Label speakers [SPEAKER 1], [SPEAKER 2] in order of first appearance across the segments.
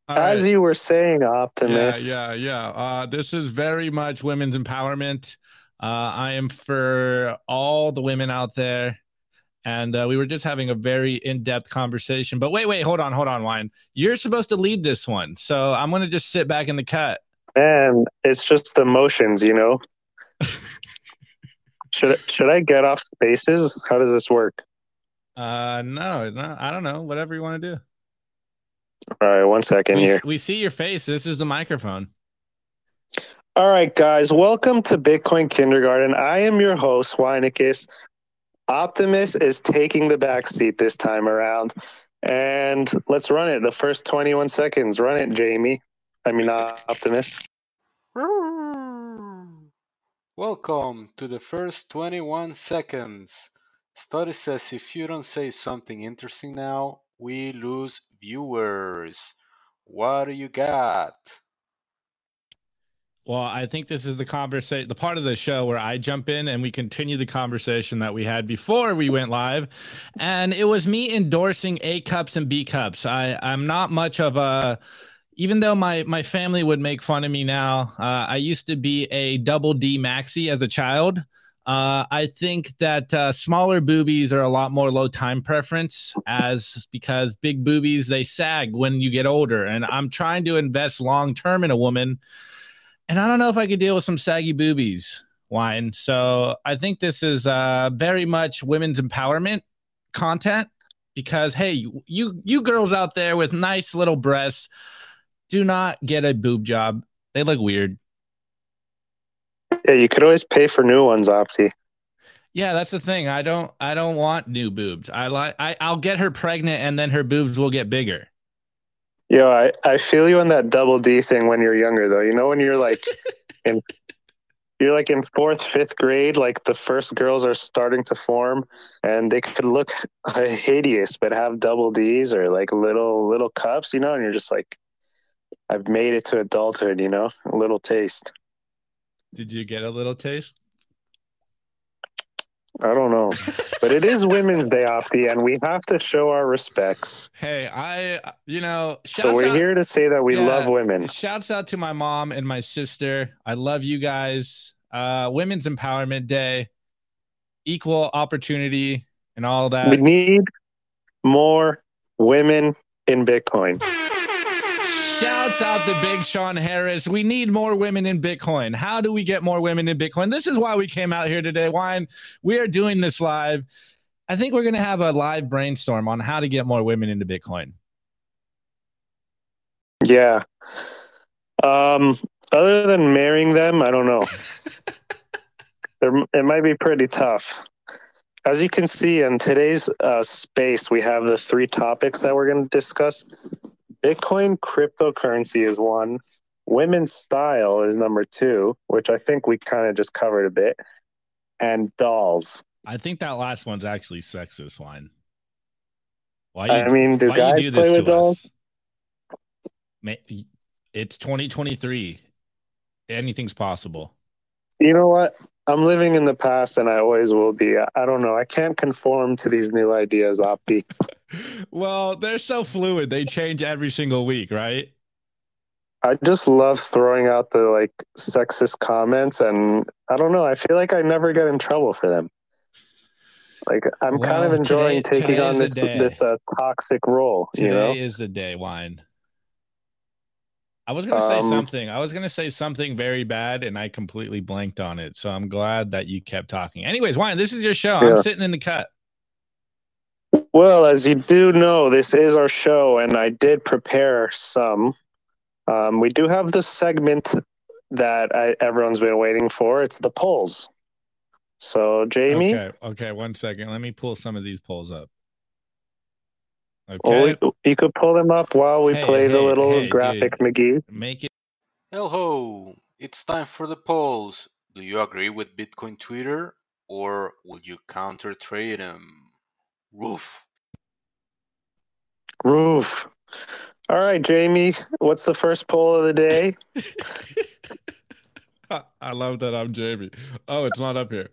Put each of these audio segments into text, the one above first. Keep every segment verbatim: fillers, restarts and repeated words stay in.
[SPEAKER 1] All
[SPEAKER 2] As
[SPEAKER 1] right.
[SPEAKER 2] you were saying,
[SPEAKER 1] Yeah,
[SPEAKER 2] Optimus,
[SPEAKER 1] yeah, yeah. Uh, this is very much women's empowerment. Uh, I am for all the women out there. And uh, we were just having a very in-depth conversation. But wait, wait, hold on, hold on, Wine. You're supposed to lead this one. So I'm going to just sit back in the cut.
[SPEAKER 2] man, it's just emotions, you know. Should should I get off spaces? How does this work?
[SPEAKER 1] Uh, no, no, I don't know. Whatever you want to do.
[SPEAKER 2] All right, one second
[SPEAKER 1] We
[SPEAKER 2] here.
[SPEAKER 1] we see your face. This is the microphone.
[SPEAKER 2] All right, guys, welcome to Bitcoin Kindergarten. I am your host, Weinicus. Optimus is taking the back seat this time around, and let's run it. The first twenty-one seconds. Run it, Jamie. I mean, uh, Optimus.
[SPEAKER 3] Welcome to the first twenty-one seconds. Study says if you don't say something interesting now, we lose viewers. What do you got?
[SPEAKER 1] Well, I think this is the conversation, the part of the show where I jump in and we continue the conversation that we had before we went live. And it was me endorsing A cups and B cups. I, I'm not much of a, even though my my family would make fun of me now, uh, I used to be a double D maxi as a child. Uh, I think that uh, smaller boobies are a lot more low time preference, as because big boobies they sag when you get older, and I'm trying to invest long term in a woman, and I don't know if I could deal with some saggy boobies. Wine. So I think this is uh, very much women's empowerment content because hey, you you girls out there with nice little breasts do not get a boob job. They look weird.
[SPEAKER 2] Yeah, you could always pay for new ones, Opti.
[SPEAKER 1] Yeah, that's the thing. I don't I don't want new boobs. I like I I'll get her pregnant and then her boobs will get bigger.
[SPEAKER 2] Yo, I, I feel you on that double D thing when you're younger, though. You know, when you're like in you're like in fourth, fifth grade, like the first girls are starting to form, and they could look hideous, but have double D's or like little little cups, you know, and you're just like, I've made it to adulthood, you know, a little taste.
[SPEAKER 1] Did you get a little taste?
[SPEAKER 2] I don't know, but it is Women's Day, Opti, and we have to show our respects.
[SPEAKER 1] Hey, I you know,
[SPEAKER 2] So
[SPEAKER 1] shouts
[SPEAKER 2] we're
[SPEAKER 1] out
[SPEAKER 2] here to say that we love
[SPEAKER 1] yeah,
[SPEAKER 2] women.
[SPEAKER 1] shouts out to my mom and my sister. I love you guys. Uh Women's Empowerment Day, equal opportunity and all
[SPEAKER 2] We
[SPEAKER 1] that.
[SPEAKER 2] need more women in Bitcoin.
[SPEAKER 1] Shouts out to Big Sean Harris. We need more women in Bitcoin. How do we get more women in Bitcoin? This is why we came out here today. Wine, we are doing this live. I think we're going to have a live brainstorm on how to get more women into Bitcoin.
[SPEAKER 2] Yeah. Um, other than marrying them, I don't know. There, it might be pretty tough. As you can see in today's uh, space, we have the three topics that we're going to discuss. Bitcoin cryptocurrency is one. Women's style is number two, which I think we kind of just covered a bit. And dolls.
[SPEAKER 1] I think that last one's actually sexist, Wine. Why
[SPEAKER 2] I
[SPEAKER 1] you
[SPEAKER 2] mean, do
[SPEAKER 1] why you
[SPEAKER 2] guys
[SPEAKER 1] do
[SPEAKER 2] play
[SPEAKER 1] this
[SPEAKER 2] with
[SPEAKER 1] to
[SPEAKER 2] dolls?
[SPEAKER 1] us? It's twenty twenty-three. Anything's possible.
[SPEAKER 2] You know what? I'm living in the past and I always will be. I don't know. I can't conform to these new ideas, Opti.
[SPEAKER 1] Well, they're so fluid. They change every single week, right?
[SPEAKER 2] I just love throwing out the like sexist comments and I don't know. I feel like I never get in trouble for them. Like I'm kind of
[SPEAKER 1] Well, today
[SPEAKER 2] enjoying taking
[SPEAKER 1] today
[SPEAKER 2] on
[SPEAKER 1] is the
[SPEAKER 2] this
[SPEAKER 1] day.
[SPEAKER 2] this uh, toxic role, you know?
[SPEAKER 1] Today is the day, Wine. I was gonna say
[SPEAKER 2] Um
[SPEAKER 1] something. I was gonna say something very bad, and I completely blanked on it. So I'm glad that you kept talking. Anyways, Wine, this is your show. I'm
[SPEAKER 2] yeah.
[SPEAKER 1] sitting in the cut.
[SPEAKER 2] Well, as you do know, this is our show and I did prepare some. Um we do have this segment that I, everyone's been waiting for. It's the polls. So, Jamie,
[SPEAKER 1] Okay, okay. One second. Let me pull some of these polls up.
[SPEAKER 2] well,
[SPEAKER 1] Okay.
[SPEAKER 2] we, you could pull them up while we
[SPEAKER 1] Hey,
[SPEAKER 2] play the
[SPEAKER 1] hey,
[SPEAKER 2] little
[SPEAKER 1] hey,
[SPEAKER 2] graphic
[SPEAKER 1] dude.
[SPEAKER 2] McGee.
[SPEAKER 1] Make it.
[SPEAKER 3] Hello, it's time for the polls. Do you agree with Bitcoin Twitter or would you counter trade them? Roof.
[SPEAKER 2] Roof. All right, Jamie, what's the first poll of the day?
[SPEAKER 1] I love that I'm Jamie. Oh, it's not up here.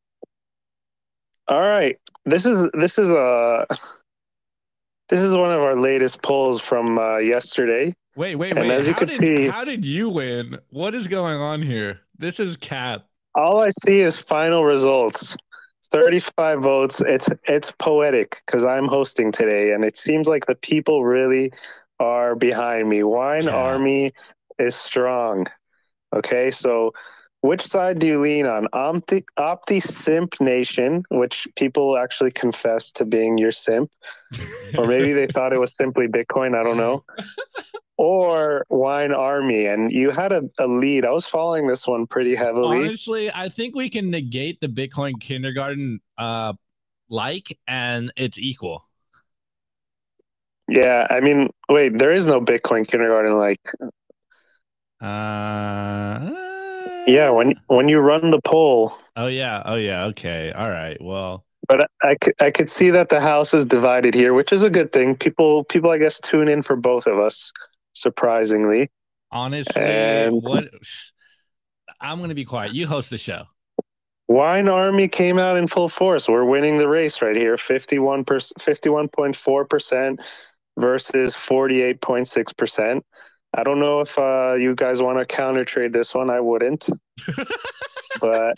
[SPEAKER 2] All right. This is this is a this is one of our our latest polls from uh, yesterday.
[SPEAKER 1] Wait, wait,
[SPEAKER 2] And
[SPEAKER 1] wait.
[SPEAKER 2] as you
[SPEAKER 1] how
[SPEAKER 2] could
[SPEAKER 1] did
[SPEAKER 2] see-
[SPEAKER 1] how did you win? What is going on here? This is cap.
[SPEAKER 2] All I see is final results. thirty-five votes. It's it's poetic because I'm hosting today, and it seems like the people really are behind me. Wine
[SPEAKER 1] Yeah.
[SPEAKER 2] Army is strong. Okay, so which side do you lean on? Opti, Opti Simp Nation, which people actually confess to being your simp, or maybe they thought it was simply Bitcoin. I don't know. Or Wine Army, and you had a, a lead. I was following this one pretty heavily.
[SPEAKER 1] Honestly, I think we can negate the Bitcoin kindergarten uh like and it's equal.
[SPEAKER 2] Yeah, I mean, wait, there is no Bitcoin kindergarten like.
[SPEAKER 1] Uh
[SPEAKER 2] Yeah, when when you run the poll.
[SPEAKER 1] Oh yeah, oh yeah, okay. All right. Well,
[SPEAKER 2] But I, could, I could see that the house is divided here, which is a good thing. People people I guess tune in for both of us, surprisingly.
[SPEAKER 1] honestly,
[SPEAKER 2] And-
[SPEAKER 1] what I'm going to be quiet. You host the show.
[SPEAKER 2] Wine Army came out in full force. We're winning the race right here. fifty-one percent, fifty-one point four percent versus forty-eight point six percent. I don't know if uh, you guys want to counter trade this one. I wouldn't. But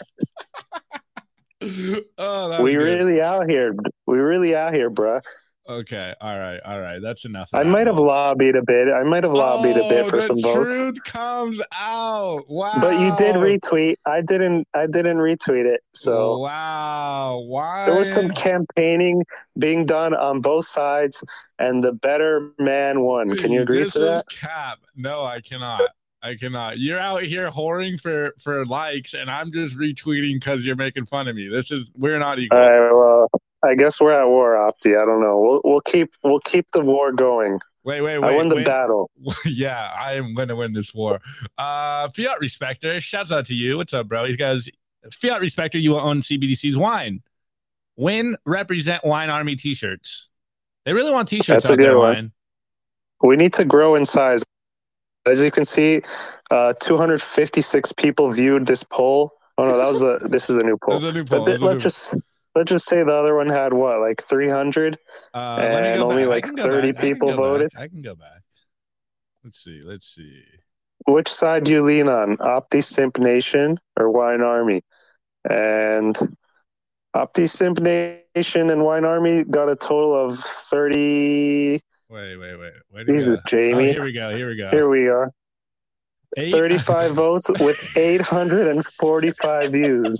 [SPEAKER 1] Oh, that's
[SPEAKER 2] we
[SPEAKER 1] good.
[SPEAKER 2] really out here. We really out here, bruh.
[SPEAKER 1] Okay, all right, all right. That's enough. of
[SPEAKER 2] I
[SPEAKER 1] that
[SPEAKER 2] might have
[SPEAKER 1] one.
[SPEAKER 2] lobbied a bit. I might have lobbied a bit
[SPEAKER 1] Oh,
[SPEAKER 2] for
[SPEAKER 1] the
[SPEAKER 2] some votes.
[SPEAKER 1] truth comes out. Wow.
[SPEAKER 2] But you did retweet. I didn't. I didn't retweet it. So
[SPEAKER 1] wow, why?
[SPEAKER 2] there was some campaigning being done on both sides, and the better man won. Can you agree
[SPEAKER 1] this
[SPEAKER 2] to that?
[SPEAKER 1] is cap. No, I cannot. I cannot. You're out here whoring for for likes, and I'm just retweeting because you're making fun of me. This is we're not equal.
[SPEAKER 2] All right. Well, I guess we're at war, Opti. I don't know. We'll we'll keep we'll keep the war going.
[SPEAKER 1] Wait, wait,
[SPEAKER 2] I
[SPEAKER 1] wait.
[SPEAKER 2] won the
[SPEAKER 1] wait.
[SPEAKER 2] battle.
[SPEAKER 1] Yeah, I am going to win this war. Uh, Fiat Respecter, shouts out to you. What's up, bro? He goes, Fiat Respecter, you own C B D C's wine. Win represent Wine Army t-shirts. They really want t-shirts
[SPEAKER 2] That's a
[SPEAKER 1] out there,
[SPEAKER 2] good one.
[SPEAKER 1] Wine.
[SPEAKER 2] We need to grow in size. As you can see, uh, two hundred fifty-six people viewed this poll. Oh no, that was a. This is a new poll.
[SPEAKER 1] There's a new
[SPEAKER 2] But
[SPEAKER 1] poll.
[SPEAKER 2] th-
[SPEAKER 1] there's a
[SPEAKER 2] let's
[SPEAKER 1] new-
[SPEAKER 2] just let's just say the other one had what, like three hundred,
[SPEAKER 1] Uh, let me
[SPEAKER 2] and
[SPEAKER 1] go
[SPEAKER 2] only
[SPEAKER 1] back. I
[SPEAKER 2] like
[SPEAKER 1] can go
[SPEAKER 2] thirty
[SPEAKER 1] back. I can
[SPEAKER 2] people
[SPEAKER 1] go
[SPEAKER 2] voted.
[SPEAKER 1] back. I can go back. Let's see. Let's see.
[SPEAKER 2] Which side do you lean on, Opti Simp Nation or Wine Army? And Opti Simp Nation and Wine Army got a total of thirty.
[SPEAKER 1] Wait, wait, wait. Where did
[SPEAKER 2] Jesus,
[SPEAKER 1] go?
[SPEAKER 2] Jamie.
[SPEAKER 1] Oh, here we go. Here we go.
[SPEAKER 2] Here we are.
[SPEAKER 1] Eight-
[SPEAKER 2] thirty-five votes with eight hundred forty-five views.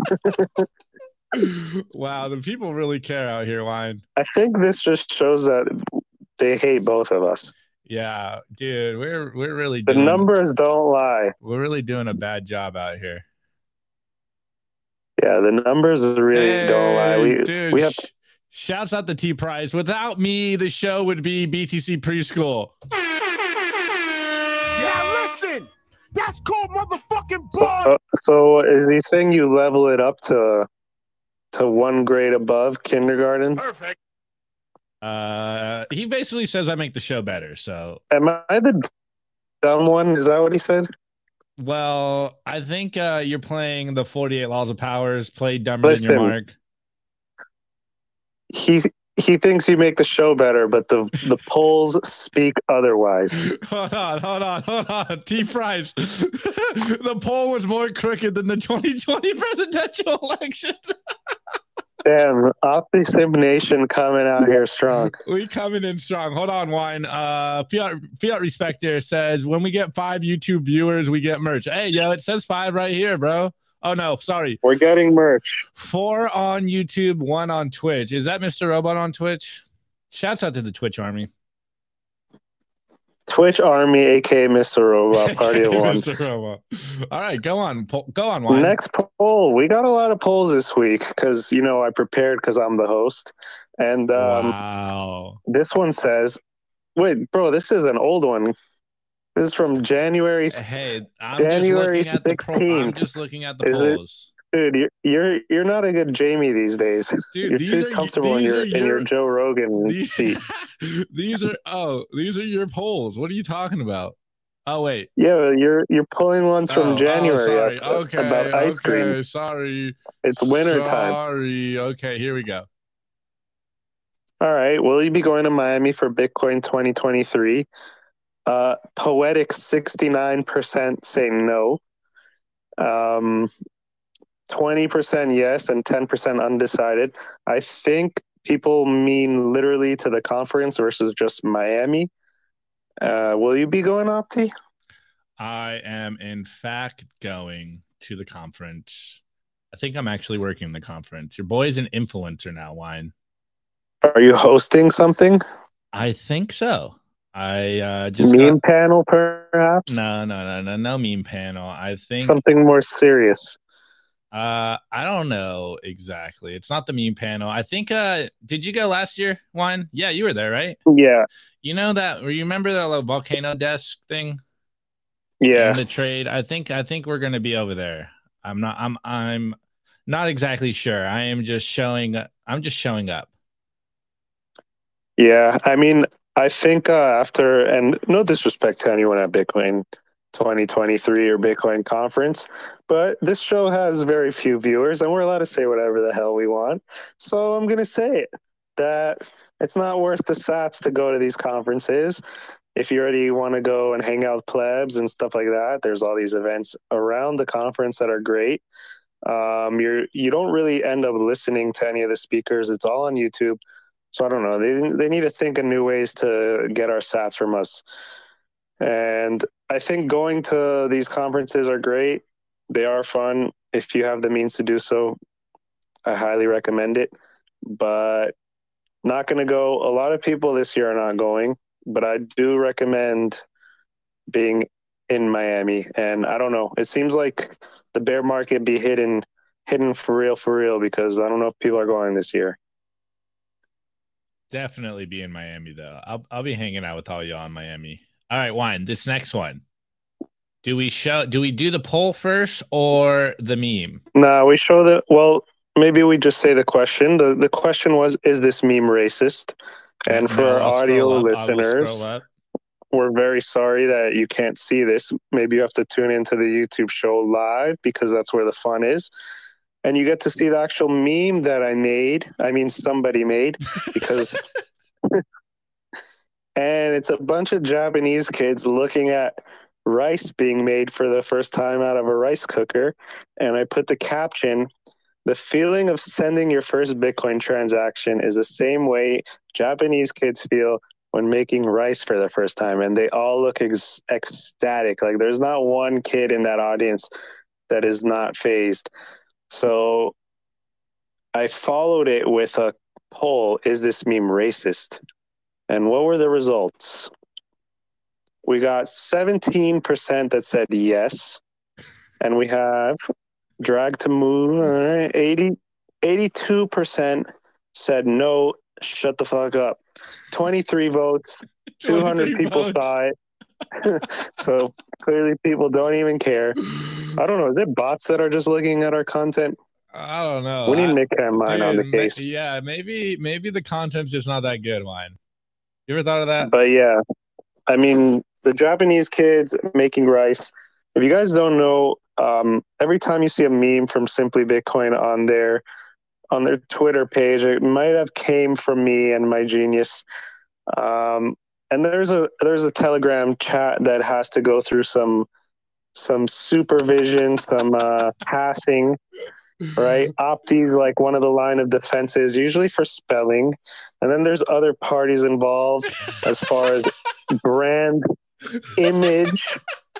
[SPEAKER 1] Wow, the people really care out here, Wine.
[SPEAKER 2] I think this just shows that they hate both of us.
[SPEAKER 1] Yeah, dude, we're we're really
[SPEAKER 2] The
[SPEAKER 1] doing,
[SPEAKER 2] numbers don't lie.
[SPEAKER 1] we're really doing a bad job out here.
[SPEAKER 2] Yeah, the numbers really don't lie. We
[SPEAKER 1] Hey, dude,
[SPEAKER 2] we have
[SPEAKER 1] sh- shouts out to T Price. Without me, the show would be B T C preschool.
[SPEAKER 4] Yeah, listen. That's called motherfucking
[SPEAKER 2] so,
[SPEAKER 4] blood.
[SPEAKER 2] so is he saying you level it up to to one grade above kindergarten?
[SPEAKER 4] Perfect.
[SPEAKER 1] Uh, he basically says I make the show better. So,
[SPEAKER 2] Am I the dumb one? Is that what he said?
[SPEAKER 1] well, I think uh, you're playing the forty-eight Laws of Powers. Play dumber than
[SPEAKER 2] Listen.
[SPEAKER 1] your mark.
[SPEAKER 2] He he thinks you make the show better, but the the polls speak otherwise.
[SPEAKER 1] Hold on, hold on, hold on. T Price. The poll was more crooked than the twenty twenty presidential election.
[SPEAKER 2] Damn, Opti Simp Nation coming out here strong.
[SPEAKER 1] We coming in strong. Hold on, Wine. Uh, Fiat Fiat Respecter says when we get five YouTube viewers, we get merch. Hey, yo, it says five right here, bro. Oh no, sorry.
[SPEAKER 2] We're getting merch.
[SPEAKER 1] Four on YouTube, one on Twitch. Is that Mister Robot on Twitch? Shouts out to the Twitch army.
[SPEAKER 2] Twitch Army, aka Mister Robot, party of one.
[SPEAKER 1] Mister Robot. All right, go on. Po- Go on, Wine.
[SPEAKER 2] Next poll. We got a lot of polls this week because, you know, I prepared because I'm the host. And um,
[SPEAKER 1] Wow.
[SPEAKER 2] this one says, wait, bro, this is an old one. This is from January.
[SPEAKER 1] Hey, I'm
[SPEAKER 2] January
[SPEAKER 1] just looking at the pro- I'm
[SPEAKER 2] sixteenth.
[SPEAKER 1] just looking at the
[SPEAKER 2] Is it?
[SPEAKER 1] polls.
[SPEAKER 2] Dude, you're, you're you're not a good Jamie these days.
[SPEAKER 1] Dude,
[SPEAKER 2] you're
[SPEAKER 1] these
[SPEAKER 2] too
[SPEAKER 1] are-
[SPEAKER 2] comfortable in
[SPEAKER 1] these
[SPEAKER 2] your,
[SPEAKER 1] are
[SPEAKER 2] in your
[SPEAKER 1] your-
[SPEAKER 2] Joe Rogan
[SPEAKER 1] These,
[SPEAKER 2] seat.
[SPEAKER 1] these are oh, these are your polls. What are you talking about? Oh wait.
[SPEAKER 2] Yeah, well, you're you're pulling ones from
[SPEAKER 1] Oh, oh,
[SPEAKER 2] January
[SPEAKER 1] sorry.
[SPEAKER 2] up-
[SPEAKER 1] Okay,
[SPEAKER 2] about ice
[SPEAKER 1] okay,
[SPEAKER 2] cream.
[SPEAKER 1] sorry.
[SPEAKER 2] It's winter time.
[SPEAKER 1] Sorry. Okay, here we go.
[SPEAKER 2] All right. Will you be going to Miami for Bitcoin twenty twenty-three? Uh, poetic sixty-nine percent say no. Um, twenty percent yes and ten percent undecided. I think people mean literally to the conference versus just Miami. Uh, will you be going, Opti?
[SPEAKER 1] I am, in fact, going to the conference. I think I'm actually working the conference. Your boy's an influencer now, Wine.
[SPEAKER 2] Are you hosting something?
[SPEAKER 1] I think so. I uh, just
[SPEAKER 2] meme
[SPEAKER 1] got...
[SPEAKER 2] panel, perhaps?
[SPEAKER 1] No, no, no, no, no meme panel. I think
[SPEAKER 2] something more serious.
[SPEAKER 1] Uh, I don't know exactly. It's not the meme panel. I think. Uh, did you go last year, Wine? Yeah, you were there, right?
[SPEAKER 2] Yeah.
[SPEAKER 1] You know that? You remember that little volcano desk thing?
[SPEAKER 2] Yeah.
[SPEAKER 1] And the trade. I think. I think we're gonna be over there. I'm not. I'm. I'm not exactly sure. I am just showing. I'm just showing up.
[SPEAKER 2] Yeah, I mean, I think uh, after, and no disrespect to anyone at Bitcoin twenty twenty-three or Bitcoin conference, but this show has very few viewers and we're allowed to say whatever the hell we want. So I'm going to say it, that it's not worth the sats to go to these conferences. If you already want to go and hang out with plebs and stuff like that, there's all these events around the conference that are great. Um, you're, you don't really end up listening to any of the speakers. It's all on YouTube. So I don't know. They they need to think of new ways to get our sats from us. And I think going to these conferences are great. They are fun. If you have the means to do so, I highly recommend it. But not going to go. A lot of people this year are not going, but I do recommend being in Miami. And I don't know. It seems like the bear market be hidden, hidden for real, for real, because I don't know if people are going this year.
[SPEAKER 1] Definitely be in Miami though. I'll I'll be hanging out with all y'all in Miami. All right, Wine. This next one. Do we show? Do we do the poll first or the meme?
[SPEAKER 2] No, nah, we show the. Well, maybe we just say the question. the The question was, "Is this meme racist?" And for our
[SPEAKER 1] I'll
[SPEAKER 2] audio listeners, we're very sorry that you can't see this. Maybe you have to tune into the YouTube show live because that's where the fun is. And you get to see the actual meme that I made. I mean, somebody made, because, and it's a bunch of Japanese kids looking at rice being made for the first time out of a rice cooker. And I put the caption, "The feeling of sending your first Bitcoin transaction is the same way Japanese kids feel when making rice for the first time." And they all look ex- ecstatic. Like there's not one kid in that audience that is not fazed. So I followed it with a poll, "Is this meme racist?" And what were the results? We got seventeen percent that said yes. And we have Drag to Move, all right, eighty, eighty-two percent said no, shut the fuck up. twenty-three votes, two hundred people votes. Saw it. So clearly people don't even care. I don't know. Is it bots that are just looking at our content?
[SPEAKER 1] I don't know.
[SPEAKER 2] We need
[SPEAKER 1] I,
[SPEAKER 2] Nick and mine on the case.
[SPEAKER 1] Ma- yeah, maybe maybe the content's just not that good, Wine. You ever thought of that?
[SPEAKER 2] But yeah, I mean, the Japanese kids making rice. If you guys don't know, um, every time you see a meme from Simply Bitcoin on their on their Twitter page, it might have came from me and my genius. Um, and there's a there's a Telegram chat that has to go through some some supervision, some uh, passing, right? Opti's like one of the line of defenses, usually for spelling. And then there's other parties involved as far as brand image.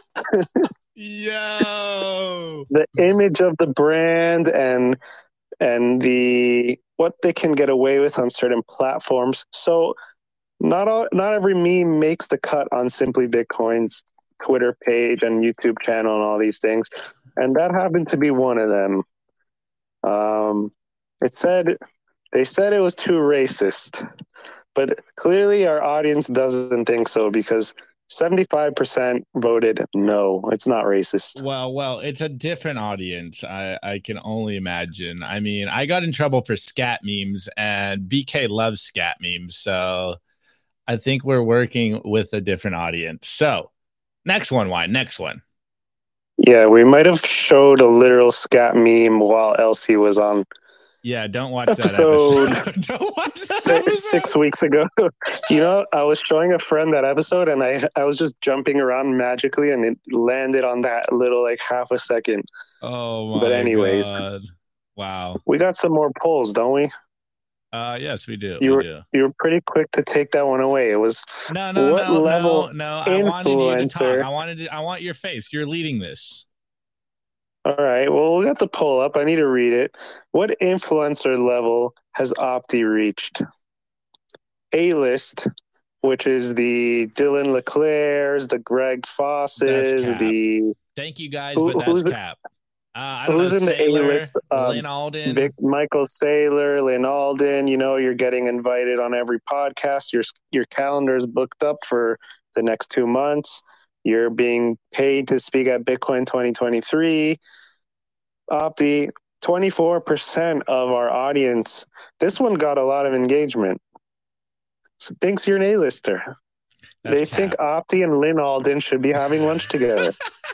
[SPEAKER 1] Yo,
[SPEAKER 2] the image of the brand and and the what they can get away with on certain platforms. So not all, not every meme makes the cut on Simply Bitcoin's Twitter page and YouTube channel and all these things. And that happened to be one of them. Um, it said, they said it was too racist, but clearly our audience doesn't think so, because seventy-five percent voted no, it's not racist.
[SPEAKER 1] Well, well, it's a different audience. I, I can only imagine. I mean, I got in trouble for scat memes, and B K loves scat memes. So I think we're working with a different audience. So next one, why? Next one.
[SPEAKER 2] Yeah, we might have showed a literal scat meme while Elsie was on
[SPEAKER 1] Yeah, don't watch
[SPEAKER 2] episode
[SPEAKER 1] that episode. Don't watch that
[SPEAKER 2] six,
[SPEAKER 1] episode.
[SPEAKER 2] six weeks ago. You know, I was showing a friend that episode, and I I was just jumping around magically, and it landed on that little like half a second.
[SPEAKER 1] Oh my
[SPEAKER 2] But anyways,
[SPEAKER 1] god! Wow.
[SPEAKER 2] we got some more polls, don't we?
[SPEAKER 1] Uh, yes, we do.
[SPEAKER 2] You
[SPEAKER 1] we
[SPEAKER 2] were
[SPEAKER 1] do.
[SPEAKER 2] you were pretty quick to take that one away. It was
[SPEAKER 1] No, no,
[SPEAKER 2] what
[SPEAKER 1] no,
[SPEAKER 2] level
[SPEAKER 1] no, no. I wanted you to talk.
[SPEAKER 2] influencer-
[SPEAKER 1] I wanted to, I want your face. You're leading this.
[SPEAKER 2] all right. Well, we got the poll up. I need to read it. What influencer level has Opti reached? A-list, which is the Dylan Leclerc's, the Greg Fosses,
[SPEAKER 1] cap.
[SPEAKER 2] the
[SPEAKER 1] Thank you guys,
[SPEAKER 2] Who-
[SPEAKER 1] but that's
[SPEAKER 2] who's the-
[SPEAKER 1] cap. Uh, I don't
[SPEAKER 2] who's
[SPEAKER 1] know.
[SPEAKER 2] in the
[SPEAKER 1] Sailor,
[SPEAKER 2] A-list, um,
[SPEAKER 1] Lynn Alden.
[SPEAKER 2] Vic, Michael Saylor, Lynn Alden. You know, you're getting invited on every podcast. Your your calendar is booked up for the next two months. You're being paid to speak at Bitcoin twenty twenty-three. Opti, twenty-four percent of our audience. This one got a lot of engagement. So thinks you're an A-lister.
[SPEAKER 1] That's
[SPEAKER 2] They
[SPEAKER 1] cap.
[SPEAKER 2] think Opti and Lynn Alden should be having lunch together.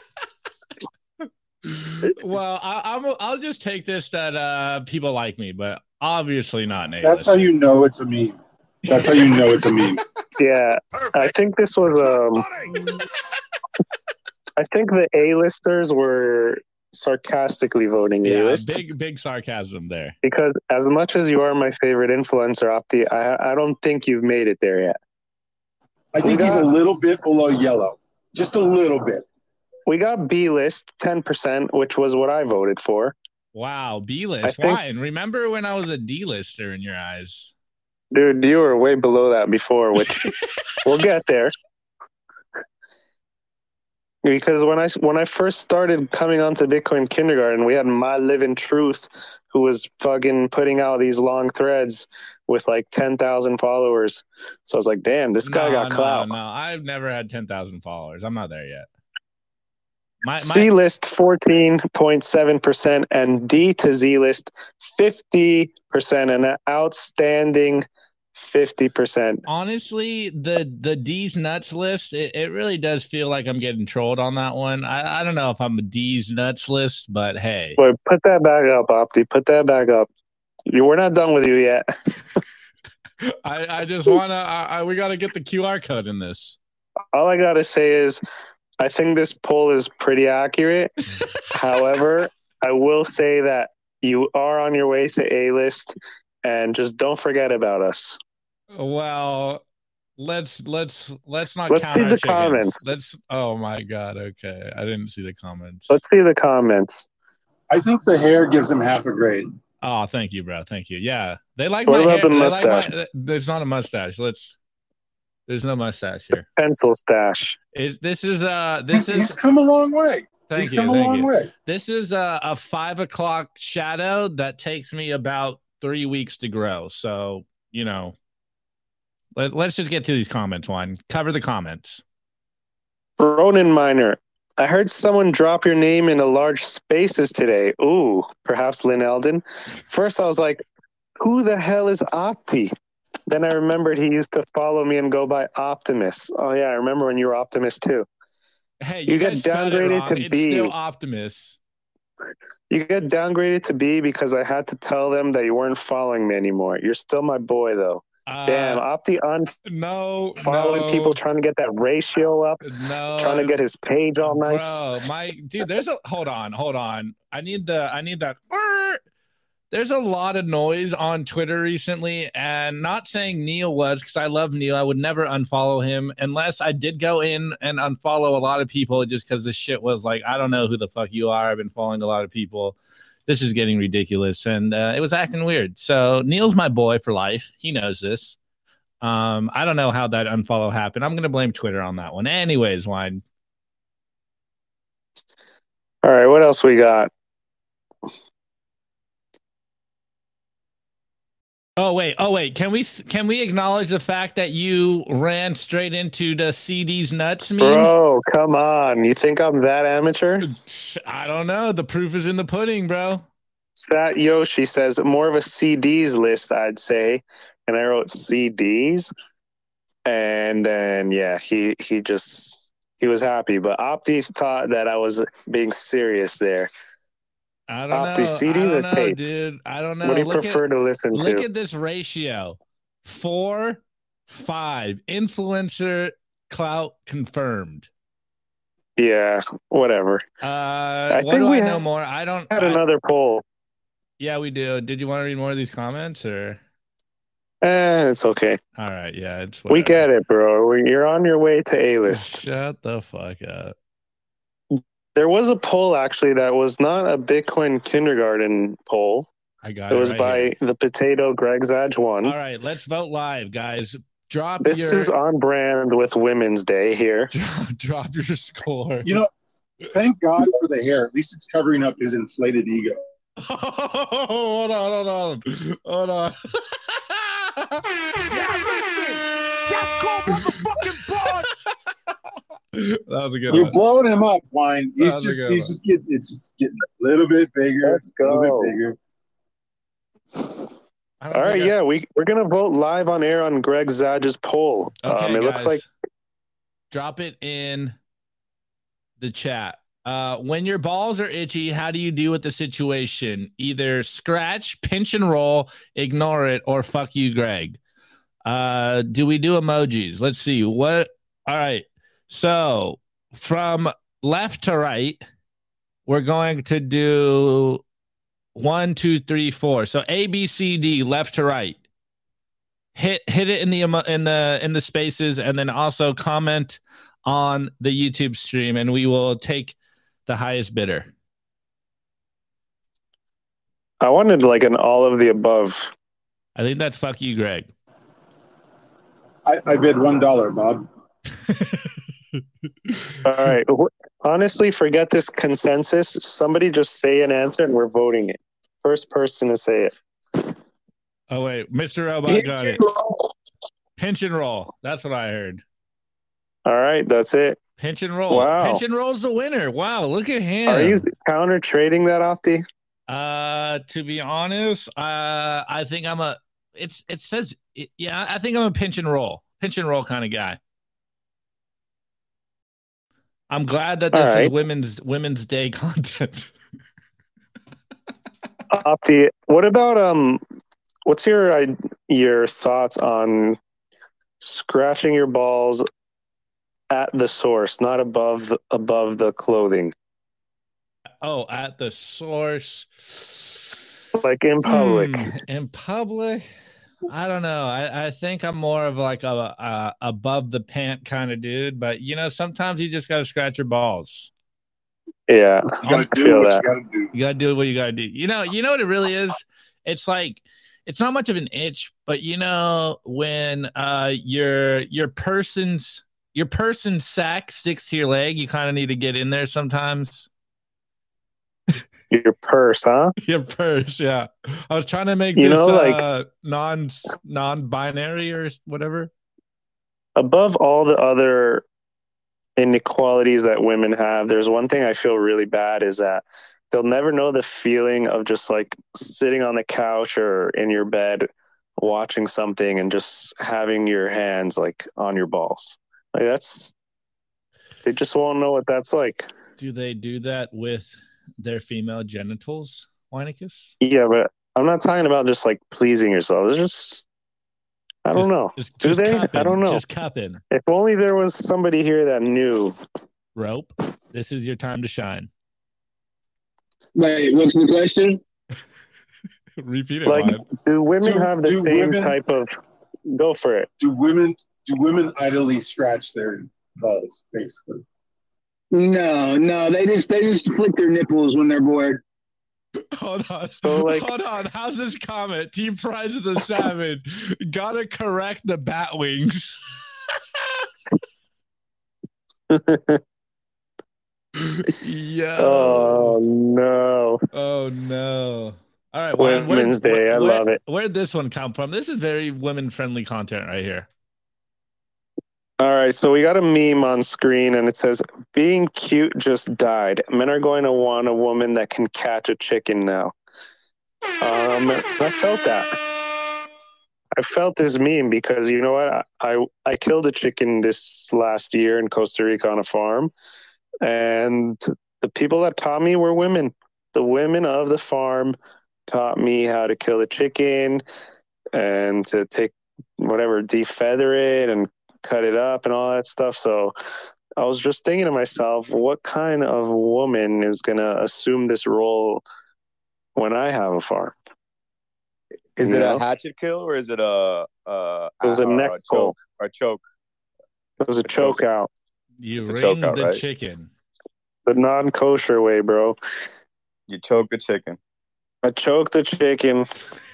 [SPEAKER 1] Well, I, I'm. I'll just take this that uh, people like me, but obviously not an
[SPEAKER 5] That's how
[SPEAKER 1] A-lister.
[SPEAKER 5] you know it's a meme. That's how you know it's a meme.
[SPEAKER 2] Yeah, I think this was um. I think the A-listers were sarcastically voting
[SPEAKER 1] Yeah,
[SPEAKER 2] A-list
[SPEAKER 1] big, big sarcasm there.
[SPEAKER 2] because as much as you are my favorite influencer, Opti, I I don't think you've made it there yet.
[SPEAKER 5] I think
[SPEAKER 2] We
[SPEAKER 5] he's a
[SPEAKER 2] got-
[SPEAKER 5] little bit below yellow. Just a little bit.
[SPEAKER 2] We got B-list, ten percent, which was what I voted for.
[SPEAKER 1] Wow, B-list.
[SPEAKER 2] I think-
[SPEAKER 1] Why? And remember when I was a D-lister in your eyes?
[SPEAKER 2] Dude, you were way below that before, which we'll get there. Because when I when I first started coming onto Bitcoin Kindergarten, we had My Living Truth, who was fucking putting out these long threads with like ten thousand followers. So I was like, damn, this guy
[SPEAKER 1] no,
[SPEAKER 2] got
[SPEAKER 1] no,
[SPEAKER 2] clout.
[SPEAKER 1] No, I've never had ten thousand followers. I'm not there yet. My, my
[SPEAKER 2] C list fourteen point seven percent and D to Z list fifty percent, an outstanding fifty percent.
[SPEAKER 1] honestly, the the D's nuts list, it, it really does feel like I'm getting trolled on that one. I, I don't know if I'm a D's nuts list, but hey.
[SPEAKER 2] But put that back up, Opti. Put that back up. You, we're not done with you yet.
[SPEAKER 1] I, I just wanna I, I, we gotta get the Q R code in this.
[SPEAKER 2] All I gotta say is, I think this poll is pretty accurate. However, I will say that you are on your way to A-list, and just don't forget about us.
[SPEAKER 1] Well, let's let's let's not
[SPEAKER 2] Let's
[SPEAKER 1] count
[SPEAKER 2] see
[SPEAKER 1] our
[SPEAKER 2] the
[SPEAKER 1] chickens.
[SPEAKER 2] comments.
[SPEAKER 1] Let's oh my god, okay. I didn't see the comments.
[SPEAKER 2] Let's see the comments.
[SPEAKER 5] I think the hair gives him half a grade.
[SPEAKER 1] Oh, thank you, bro. Thank you. Yeah. They like
[SPEAKER 2] What
[SPEAKER 1] my
[SPEAKER 2] about
[SPEAKER 1] hair.
[SPEAKER 2] the
[SPEAKER 1] They like
[SPEAKER 2] mustache?
[SPEAKER 1] my, there's not a mustache. Let's there's no mustache here.
[SPEAKER 2] Pencil stash.
[SPEAKER 1] Is this is uh this
[SPEAKER 5] He's, he's
[SPEAKER 1] is
[SPEAKER 5] come a long way.
[SPEAKER 1] thank
[SPEAKER 5] he's
[SPEAKER 1] you,
[SPEAKER 5] come a
[SPEAKER 1] thank
[SPEAKER 5] long
[SPEAKER 1] you.
[SPEAKER 5] way.
[SPEAKER 1] This is a, a five o'clock shadow that takes me about three weeks to grow. So, you know, let, let's just get to these comments, one. Cover the comments.
[SPEAKER 2] Ronan Miner. I heard someone drop your name in a large spaces today. Ooh, perhaps Lynn Eldon. First, I was like, who the hell is Opti? Then I remembered he used to follow me and go by Optimus. Oh, yeah, I remember when you were Optimus, too.
[SPEAKER 1] Hey,
[SPEAKER 2] You
[SPEAKER 1] you,
[SPEAKER 2] get
[SPEAKER 1] guys spelled it
[SPEAKER 2] downgraded
[SPEAKER 1] wrong.
[SPEAKER 2] to
[SPEAKER 1] It's
[SPEAKER 2] B.
[SPEAKER 1] still Optimus.
[SPEAKER 2] You get downgraded to B because I had to tell them that you weren't following me anymore. You're still my boy, though.
[SPEAKER 1] Uh,
[SPEAKER 2] Damn, Opti
[SPEAKER 1] no,
[SPEAKER 2] unfollowing
[SPEAKER 1] no,
[SPEAKER 2] people, trying to get that ratio up,
[SPEAKER 1] no,
[SPEAKER 2] trying to get his page all nice.
[SPEAKER 1] Bro, my dude, there's a hold on, hold on. I need the I need that. There's a lot of noise on Twitter recently, and not saying Neil was because I love Neil. I would never unfollow him unless I did go in and unfollow a lot of people just because this shit was like, I don't know who the fuck you are. I've been following a lot of people. This is getting ridiculous, and uh, it was acting weird. So Neil's my boy for life. He knows this. Um, I don't know how that unfollow happened. I'm gonna blame Twitter on that one. Anyways, Wine.
[SPEAKER 2] All right, what else we got?
[SPEAKER 1] Oh wait, oh wait. Can we can we acknowledge the fact that you ran straight into the C D's nuts meme?
[SPEAKER 2] Bro, come on. You think I'm that amateur?
[SPEAKER 1] I don't know. The proof is in the pudding, bro.
[SPEAKER 2] Sat Yoshi says more of a C Ds list, I'd say. And I wrote C Ds. And then yeah, he he just he was happy. But Opti thought that I was being serious there.
[SPEAKER 1] I don't
[SPEAKER 2] Opti,
[SPEAKER 1] know.
[SPEAKER 2] C Ds
[SPEAKER 1] I don't
[SPEAKER 2] or
[SPEAKER 1] know,
[SPEAKER 2] tapes?
[SPEAKER 1] dude. I don't know.
[SPEAKER 2] What do you
[SPEAKER 1] look
[SPEAKER 2] prefer
[SPEAKER 1] at,
[SPEAKER 2] to listen
[SPEAKER 1] look
[SPEAKER 2] to?
[SPEAKER 1] at this ratio. Four, five. Influencer clout confirmed.
[SPEAKER 2] Yeah, whatever.
[SPEAKER 1] Uh,
[SPEAKER 2] I
[SPEAKER 1] what
[SPEAKER 2] think
[SPEAKER 1] do
[SPEAKER 2] we
[SPEAKER 1] I know
[SPEAKER 2] had,
[SPEAKER 1] more? I don't.
[SPEAKER 2] had
[SPEAKER 1] I,
[SPEAKER 2] another poll.
[SPEAKER 1] yeah, we do. Did you want to read more of these comments or?
[SPEAKER 2] Eh, it's okay.
[SPEAKER 1] All right. Yeah, it's
[SPEAKER 2] We
[SPEAKER 1] whatever.
[SPEAKER 2] get it, bro. You're on your way to A-list.
[SPEAKER 1] Shut the fuck up.
[SPEAKER 2] There was a poll actually that was not a Bitcoin kindergarten poll.
[SPEAKER 1] I got
[SPEAKER 2] It
[SPEAKER 1] it.
[SPEAKER 2] was
[SPEAKER 1] right
[SPEAKER 2] by
[SPEAKER 1] here.
[SPEAKER 2] the potato Greg Zadge one.
[SPEAKER 1] All right, let's vote live, guys. Drop
[SPEAKER 2] This
[SPEAKER 1] your
[SPEAKER 2] is on brand with Women's Day here.
[SPEAKER 1] drop, drop your score.
[SPEAKER 5] You know, thank God for the hair. At least it's covering up his inflated ego.
[SPEAKER 1] hold on, hold on, hold on.
[SPEAKER 4] Yeah, listen. That's called motherfucking bars.
[SPEAKER 1] That was a good
[SPEAKER 5] You're
[SPEAKER 1] one.
[SPEAKER 5] blowing him up, Wine. He's
[SPEAKER 1] That's a
[SPEAKER 5] just,
[SPEAKER 1] good
[SPEAKER 5] he's
[SPEAKER 1] one.
[SPEAKER 5] just getting, it's just getting a little bit bigger.
[SPEAKER 2] Let's
[SPEAKER 5] A little
[SPEAKER 2] go.
[SPEAKER 5] bit bigger.
[SPEAKER 1] I don't
[SPEAKER 2] All right,
[SPEAKER 1] think I-
[SPEAKER 2] yeah, we, we're going to vote live on air on Greg Zadge's poll.
[SPEAKER 1] Okay,
[SPEAKER 2] um, it
[SPEAKER 1] guys.
[SPEAKER 2] looks like
[SPEAKER 1] Drop it in the chat. Uh, when your balls are itchy, how do you deal with the situation? Either scratch, pinch and roll, ignore it, or fuck you, Greg. Uh, do we do emojis? Let's see. What? All right. So from left to right, we're going to do one, two, three, four. So A, B, C, D, left to right. Hit hit it in the emo- in the in the spaces, and then also comment on the YouTube stream, and we will take the highest bidder.
[SPEAKER 2] I wanted like an all of the above.
[SPEAKER 1] I think that's fuck you, Greg.
[SPEAKER 5] I, I bid one dollar, Bob.
[SPEAKER 2] All right. Honestly, forget this consensus. Somebody just say an answer and we're voting it. First person to say it.
[SPEAKER 1] Oh wait, Mister Robot got it. Pinch and roll. That's what I heard.
[SPEAKER 2] All right, that's it.
[SPEAKER 1] Pinch and roll.
[SPEAKER 2] Wow.
[SPEAKER 1] Pinch and roll's the winner. Wow, look at him.
[SPEAKER 2] Are you counter trading that, Opti?
[SPEAKER 1] Uh, to be honest, uh, I think I'm a. It's it says it, yeah. I think I'm a pinch and roll, pinch and roll kind of guy. I'm glad that this
[SPEAKER 2] All
[SPEAKER 1] is
[SPEAKER 2] right.
[SPEAKER 1] women's Women's Day content.
[SPEAKER 2] Opti, what about um? What's your uh, your thoughts on scratching your balls at the source, not above the, above the clothing,
[SPEAKER 1] Oh, at the source,
[SPEAKER 2] like in public?
[SPEAKER 1] Hmm, in public, I don't know. I, I think I'm more of like a, a above the pant kind of dude, but you know, sometimes you just got to scratch your balls.
[SPEAKER 2] Yeah,
[SPEAKER 5] You gotta
[SPEAKER 2] I
[SPEAKER 5] do
[SPEAKER 2] feel
[SPEAKER 5] what
[SPEAKER 2] that.
[SPEAKER 5] you gotta do.
[SPEAKER 1] You gotta do what you gotta do. You know, you know what it really is. It's like it's not much of an itch, but you know when uh your your person's your person's sack sticks to your leg, you kind of need to get in there sometimes.
[SPEAKER 2] Your purse, huh?
[SPEAKER 1] Your purse, yeah. I was trying to make
[SPEAKER 2] You
[SPEAKER 1] this
[SPEAKER 2] know, like-
[SPEAKER 1] uh, non non-binary or whatever.
[SPEAKER 2] Above all the other inequalities that women have, there's one thing I feel really bad is that they'll never know the feeling of just like sitting on the couch or in your bed watching something and just having your hands like on your balls. Like that's they just won't know what that's like.
[SPEAKER 1] Do they do that with their female genitals, Weinicus?
[SPEAKER 2] Yeah, but I'm not talking about just like pleasing yourself. It's just I don't know.
[SPEAKER 1] Just,
[SPEAKER 2] Do
[SPEAKER 1] just
[SPEAKER 2] they? I
[SPEAKER 1] cupping,
[SPEAKER 2] don't know.
[SPEAKER 1] Just cupping.
[SPEAKER 2] If only there was somebody here that knew.
[SPEAKER 1] Rope. This is your time to shine.
[SPEAKER 6] Wait, what's the question?
[SPEAKER 1] Repeat it,
[SPEAKER 2] Like,
[SPEAKER 1] Wine.
[SPEAKER 2] do women
[SPEAKER 5] Do-
[SPEAKER 2] have the
[SPEAKER 5] do
[SPEAKER 2] same
[SPEAKER 5] women-
[SPEAKER 2] type of? Go for it.
[SPEAKER 5] Do women do women idly scratch their balls, basically?
[SPEAKER 6] No, no, they just they just flick their nipples when they're bored.
[SPEAKER 1] Hold on.
[SPEAKER 2] So, like-
[SPEAKER 1] Hold on. How's this comment? Team Prize is a savage. Gotta correct the bat wings. Yo.
[SPEAKER 2] Oh no!
[SPEAKER 1] Oh no. All right, Wine, where-
[SPEAKER 2] Women's Day,
[SPEAKER 1] where-
[SPEAKER 2] I
[SPEAKER 1] where-
[SPEAKER 2] love it.
[SPEAKER 1] Where'd this one come from? This is very women-friendly content right here.
[SPEAKER 2] All right, so we got a meme on screen, and it says, "Being cute just died. Men are going to want a woman that can catch a chicken now." Um, I felt that. I felt this meme because you know what? I I killed a chicken this last year in Costa Rica on a farm, and the people that taught me were women. the women of the farm taught me how to kill a chicken and to take whatever, defeather it and cut it up and all that stuff. So I was just thinking to myself, what kind of woman is going to assume this role when I have a farm?
[SPEAKER 7] Is
[SPEAKER 2] You
[SPEAKER 7] it
[SPEAKER 2] know?
[SPEAKER 7] a hatchet kill or is it a, a,
[SPEAKER 2] It was a
[SPEAKER 7] or
[SPEAKER 2] neck
[SPEAKER 7] a
[SPEAKER 2] pull.
[SPEAKER 7] choke? Or choke?
[SPEAKER 2] It was a
[SPEAKER 7] A choke.
[SPEAKER 2] choke out.
[SPEAKER 1] You
[SPEAKER 7] It's a
[SPEAKER 1] ring
[SPEAKER 7] chokeout,
[SPEAKER 1] the
[SPEAKER 7] right?
[SPEAKER 1] chicken.
[SPEAKER 2] The non-kosher way, bro.
[SPEAKER 7] You choke the chicken.
[SPEAKER 2] I choked the chicken,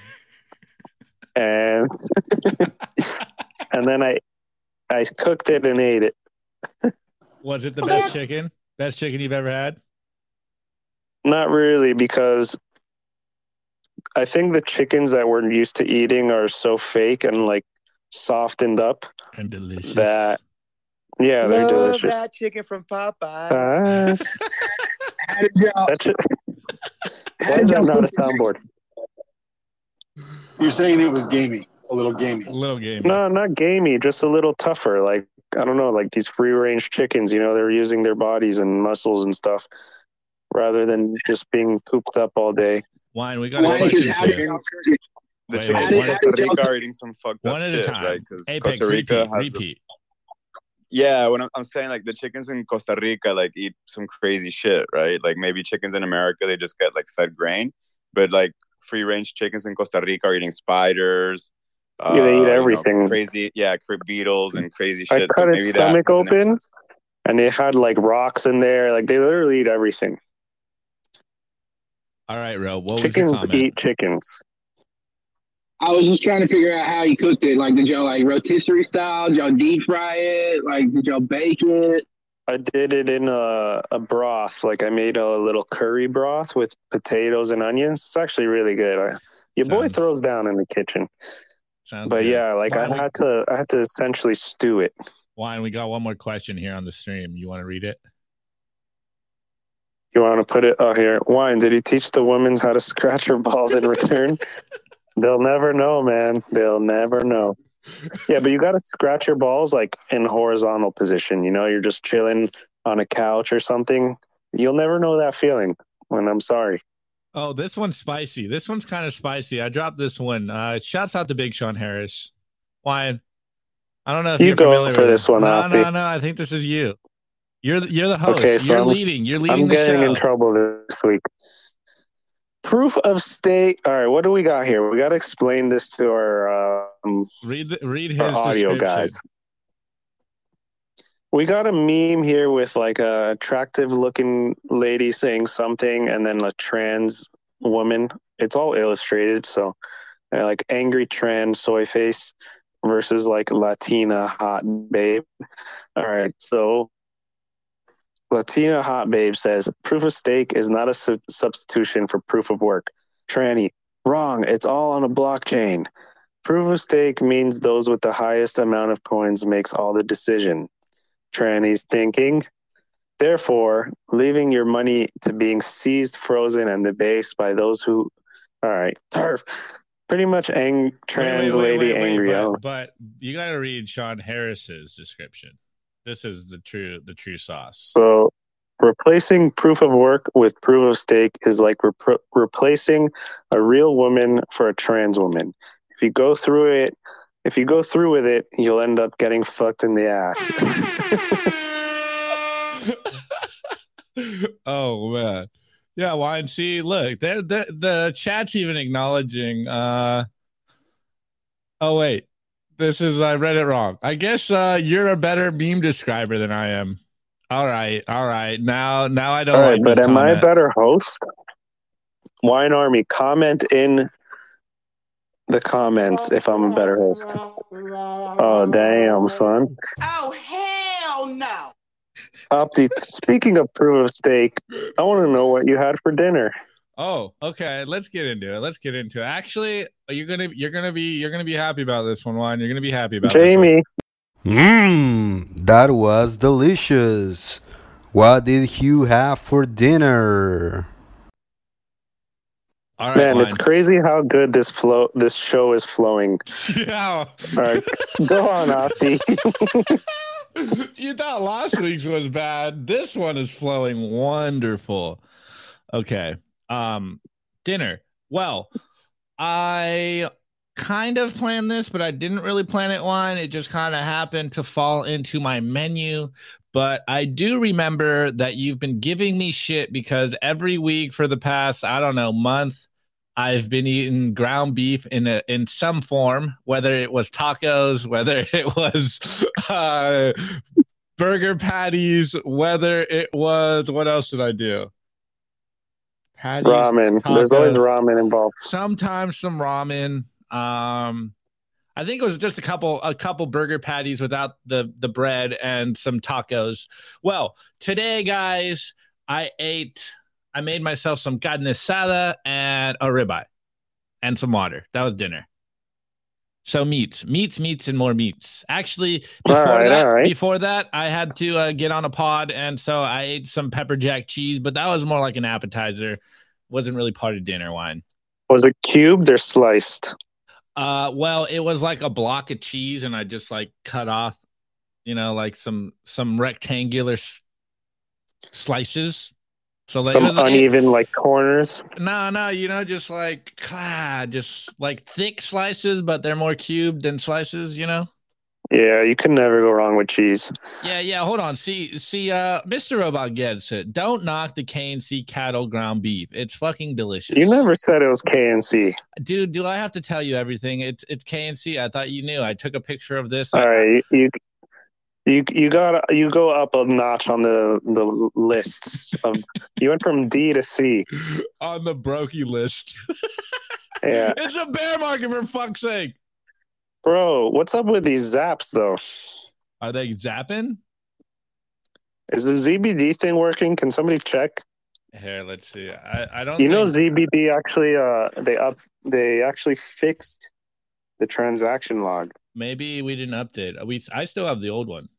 [SPEAKER 2] and and then I I cooked it and ate it.
[SPEAKER 1] Was it the best chicken? Best chicken you've ever had?
[SPEAKER 2] Not really, because I think the chickens that we're used to eating are so fake and like softened up
[SPEAKER 1] And delicious.
[SPEAKER 2] that yeah, they're
[SPEAKER 7] Love
[SPEAKER 2] delicious.
[SPEAKER 7] that chicken from Popeyes.
[SPEAKER 2] Ah,
[SPEAKER 6] How did y'all?
[SPEAKER 2] that's it.
[SPEAKER 6] How
[SPEAKER 2] Why
[SPEAKER 6] did
[SPEAKER 2] is that
[SPEAKER 6] y'all
[SPEAKER 2] not a
[SPEAKER 6] cook the
[SPEAKER 2] soundboard?
[SPEAKER 5] You're saying it was gamey, a little gamey.
[SPEAKER 1] A little game.
[SPEAKER 2] No, not gamey, just a little tougher. Like, I don't know, like these free range chickens, you know, they're using their bodies and muscles and stuff rather than just being cooped up all day.
[SPEAKER 1] Wine, we got a
[SPEAKER 6] Wine,
[SPEAKER 1] question
[SPEAKER 6] because how
[SPEAKER 1] for
[SPEAKER 6] did
[SPEAKER 1] you.
[SPEAKER 6] y'all cook it?
[SPEAKER 7] The
[SPEAKER 1] Wait,
[SPEAKER 7] chickens
[SPEAKER 1] wait,
[SPEAKER 7] in
[SPEAKER 1] one-
[SPEAKER 7] Costa Rica are eating some fucked up
[SPEAKER 1] One at a
[SPEAKER 7] shit,
[SPEAKER 1] time.
[SPEAKER 7] right? Because
[SPEAKER 1] Apex,
[SPEAKER 7] Costa Rica
[SPEAKER 1] repeat,
[SPEAKER 7] has.
[SPEAKER 1] repeat.
[SPEAKER 7] Yeah, when I'm, I'm saying like the chickens in Costa Rica like eat some crazy shit, right? Like maybe chickens in America they just get like fed grain, but like free range chickens in Costa Rica are eating spiders.
[SPEAKER 2] Yeah, they eat
[SPEAKER 7] uh, you know,
[SPEAKER 2] everything.
[SPEAKER 7] crazy, yeah, cra- beetles and crazy
[SPEAKER 2] I
[SPEAKER 7] shit.
[SPEAKER 2] cut
[SPEAKER 7] so
[SPEAKER 2] its
[SPEAKER 7] maybe
[SPEAKER 2] stomach
[SPEAKER 7] that has an
[SPEAKER 2] open.
[SPEAKER 7] influence.
[SPEAKER 2] And it had like rocks in there. Like they literally eat everything.
[SPEAKER 1] All right, Ro. What was your
[SPEAKER 2] Chickens
[SPEAKER 1] comment?
[SPEAKER 2] eat chickens.
[SPEAKER 6] I was just trying to figure out how you cooked it. Like, did y'all like rotisserie style? Did y'all deep fry it? Like, did y'all bake it?
[SPEAKER 2] I did it in a, a broth. Like I made a little curry broth with potatoes and onions. It's actually really good. I, your boy
[SPEAKER 1] Sounds-
[SPEAKER 2] throws down in the kitchen.
[SPEAKER 1] Sounds
[SPEAKER 2] But
[SPEAKER 1] good.
[SPEAKER 2] yeah, like
[SPEAKER 1] Wine,
[SPEAKER 2] I
[SPEAKER 1] we,
[SPEAKER 2] had to I had to essentially stew it.
[SPEAKER 1] Wine, we got one more question here on the stream. You want to read it?
[SPEAKER 2] You want to put it oh here. Wine, did he teach the women how to scratch her balls in return? They'll never know, man. They'll never know. Yeah, but you got to scratch your balls like in horizontal position. You know, you're just chilling on a couch or something. You'll never know that feeling. When I'm sorry.
[SPEAKER 1] Oh, this one's spicy. This one's kind of spicy. I dropped this one. Uh, shouts out to Big Sean Harris. Wine. I don't know if
[SPEAKER 2] You
[SPEAKER 1] you're
[SPEAKER 2] go
[SPEAKER 1] familiar
[SPEAKER 2] for
[SPEAKER 1] with
[SPEAKER 2] this
[SPEAKER 1] it.
[SPEAKER 2] one,
[SPEAKER 1] No,
[SPEAKER 2] Hoppy.
[SPEAKER 1] no, no. I think this is you. You're the, you're the host.
[SPEAKER 2] Okay, so
[SPEAKER 1] you're
[SPEAKER 2] I'm-
[SPEAKER 1] leading. You're leading
[SPEAKER 2] I'm
[SPEAKER 1] the
[SPEAKER 2] getting
[SPEAKER 1] show.
[SPEAKER 2] in trouble this week. Proof of stake. All right, what do we got here? We got to explain this to our um,
[SPEAKER 1] Read the, read his
[SPEAKER 2] our audio
[SPEAKER 1] description.
[SPEAKER 2] guys. We got a meme here with like a attractive looking lady saying something and then a trans woman. It's all illustrated. So uh, like angry trans soy face versus like Latina hot babe. All right. So Latina hot babe says proof of stake is not a su- substitution for proof of work. Tranny, wrong. It's all on a blockchain. Proof of stake means those with the highest amount of coins makes all the decision. Tranny's thinking. Therefore, leaving your money to being seized, frozen, and debased by those who. All right, turf. Pretty much, ang- trans
[SPEAKER 1] Wait, wait,
[SPEAKER 2] lady
[SPEAKER 1] wait, wait,
[SPEAKER 2] angry.
[SPEAKER 1] but,
[SPEAKER 2] out.
[SPEAKER 1] but you got to read Sean Harris's description. This is the true the true sauce.
[SPEAKER 2] So, replacing proof of work with proof of stake is like rep- replacing a real woman for a trans woman. If you go through it, if you go through with it, you'll end up getting fucked in the ass.
[SPEAKER 1] Oh man, yeah. Wine. See, look, the the the chat's even acknowledging. Uh, oh wait, this is I read it wrong. I guess uh, you're a better meme describer than I am. All right, all right. Now, now I don't
[SPEAKER 2] All right,
[SPEAKER 1] like
[SPEAKER 2] but
[SPEAKER 1] this
[SPEAKER 2] am I a
[SPEAKER 1] comment.
[SPEAKER 2] better host? Wine Army, comment in the comments if I'm a better host. Oh damn, son.
[SPEAKER 4] Oh, hell no.
[SPEAKER 2] Opti, speaking of proof of stake, I want to know what you had for dinner.
[SPEAKER 1] Oh, okay. Let's get into it. Let's get into it. Actually, you're gonna you're gonna be you're gonna be happy about this one, Wine. You're gonna be happy about this one.
[SPEAKER 2] Jamie,
[SPEAKER 8] Mmm, that was delicious. What did you have for dinner?
[SPEAKER 1] All right,
[SPEAKER 2] man,
[SPEAKER 1] Wine.
[SPEAKER 2] it's crazy how good this flow, this show is flowing.
[SPEAKER 1] Yeah.
[SPEAKER 2] All right, go on, Opti.
[SPEAKER 1] You thought last week's was bad. This one is flowing wonderful. Okay. Um, dinner. Well, I kind of planned this, but I didn't really plan it one. It just kind of happened to fall into my menu. But I do remember that you've been giving me shit because every week for the past, I don't know, month, I've been eating ground beef in a, in some form, whether it was tacos, whether it was uh, burger patties, whether it was, what else did I do? Patties,
[SPEAKER 2] ramen.
[SPEAKER 1] tacos,
[SPEAKER 2] There's always ramen involved.
[SPEAKER 1] sometimes some ramen. Um, I think it was just a couple a couple burger patties without the the bread and some tacos. Well, today, guys, I ate. I made myself some carne asada and a ribeye and some water. That was dinner. So meats, meats, meats, and more meats. Actually, before
[SPEAKER 2] All right,
[SPEAKER 1] that,
[SPEAKER 2] all right.
[SPEAKER 1] before that, I had to uh, get on a pod, and so I ate some pepper jack cheese, but that was more like an appetizer. Wasn't really part of dinner wine.
[SPEAKER 2] Was it cubed or sliced?
[SPEAKER 1] Uh, well, it was like a block of cheese, and I just like cut off, you know, like some some rectangular s- slices. So like, it
[SPEAKER 2] Some
[SPEAKER 1] was, it,
[SPEAKER 2] uneven like corners.
[SPEAKER 1] no, no, you know, just like ah, just like thick slices, but they're more cubed than slices, you know.
[SPEAKER 2] Yeah, you can never go wrong with cheese.
[SPEAKER 1] Yeah, yeah. Hold on. See, see, uh, Mister Robot gets it. Don't knock the K N C cattle ground beef. It's fucking delicious.
[SPEAKER 2] You never said it was K N C.
[SPEAKER 1] dude. Do I have to tell you everything? It's it's K N C. I thought you knew. I took a picture of this.
[SPEAKER 2] All
[SPEAKER 1] I,
[SPEAKER 2] right, you you you got you go up a notch on the the lists. Of, you went from D to C.
[SPEAKER 1] on the brokey list.
[SPEAKER 2] Yeah,
[SPEAKER 1] It's a bear market for fuck's sake.
[SPEAKER 2] bro, what's up with these zaps though?
[SPEAKER 1] Are they zapping?
[SPEAKER 2] Is the Z B D thing working? Can somebody check?
[SPEAKER 1] Here, let's see. I, I don't
[SPEAKER 2] You
[SPEAKER 1] think...
[SPEAKER 2] know, Z B D actually uh they up they actually fixed the transaction log.
[SPEAKER 1] maybe we didn't update. We I still have the old one.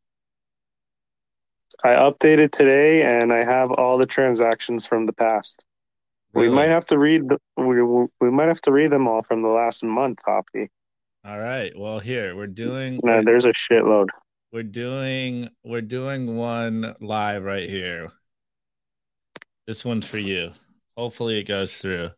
[SPEAKER 2] I updated today, and I have all the transactions from the past.
[SPEAKER 1] Really?
[SPEAKER 2] We might have to read. The, we we might have to read them all from the last month, Hoppy.
[SPEAKER 1] All right. Well, here we're doing.
[SPEAKER 2] No,
[SPEAKER 1] we're,
[SPEAKER 2] there's a shitload.
[SPEAKER 1] we're doing. We're doing one live right here. This one's for you. Hopefully, it goes through.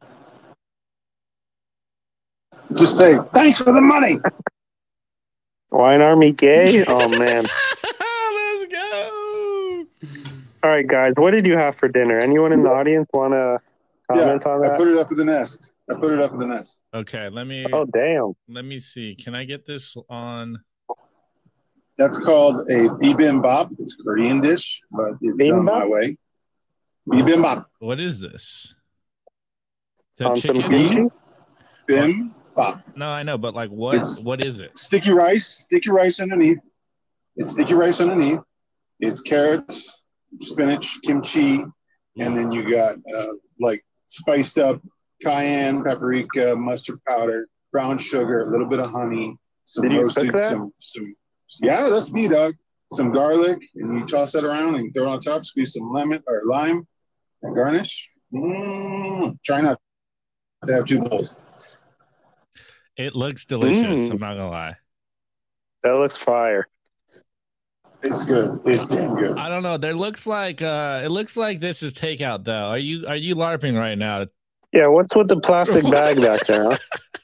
[SPEAKER 5] Just say thanks for the money.
[SPEAKER 2] Wine Army gay? Oh man!
[SPEAKER 1] Let's go.
[SPEAKER 2] All right, guys, what did you have for dinner? Anyone in the audience want to comment
[SPEAKER 5] yeah,
[SPEAKER 2] on
[SPEAKER 5] I
[SPEAKER 2] that?
[SPEAKER 5] put it up in the nest. I put it up in the nest.
[SPEAKER 1] Okay. Let me.
[SPEAKER 2] Oh damn!
[SPEAKER 1] Let me see. Can I get this on?
[SPEAKER 5] That's called a bibimbap. It's a Korean dish, but it's done my
[SPEAKER 2] Bibimbap?
[SPEAKER 5] way. Bibimbap.
[SPEAKER 1] What is this? Is that
[SPEAKER 2] On some
[SPEAKER 1] chicken?
[SPEAKER 2] kimchi?
[SPEAKER 5] Bibimbap.
[SPEAKER 1] No, I know, but like, what?
[SPEAKER 5] It's-
[SPEAKER 1] What is it?
[SPEAKER 5] Sticky rice. Sticky rice underneath. It's sticky rice underneath. It's carrots, spinach, kimchi, and then you got uh, like spiced up cayenne, paprika, mustard powder, brown sugar, a little bit of honey, some
[SPEAKER 2] Did you
[SPEAKER 5] roasted,
[SPEAKER 2] cook that?
[SPEAKER 5] some some. Yeah, that's me, dog. Some garlic, and you toss that around and throw it on top. Squeeze some lemon or lime, and garnish. Mm, try not to have two bowls.
[SPEAKER 1] It looks delicious.
[SPEAKER 2] Mm.
[SPEAKER 1] I'm not gonna lie.
[SPEAKER 2] That looks fire.
[SPEAKER 5] It's good. It's damn good.
[SPEAKER 1] I don't know. There looks like uh, it looks like this is takeout though. Are you are you LARPing right now?
[SPEAKER 2] Yeah, what's with the plastic bag back there? Huh?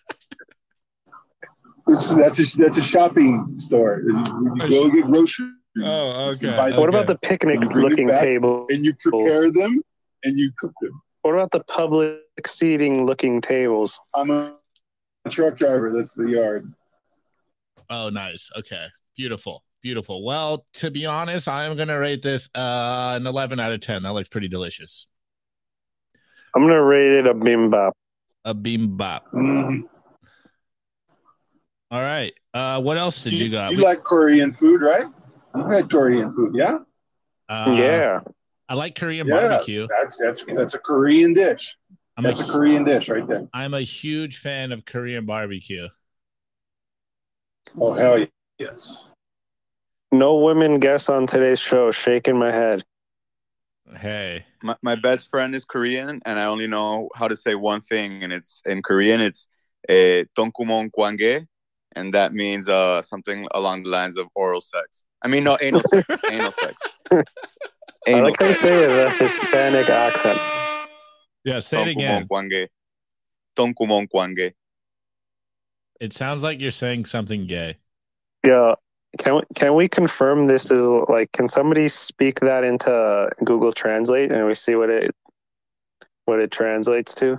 [SPEAKER 5] It's, that's a that's a shopping store. You, you go get groceries.
[SPEAKER 1] Oh,
[SPEAKER 5] You
[SPEAKER 1] okay.
[SPEAKER 5] buy-
[SPEAKER 2] What about
[SPEAKER 1] Okay.
[SPEAKER 2] the picnic
[SPEAKER 5] You bring it
[SPEAKER 2] looking
[SPEAKER 5] back,
[SPEAKER 2] table?
[SPEAKER 5] and you prepare them and you cook them.
[SPEAKER 2] What about the public seating looking tables?
[SPEAKER 5] I'm a, a truck driver. That's the yard.
[SPEAKER 1] Oh, nice. Okay, beautiful, beautiful. Well, to be honest, I'm gonna rate this uh, an eleven out of ten. That looks pretty delicious.
[SPEAKER 2] I'm gonna rate it a bimbap.
[SPEAKER 1] A bimbap.
[SPEAKER 5] Mhm.
[SPEAKER 1] All right. Uh, what else did you got?
[SPEAKER 5] You
[SPEAKER 1] We-
[SPEAKER 5] like Korean food, right? You had Korean food, yeah?
[SPEAKER 1] uh,
[SPEAKER 2] yeah.
[SPEAKER 1] I like Korean
[SPEAKER 5] Yeah.
[SPEAKER 1] barbecue.
[SPEAKER 5] That's that's that's a Korean dish.
[SPEAKER 1] I'm
[SPEAKER 5] That's
[SPEAKER 1] a,
[SPEAKER 5] a Korean dish right there.
[SPEAKER 1] I'm a huge fan of Korean barbecue.
[SPEAKER 5] Oh hell yes.
[SPEAKER 2] No women guests on today's show. Shaking my head.
[SPEAKER 1] Hey,
[SPEAKER 7] My, my best friend is Korean, and I only know how to say one thing, and it's in Korean. It's eh, tonkumon kwange, and that means uh something along the lines of oral sex. I mean, no, anal sex. Anal sex.
[SPEAKER 2] I
[SPEAKER 7] Anal
[SPEAKER 2] like how you
[SPEAKER 7] sex.
[SPEAKER 2] say it with a Hispanic accent.
[SPEAKER 1] Yeah, say it again.
[SPEAKER 7] Tongkumongkwange. Tongkumongkwange.
[SPEAKER 1] It sounds like you're saying something gay.
[SPEAKER 2] Yeah. Can we, can we confirm this is like? Can somebody speak that into Google Translate and we see what it what it translates to?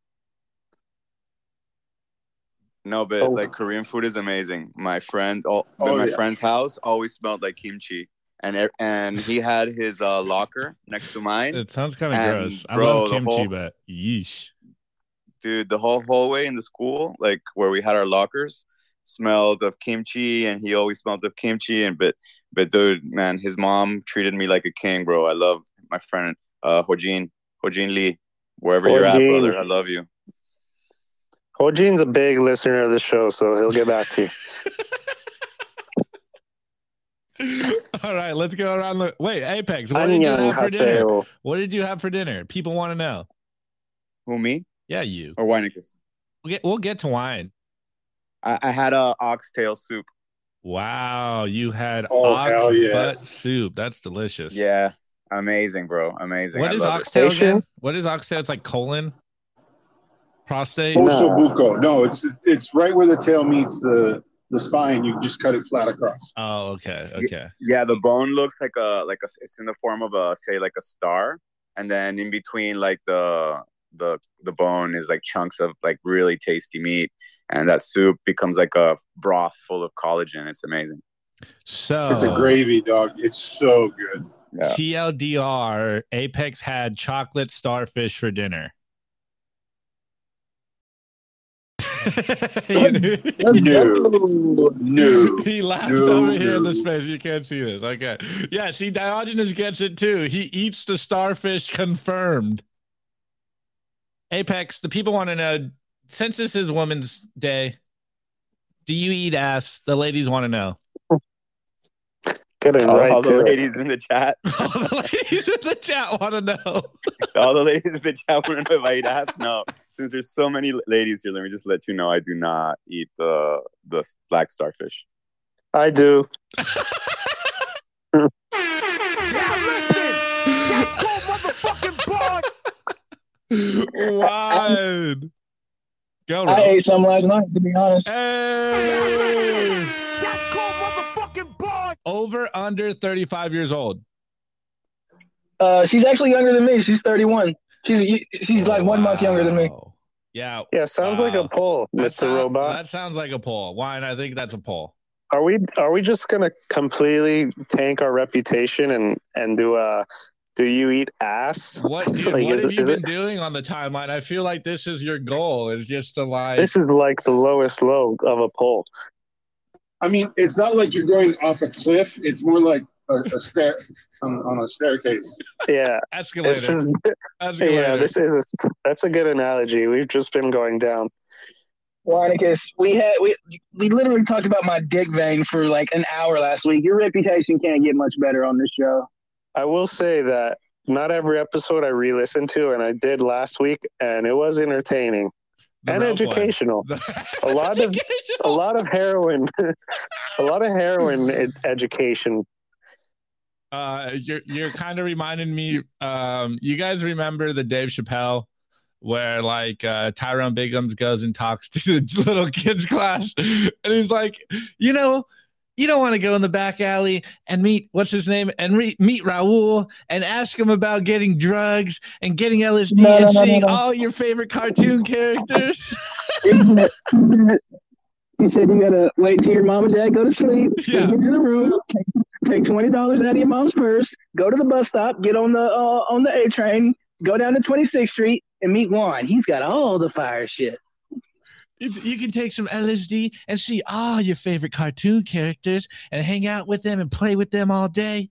[SPEAKER 7] No, but
[SPEAKER 2] Oh.
[SPEAKER 7] like Korean food is amazing. My friend, oh,
[SPEAKER 5] Oh,
[SPEAKER 7] my
[SPEAKER 5] yeah.
[SPEAKER 7] friend's house always smelled like kimchi, and e- and he had his uh, locker next to mine.
[SPEAKER 1] It sounds kind of
[SPEAKER 7] And,
[SPEAKER 1] gross. I
[SPEAKER 7] bro,
[SPEAKER 1] love
[SPEAKER 7] the
[SPEAKER 1] kimchi,
[SPEAKER 7] whole-
[SPEAKER 1] but yeesh.
[SPEAKER 7] Dude, the whole hallway in the school, like where we had our lockers, smelled of kimchi, and he always smelled of kimchi. And but but dude, man, his mom treated me like a king, bro. I love my friend uh Hojin, Hojin Lee, wherever you're at,
[SPEAKER 2] Hojin.
[SPEAKER 7] brother. I love you.
[SPEAKER 2] Hojin's a big listener of the show, so he'll get back to you.
[SPEAKER 1] All right, let's go around the wait, Apex. What did you have for dinner?
[SPEAKER 2] Annyeonghaseyo.
[SPEAKER 1] What did you have for dinner? People want to know.
[SPEAKER 7] Who, me
[SPEAKER 1] Yeah, you.
[SPEAKER 7] or Weinicus?
[SPEAKER 1] We'll get, we'll get to wine.
[SPEAKER 7] I, I had a oxtail soup.
[SPEAKER 1] Wow, you had
[SPEAKER 5] Oh,
[SPEAKER 1] ox
[SPEAKER 5] hell yes.
[SPEAKER 1] butt soup. That's delicious.
[SPEAKER 7] Yeah, amazing, bro. Amazing.
[SPEAKER 1] What
[SPEAKER 7] I
[SPEAKER 1] is
[SPEAKER 7] love it.
[SPEAKER 1] oxtail
[SPEAKER 2] Asian?
[SPEAKER 1] again? What is oxtail? It's like colon, prostate.
[SPEAKER 2] No.
[SPEAKER 5] Ossobuco. No, it's it's right where the tail meets the the spine. You just cut it flat across.
[SPEAKER 1] Oh, okay, okay.
[SPEAKER 7] Yeah, the bone looks like a like a. It's in the form of a say like a star, and then in between like the the the bone is like chunks of like really tasty meat, and that soup becomes like a broth full of collagen. It's amazing.
[SPEAKER 1] So
[SPEAKER 5] It's a gravy, dog. It's so good.
[SPEAKER 7] Yeah.
[SPEAKER 1] T L D R, Apex had chocolate starfish for dinner.
[SPEAKER 5] No, no.
[SPEAKER 1] He laughed
[SPEAKER 5] No,
[SPEAKER 1] over here in the
[SPEAKER 5] no.
[SPEAKER 1] space. You can't see this. Okay. Yeah, see, Diogenes gets it too. He eats the starfish confirmed. Apex, the people want to know, since this is Women's Day, do you eat ass? The ladies want to know.
[SPEAKER 2] Getting
[SPEAKER 7] All,
[SPEAKER 2] right
[SPEAKER 7] all the
[SPEAKER 2] to it.
[SPEAKER 7] ladies in the chat,
[SPEAKER 1] All the ladies in the chat want to know.
[SPEAKER 7] all the ladies in the chat want to know if I eat ass. No, since there's so many ladies here, let me just let you know I do not eat the the black starfish.
[SPEAKER 2] I do.
[SPEAKER 4] Yeah, listen. That's called motherfucking bars.
[SPEAKER 1] Wide. Go,
[SPEAKER 6] I
[SPEAKER 1] Ro.
[SPEAKER 6] ate some last night, to be honest.
[SPEAKER 1] Hey.
[SPEAKER 4] That's called motherfucking bars.
[SPEAKER 1] Over under thirty-five years old.
[SPEAKER 6] Uh, she's actually younger than me. She's thirty-one. She's she's like one month younger than me.
[SPEAKER 1] Wow. Yeah.
[SPEAKER 2] Yeah, sounds like a
[SPEAKER 1] Wow.
[SPEAKER 2] poll,
[SPEAKER 1] That
[SPEAKER 2] Mister
[SPEAKER 1] sound-
[SPEAKER 2] Robot.
[SPEAKER 1] That sounds like a poll. Wine, I think that's a poll.
[SPEAKER 2] Are we are we just gonna completely tank our reputation and and do a do you eat ass?
[SPEAKER 1] What, dude,
[SPEAKER 2] Like,
[SPEAKER 1] what
[SPEAKER 2] is
[SPEAKER 1] have
[SPEAKER 2] it-
[SPEAKER 1] you
[SPEAKER 2] is
[SPEAKER 1] been
[SPEAKER 2] it-
[SPEAKER 1] doing on the timeline? I feel like this is your goal, is just to like.
[SPEAKER 2] This is like the lowest low of a poll.
[SPEAKER 5] I mean, it's not like you're going off a cliff. It's more like a, a stair on, on a staircase.
[SPEAKER 2] Yeah, it's
[SPEAKER 1] Escalator.
[SPEAKER 2] just
[SPEAKER 1] Escalator.
[SPEAKER 2] yeah. This is that's a good analogy. We've just been going down.
[SPEAKER 6] Warnicus, we had we we literally talked about my dick vein for like an hour last week. Your reputation can't get much better on this show.
[SPEAKER 2] I will say that not every episode I re-listened to, and I did last week, and it was entertaining
[SPEAKER 1] The
[SPEAKER 2] and
[SPEAKER 1] rope one.
[SPEAKER 2] educational.
[SPEAKER 1] The-
[SPEAKER 2] A lot of-
[SPEAKER 1] Educational.
[SPEAKER 2] A lot of heroin, a lot of heroin ed- education.
[SPEAKER 1] Uh, you're you're kind of reminding me. Um, you guys remember the Dave Chappelle, where like uh, Tyrone Biggums goes and talks to the little kids class, and he's like, you know, you don't want to go in the back alley and meet what's his name and re- meet Raul and ask him about getting drugs and getting L S D
[SPEAKER 6] No,
[SPEAKER 1] and
[SPEAKER 6] no, no,
[SPEAKER 1] seeing
[SPEAKER 6] no, no.
[SPEAKER 1] all your favorite cartoon characters.
[SPEAKER 6] He said you gotta wait till your mom and dad go to sleep.
[SPEAKER 1] Yeah.
[SPEAKER 6] Get into the room. Take, take twenty dollars out of your mom's purse. Go to the bus stop. Get on the uh, on the A train. Go down to twenty-sixth Street and meet Juan. He's got all the fire shit.
[SPEAKER 1] You, you can take some L S D and see all your favorite cartoon characters and hang out with them and play with them all day.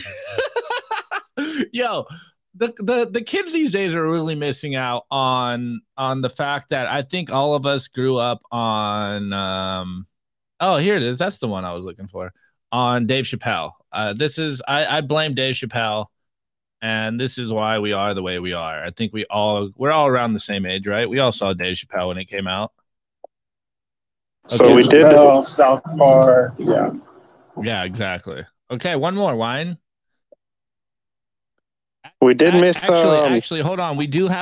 [SPEAKER 1] Yo, the, the the kids these days are really missing out on on the fact that I think all of us grew up on um oh here it is, that's the one I was looking for, on Dave Chappelle. Uh this is I, I blame Dave Chappelle, and this is why we are the way we are. I think we all we're all around the same age, right? We all saw Dave Chappelle when it came out.
[SPEAKER 2] So
[SPEAKER 1] Okay.
[SPEAKER 2] we did.
[SPEAKER 5] Chappelle, South Park. Yeah.
[SPEAKER 1] Yeah, exactly. Okay, one more wine.
[SPEAKER 2] We did
[SPEAKER 1] Ac-
[SPEAKER 2] miss.
[SPEAKER 1] Actually,
[SPEAKER 2] um,
[SPEAKER 1] actually, hold on. We do have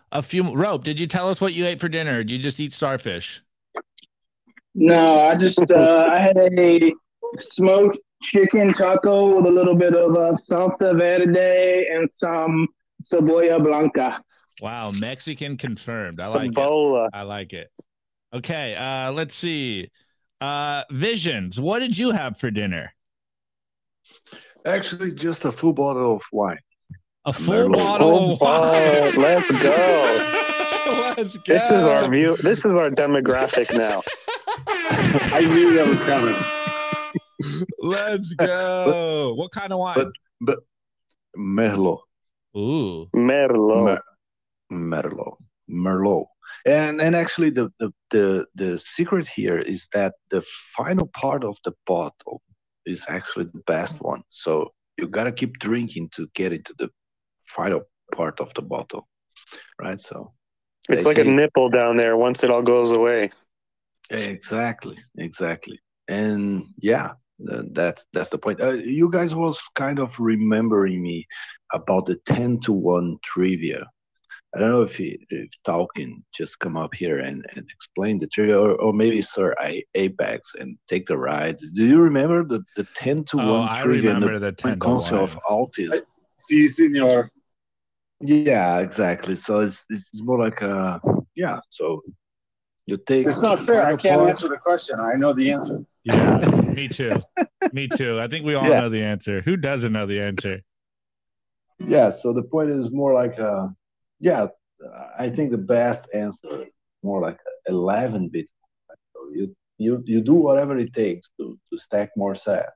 [SPEAKER 1] a few. Rope, did you tell us what you ate for dinner? Or did you just eat starfish?
[SPEAKER 6] No, I just uh, I had a smoked chicken taco with a little bit of uh, salsa verde and some cebolla blanca.
[SPEAKER 1] Wow, Mexican confirmed. I like it.
[SPEAKER 2] Cibola.
[SPEAKER 1] I like it. Okay, uh, let's see. Uh, Visions, what did you have for dinner?
[SPEAKER 9] Actually, just a full bottle of wine.
[SPEAKER 1] A full bottle of
[SPEAKER 2] Oh,
[SPEAKER 1] wine.
[SPEAKER 2] let's go.
[SPEAKER 1] Let's go.
[SPEAKER 2] This is our view. This is our demographic now.
[SPEAKER 5] I knew that was coming.
[SPEAKER 1] Let's go. What kind of wine?
[SPEAKER 9] But but Merlot.
[SPEAKER 1] Ooh.
[SPEAKER 2] Merlot.
[SPEAKER 9] Mer- Merlot. Merlot. And and actually the, the the the secret here is that the final part of the bottle is actually the best one. So you gotta keep drinking to get into the final part of the bottle. Right? So
[SPEAKER 2] It's
[SPEAKER 9] they
[SPEAKER 2] like a
[SPEAKER 9] say-
[SPEAKER 2] nipple down there once it all goes away.
[SPEAKER 9] Exactly, exactly, and yeah, th- that's that's the point. Uh, you guys was kind of remembering me about the ten to one trivia. I don't know if he, if Tal can just come up here and, and explain the trivia, or, or maybe Sir I, Apex and take the ride. Do you remember the, the ten to
[SPEAKER 1] Oh,
[SPEAKER 9] one
[SPEAKER 1] I
[SPEAKER 9] trivia and
[SPEAKER 1] remember
[SPEAKER 9] the,
[SPEAKER 1] the ten to
[SPEAKER 9] concept of
[SPEAKER 1] one.
[SPEAKER 9] autism?
[SPEAKER 5] See, senor.
[SPEAKER 9] Yeah, exactly. So it's it's more like a yeah. So you take.
[SPEAKER 5] It's not fair. I
[SPEAKER 9] final
[SPEAKER 5] can't
[SPEAKER 9] part-
[SPEAKER 5] answer the question. I know the answer.
[SPEAKER 1] Yeah, me too. Me too. I think we all
[SPEAKER 9] Yeah.
[SPEAKER 1] know the answer. Who doesn't know the answer?
[SPEAKER 9] Yeah, so the point is more like, uh, yeah, I think the best answer is more like eleven bit. So you, you you do whatever it takes to, to stack more sat.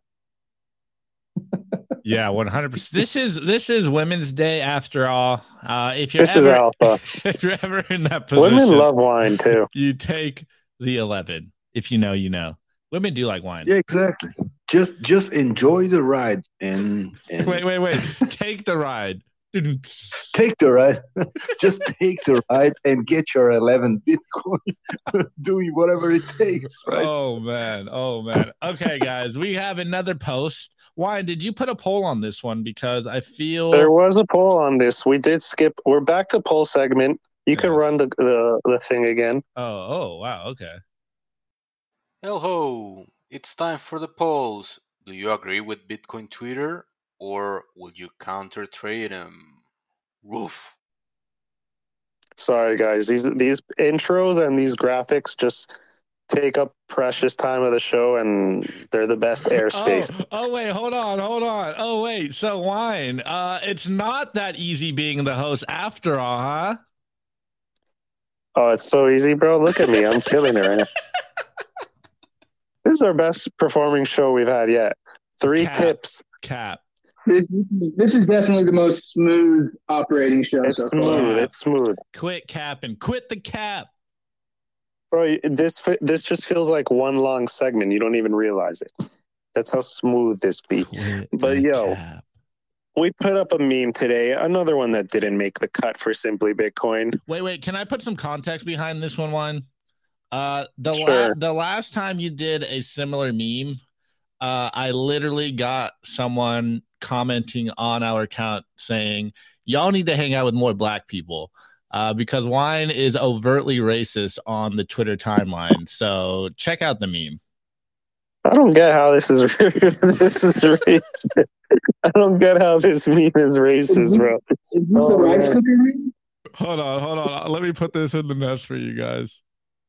[SPEAKER 1] Yeah, one hundred percent. This is this is Women's Day after all. Uh, if you're
[SPEAKER 2] This is
[SPEAKER 1] ever
[SPEAKER 2] alpha.
[SPEAKER 1] if you're ever in that position,
[SPEAKER 2] Women love wine too.
[SPEAKER 1] you take the eleven. If you know, you know. Women do like wine.
[SPEAKER 9] Yeah, exactly. Just just enjoy the ride and, and
[SPEAKER 1] Wait, wait, wait. Take the ride.
[SPEAKER 9] take the ride. Just take the ride and get your eleven Bitcoin doing whatever it takes, right?
[SPEAKER 1] Oh man. Oh man. Okay, guys, we have another post. Why did you put a poll on this one? Because I feel
[SPEAKER 2] There was a poll on this. We did skip. We're back to poll segment. You can
[SPEAKER 1] Yes.
[SPEAKER 2] run the, the the thing again.
[SPEAKER 1] Oh, oh, wow. Okay.
[SPEAKER 3] Hello, it's time for the polls. Do you agree with Bitcoin Twitter or would you counter trade him? Woof.
[SPEAKER 2] Sorry, guys. These these intros and these graphics just take up precious time of the show, and they're the best airspace.
[SPEAKER 1] Oh, oh, wait, hold on, hold on. Oh, wait. So, Wine, uh, it's not that easy being the host after all, huh?
[SPEAKER 2] Oh, it's so easy, bro. Look at me. I'm killing it right now. This is our best performing show we've had yet. Three
[SPEAKER 1] Cap.
[SPEAKER 2] tips.
[SPEAKER 1] Cap.
[SPEAKER 6] This, is- this is definitely the most smooth operating show
[SPEAKER 2] It's
[SPEAKER 6] so
[SPEAKER 2] smooth.
[SPEAKER 6] far.
[SPEAKER 2] It's smooth.
[SPEAKER 1] Quit capping. Quit the cap.
[SPEAKER 2] Bro, this fi- this just feels like one long segment. You don't even realize it. That's how smooth this be.
[SPEAKER 1] Quit
[SPEAKER 2] But
[SPEAKER 1] the
[SPEAKER 2] yo,
[SPEAKER 1] cap.
[SPEAKER 2] we put up a meme today. Another one that didn't make the cut for Simply Bitcoin.
[SPEAKER 1] Wait, wait. Can I put some context behind this one, Wine? Uh, the la-
[SPEAKER 2] Sure.
[SPEAKER 1] the last time you did a similar meme, uh, I literally got someone commenting on our account saying, "Y'all need to hang out with more black people." Uh, because Wine is overtly racist on the Twitter timeline. So check out the meme.
[SPEAKER 2] I don't get how this is this is racist. I don't get how this meme is racist, bro.
[SPEAKER 6] Is this
[SPEAKER 2] Oh,
[SPEAKER 6] a rice
[SPEAKER 2] man.
[SPEAKER 6] cooker meme?
[SPEAKER 1] Hold on, hold on. Let me put this in the mess for you guys.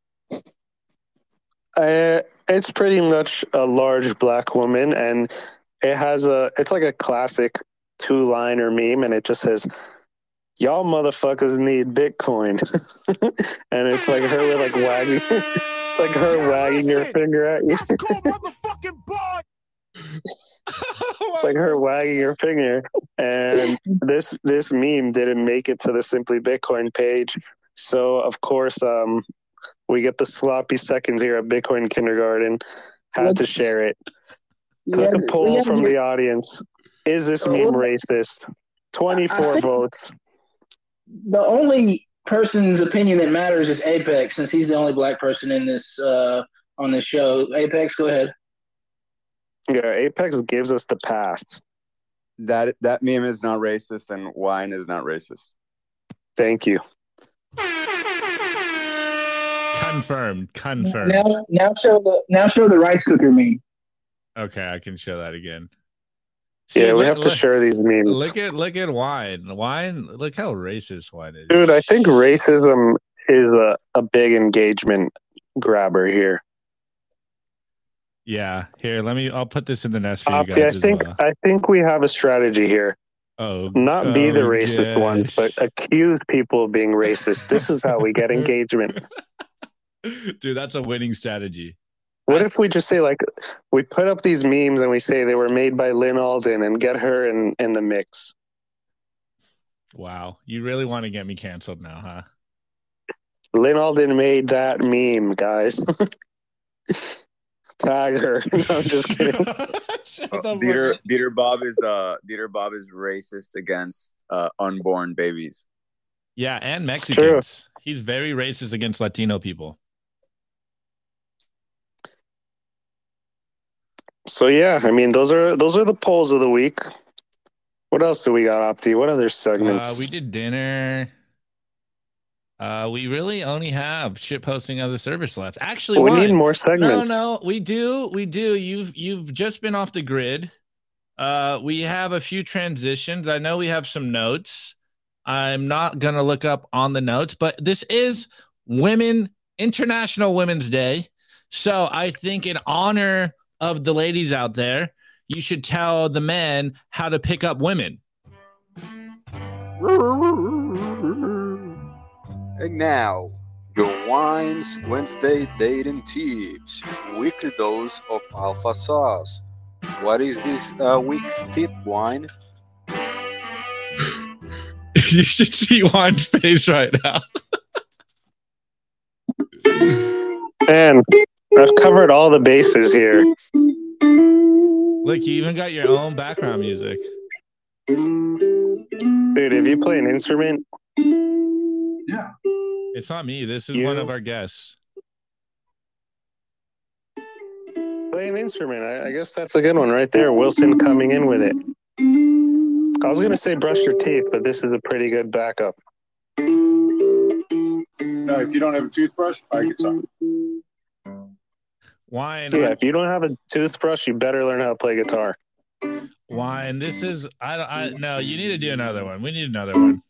[SPEAKER 2] Uh, it's pretty much a large black woman, and it has a. It's like a classic two-liner meme, and it just says, "Y'all motherfuckers need Bitcoin," and it's like her with like wagging, like her wagging her finger at you.
[SPEAKER 4] That's called motherfucking bond.
[SPEAKER 2] It's like her wagging her finger, and this this meme didn't make it to the Simply Bitcoin page, so of course, um, we get the sloppy seconds here at Bitcoin Kindergarten. Had to
[SPEAKER 6] Let's-
[SPEAKER 2] share it.
[SPEAKER 6] We
[SPEAKER 2] Put
[SPEAKER 6] had-
[SPEAKER 2] the
[SPEAKER 6] we
[SPEAKER 2] poll
[SPEAKER 6] had to
[SPEAKER 2] from
[SPEAKER 6] get-
[SPEAKER 2] the audience. Is this
[SPEAKER 6] Uh,
[SPEAKER 2] meme
[SPEAKER 6] well,
[SPEAKER 2] racist? twenty-four
[SPEAKER 6] I think-
[SPEAKER 2] votes.
[SPEAKER 6] The only person's opinion that matters is Apex, since he's the only black person in this uh, on this show. Apex, go ahead.
[SPEAKER 2] Yeah, Apex gives us the pass.
[SPEAKER 7] That that meme is not racist, and wine is not racist.
[SPEAKER 2] Thank you.
[SPEAKER 1] Confirmed. Confirmed.
[SPEAKER 6] Now, now show the now show the rice cooker meme.
[SPEAKER 1] Okay, I can show that again.
[SPEAKER 2] See, yeah, we
[SPEAKER 1] look,
[SPEAKER 2] have to
[SPEAKER 1] look,
[SPEAKER 2] share these memes.
[SPEAKER 1] Look at look at wine. Wine. Look how racist wine is.
[SPEAKER 2] Dude, I think racism is a, a big engagement grabber here.
[SPEAKER 1] Yeah, here. Let me. I'll put this in the nest for you
[SPEAKER 2] Opti,
[SPEAKER 1] guys.
[SPEAKER 2] I think
[SPEAKER 1] well.
[SPEAKER 2] I think we have a strategy here.
[SPEAKER 1] Oh,
[SPEAKER 2] not
[SPEAKER 1] oh,
[SPEAKER 2] be the racist
[SPEAKER 1] gosh.
[SPEAKER 2] ones, but accuse people of being racist. This is how we get engagement.
[SPEAKER 1] Dude, that's a winning strategy.
[SPEAKER 2] What if we just say, like, we put up these memes and we say they were made by Lynn Alden and get her in, in the mix?
[SPEAKER 1] Wow. You really want to get me canceled now, huh?
[SPEAKER 2] Lynn Alden made that meme, guys. Tag her. No, I'm just kidding.
[SPEAKER 7] Uh, Dieter, Dieter Bob is uh Dieter Bob is racist against uh, unborn babies.
[SPEAKER 1] Yeah, and Mexicans. He's very racist against Latino people.
[SPEAKER 2] So yeah, I mean those are those are the polls of the week. What else do we got, Opti? What other segments?
[SPEAKER 1] Uh, we did dinner. Uh, we really only have shit posting as a service left. Actually,
[SPEAKER 2] we
[SPEAKER 1] one.
[SPEAKER 2] need more segments.
[SPEAKER 1] No, no, we do, we do. You've you've just been off the grid. Uh, we have a few transitions. I know we have some notes. I'm not gonna look up on the notes, but this is Women International Women's Day, so I think in honor of the ladies out there, you should tell the men how to pick up women.
[SPEAKER 3] And now, your Wine's Wednesday dating tips. Weekly dose of alpha sauce. What is this uh, week's tip, Wine?
[SPEAKER 1] You should see Wine's face right now.
[SPEAKER 2] Man, I've covered all the bases here.
[SPEAKER 1] Look, you even got your own background music.
[SPEAKER 2] Dude, if you play an instrument...
[SPEAKER 5] Yeah.
[SPEAKER 1] It's not me. This is
[SPEAKER 2] You-
[SPEAKER 1] one of our guests.
[SPEAKER 2] Play an instrument. I, I guess that's a good one right there. Wilson coming in with it. I was going to say brush your teeth, but this is a pretty good backup.
[SPEAKER 5] No, if you don't have a toothbrush, I guitar.
[SPEAKER 1] Wine.
[SPEAKER 2] Yeah, if you don't have a toothbrush, you better learn how to play guitar.
[SPEAKER 1] Wine. This is. I. I. No. You need to do another one. We need another one.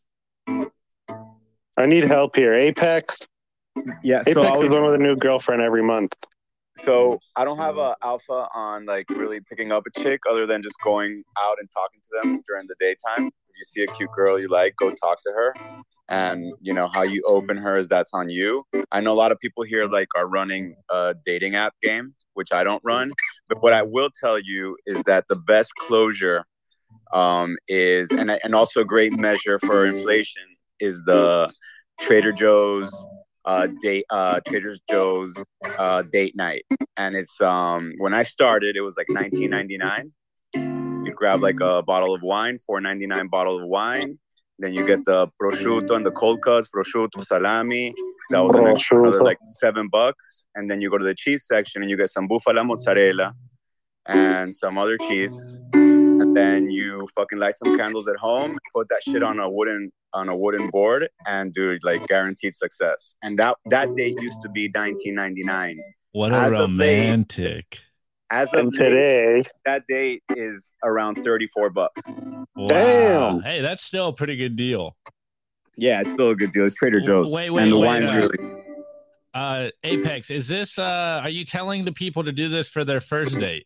[SPEAKER 2] I need help here. Apex.
[SPEAKER 7] Yeah, so
[SPEAKER 2] Apex
[SPEAKER 7] I was,
[SPEAKER 2] is one with a new girlfriend every month.
[SPEAKER 7] so I don't have a alpha on like really picking up a chick other than just going out and talking to them during the daytime. If you see a cute girl you like, go talk to her. And you know how you open her is that's on you. I know a lot of people here like are running a dating app game, which I don't run. But what I will tell you is that the best closure um, is, and and also a great measure for inflation is the Trader Joe's uh, date, uh, Trader Joe's uh, date night. And it's um, when I started, it was like nineteen ninety-nine. You'd grab like a bottle of wine, four ninety-nine bottle of wine. Then you get the prosciutto and the cold cuts, prosciutto, salami. That was an extra another like seven bucks. And then you go to the cheese section and you get some bufala mozzarella and some other cheese. And then you fucking light some candles at home, put that shit on a wooden on a wooden board, and dude, like guaranteed success. And that that date used to be nineteen ninety-nine.
[SPEAKER 1] What a
[SPEAKER 7] As of late-
[SPEAKER 1] romantic.
[SPEAKER 7] As of
[SPEAKER 2] And
[SPEAKER 7] late,
[SPEAKER 2] today,
[SPEAKER 7] that date is around thirty-four bucks.
[SPEAKER 1] Wow.
[SPEAKER 2] Damn.
[SPEAKER 1] Hey, that's still a pretty good deal.
[SPEAKER 7] Yeah, it's still a good deal. It's Trader Joe's.
[SPEAKER 1] Wait, wait,
[SPEAKER 7] and the
[SPEAKER 1] wait,
[SPEAKER 7] wine's
[SPEAKER 1] uh,
[SPEAKER 7] really
[SPEAKER 1] Uh, Apex, is this? Uh, are you telling the people to do this for their first date?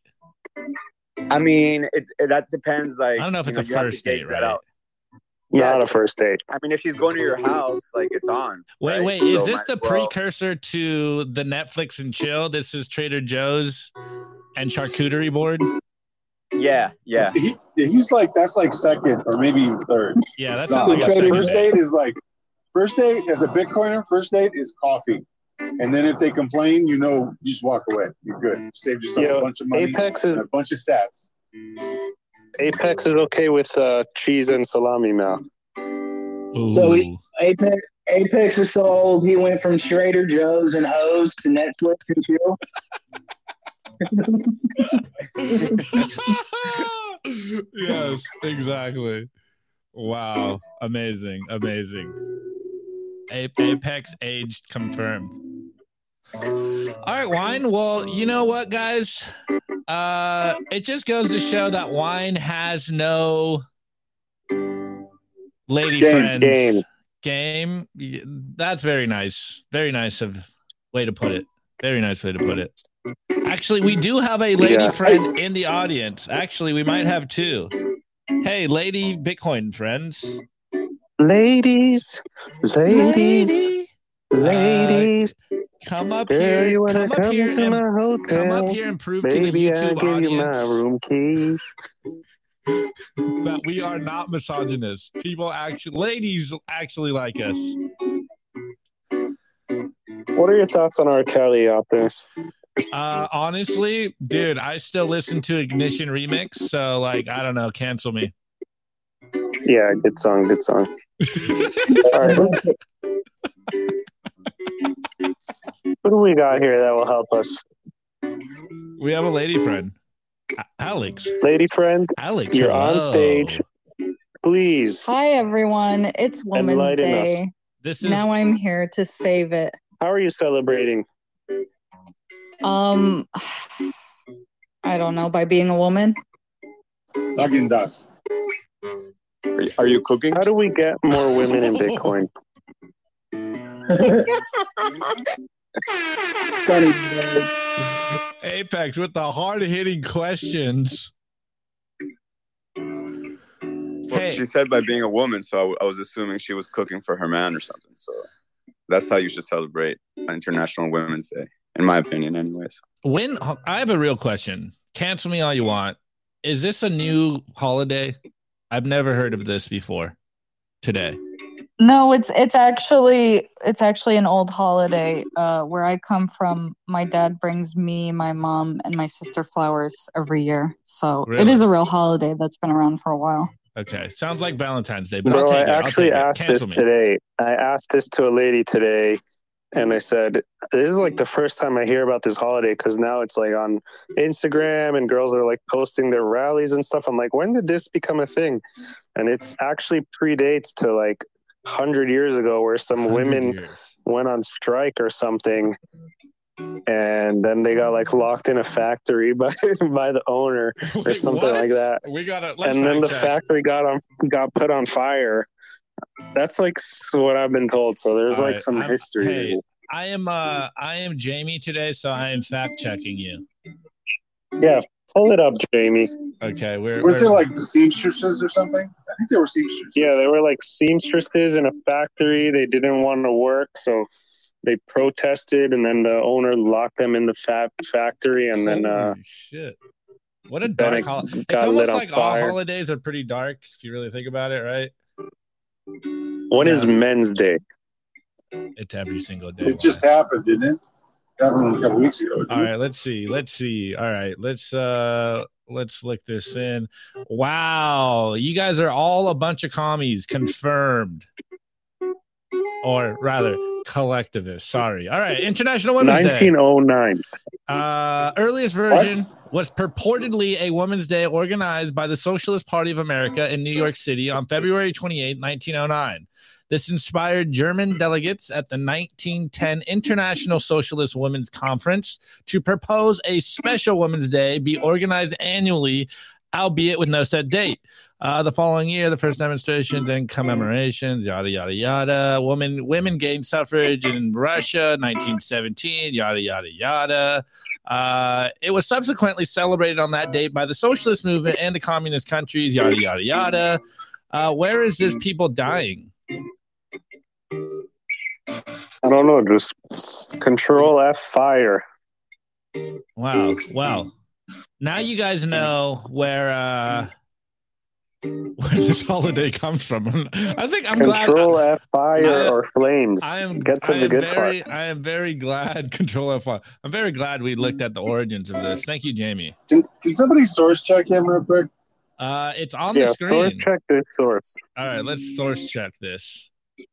[SPEAKER 7] I mean, it, it that depends. Like
[SPEAKER 1] I don't know if
[SPEAKER 7] you
[SPEAKER 1] it's a
[SPEAKER 7] you have to
[SPEAKER 1] first
[SPEAKER 7] gauge
[SPEAKER 1] date,
[SPEAKER 7] that
[SPEAKER 1] right?
[SPEAKER 7] out. Yeah,
[SPEAKER 2] not a
[SPEAKER 7] it's-
[SPEAKER 2] first date.
[SPEAKER 7] I mean, if she's going to your house, like it's on.
[SPEAKER 1] Wait,
[SPEAKER 7] right?
[SPEAKER 1] wait,
[SPEAKER 7] So
[SPEAKER 1] is this
[SPEAKER 7] might
[SPEAKER 1] the
[SPEAKER 7] as well-
[SPEAKER 1] precursor to the Netflix and chill? This is Trader Joe's and charcuterie board.
[SPEAKER 7] Yeah, yeah.
[SPEAKER 5] He, he's like that's like second or maybe even third.
[SPEAKER 1] Yeah, that
[SPEAKER 5] No,
[SPEAKER 1] sounds like a
[SPEAKER 5] first
[SPEAKER 1] second date.
[SPEAKER 5] date is like first date as a Bitcoiner. First date is coffee, and then if they complain, you know, you just walk away. You're good. Saved yourself
[SPEAKER 2] Yo,
[SPEAKER 5] a bunch of money
[SPEAKER 2] Apex is
[SPEAKER 5] and a bunch of sats.
[SPEAKER 2] Apex is okay with uh, cheese and salami now.
[SPEAKER 6] So
[SPEAKER 1] Ooh.
[SPEAKER 6] we- Apex, Apex is so old, he went from Trader Joe's and O's to Netflix and chill.
[SPEAKER 1] Yes, exactly. Wow, amazing, amazing. Apex aged confirmed. All right, Wine. Well, you know what, guys? Uh, it just goes to show that Wine has no lady
[SPEAKER 2] Game,
[SPEAKER 1] friends.
[SPEAKER 2] game.
[SPEAKER 1] Game. That's very nice. Very nice of way to put it. Very nice way to put it. Actually, we do have a lady
[SPEAKER 2] Yeah.
[SPEAKER 1] friend in the audience. Actually, we might have two. Hey, lady Bitcoin friends.
[SPEAKER 2] Ladies, ladies,
[SPEAKER 1] Lady,
[SPEAKER 2] ladies.
[SPEAKER 1] uh, come up
[SPEAKER 2] Girl,
[SPEAKER 1] here.
[SPEAKER 2] you wanna
[SPEAKER 1] Come up
[SPEAKER 2] come
[SPEAKER 1] here
[SPEAKER 2] to
[SPEAKER 1] and
[SPEAKER 2] my hotel?
[SPEAKER 1] come up here and prove to the
[SPEAKER 2] Baby, I'll
[SPEAKER 1] YouTube
[SPEAKER 2] give you my
[SPEAKER 1] audience
[SPEAKER 2] room key.
[SPEAKER 1] that we are not misogynist. People actually, ladies actually like us.
[SPEAKER 2] What are your thoughts on R. Kelly out there?
[SPEAKER 1] Uh, honestly, dude, I still listen to Ignition Remix, so like, I don't know, cancel me.
[SPEAKER 2] Yeah, good song, good song. All right, let's, what do we got here that will help us?
[SPEAKER 1] We have a lady friend, A- Alex.
[SPEAKER 2] Lady friend,
[SPEAKER 1] Alex,
[SPEAKER 2] you're
[SPEAKER 1] hello.
[SPEAKER 2] on stage. Please
[SPEAKER 10] Hi everyone, it's Women's
[SPEAKER 2] enlighten us.
[SPEAKER 10] Day.
[SPEAKER 1] This is
[SPEAKER 10] Now I'm here to save it.
[SPEAKER 2] How are you celebrating?
[SPEAKER 10] Um, I don't know, by being a woman.
[SPEAKER 5] Again, das.
[SPEAKER 7] Are you, are you cooking?
[SPEAKER 2] How do we get more women in Bitcoin?
[SPEAKER 6] Sunny.
[SPEAKER 1] Apex with the hard-hitting questions.
[SPEAKER 7] Well,
[SPEAKER 1] Hey.
[SPEAKER 7] she said by being a woman, so I, w- I was assuming she was cooking for her man or something. So that's how you should celebrate International Women's Day, in my opinion, anyways.
[SPEAKER 1] When I have a real question, cancel me all you want. Is this a new holiday? I've never heard of this before. Today,
[SPEAKER 10] No, it's it's actually it's actually an old holiday. Uh, where I come from, my dad brings me, my mom, and my sister flowers every year. So it
[SPEAKER 1] Really?
[SPEAKER 10] is a real holiday that's been around for a while.
[SPEAKER 1] okay, sounds like Valentine's Day, but I'll
[SPEAKER 2] Bro, I
[SPEAKER 1] take it. I'll
[SPEAKER 2] actually
[SPEAKER 1] take it.
[SPEAKER 2] asked this
[SPEAKER 1] Cancel me.
[SPEAKER 2] today. I asked this to a lady today, and I said, this is like the first time I hear about this holiday because now it's like on Instagram and girls are like posting their rallies and stuff. I'm like, when did this become a thing? And it actually predates to like one hundred years ago where some
[SPEAKER 1] one hundred
[SPEAKER 2] women
[SPEAKER 1] years.
[SPEAKER 2] went on strike or something. And then they got like locked in a factory by by the owner or
[SPEAKER 1] Wait,
[SPEAKER 2] something
[SPEAKER 1] what?
[SPEAKER 2] like that.
[SPEAKER 1] We gotta. Let's
[SPEAKER 2] And then the
[SPEAKER 1] fact check.
[SPEAKER 2] factory got on got put on fire. That's like s- what I've been told. So there's
[SPEAKER 1] All
[SPEAKER 2] like
[SPEAKER 1] right,
[SPEAKER 2] some
[SPEAKER 1] I'm-
[SPEAKER 2] history.
[SPEAKER 1] hey, I am. Uh, I am Jamie today, so I am fact checking you.
[SPEAKER 2] Yeah, pull it up, Jamie.
[SPEAKER 1] Okay, we're.
[SPEAKER 5] Weren't they
[SPEAKER 1] we're
[SPEAKER 5] like seamstresses or something? I think they were seamstresses.
[SPEAKER 2] Yeah, they were like seamstresses in a factory. They didn't want to work, so they protested, and then the owner locked them in the fa- factory, and then uh,
[SPEAKER 1] Holy shit! What a
[SPEAKER 2] then
[SPEAKER 1] dark
[SPEAKER 2] it
[SPEAKER 1] holiday. It's
[SPEAKER 2] got lit
[SPEAKER 1] almost
[SPEAKER 2] on
[SPEAKER 1] like all
[SPEAKER 2] fire.
[SPEAKER 1] holidays are pretty dark if you really think about it, right?
[SPEAKER 2] When is
[SPEAKER 1] Yeah.
[SPEAKER 2] Men's Day?
[SPEAKER 1] It's every single day.
[SPEAKER 5] It just
[SPEAKER 1] Why?
[SPEAKER 5] happened, didn't it? Happened a couple weeks ago. didn't
[SPEAKER 1] All
[SPEAKER 5] it?
[SPEAKER 1] right, let's see. Let's see. All right, let's uh let's look this in. Wow, you guys are all a bunch of commies, confirmed. Or rather, collectivists. Sorry. All right, International Women's Day.
[SPEAKER 2] nineteen oh nine.
[SPEAKER 1] Uh, earliest version was purportedly a Women's Day organized by the Socialist Party of America in New York City on February twenty-eighth, nineteen oh nine. This inspired German delegates at the nineteen ten International Socialist Women's Conference to propose a special Women's Day be organized annually, albeit with no set date. Uh, the following year, the first demonstrations and commemorations, yada, yada, yada. Women, women gained suffrage in Russia, nineteen seventeen, yada, yada, yada. Uh, it was subsequently celebrated on that date by the socialist movement and the communist countries, yada, yada, yada. Uh, where is this people dying?
[SPEAKER 2] I don't know. Just control F fire.
[SPEAKER 1] Wow. Well, now you guys know where uh where this holiday comes from. I think I'm glad.
[SPEAKER 2] Control F fire
[SPEAKER 1] I-
[SPEAKER 2] or flames.
[SPEAKER 1] I am.
[SPEAKER 2] Get to
[SPEAKER 1] I
[SPEAKER 2] the
[SPEAKER 1] am
[SPEAKER 2] good
[SPEAKER 1] very.
[SPEAKER 2] part.
[SPEAKER 1] I am very glad. Control F one. I'm very glad we looked at the origins of this. Thank you, Jamie.
[SPEAKER 5] Can, can somebody source check him real quick?
[SPEAKER 1] Uh, it's on
[SPEAKER 2] Yeah,
[SPEAKER 1] the screen.
[SPEAKER 2] source check this source.
[SPEAKER 1] All right, let's source check this.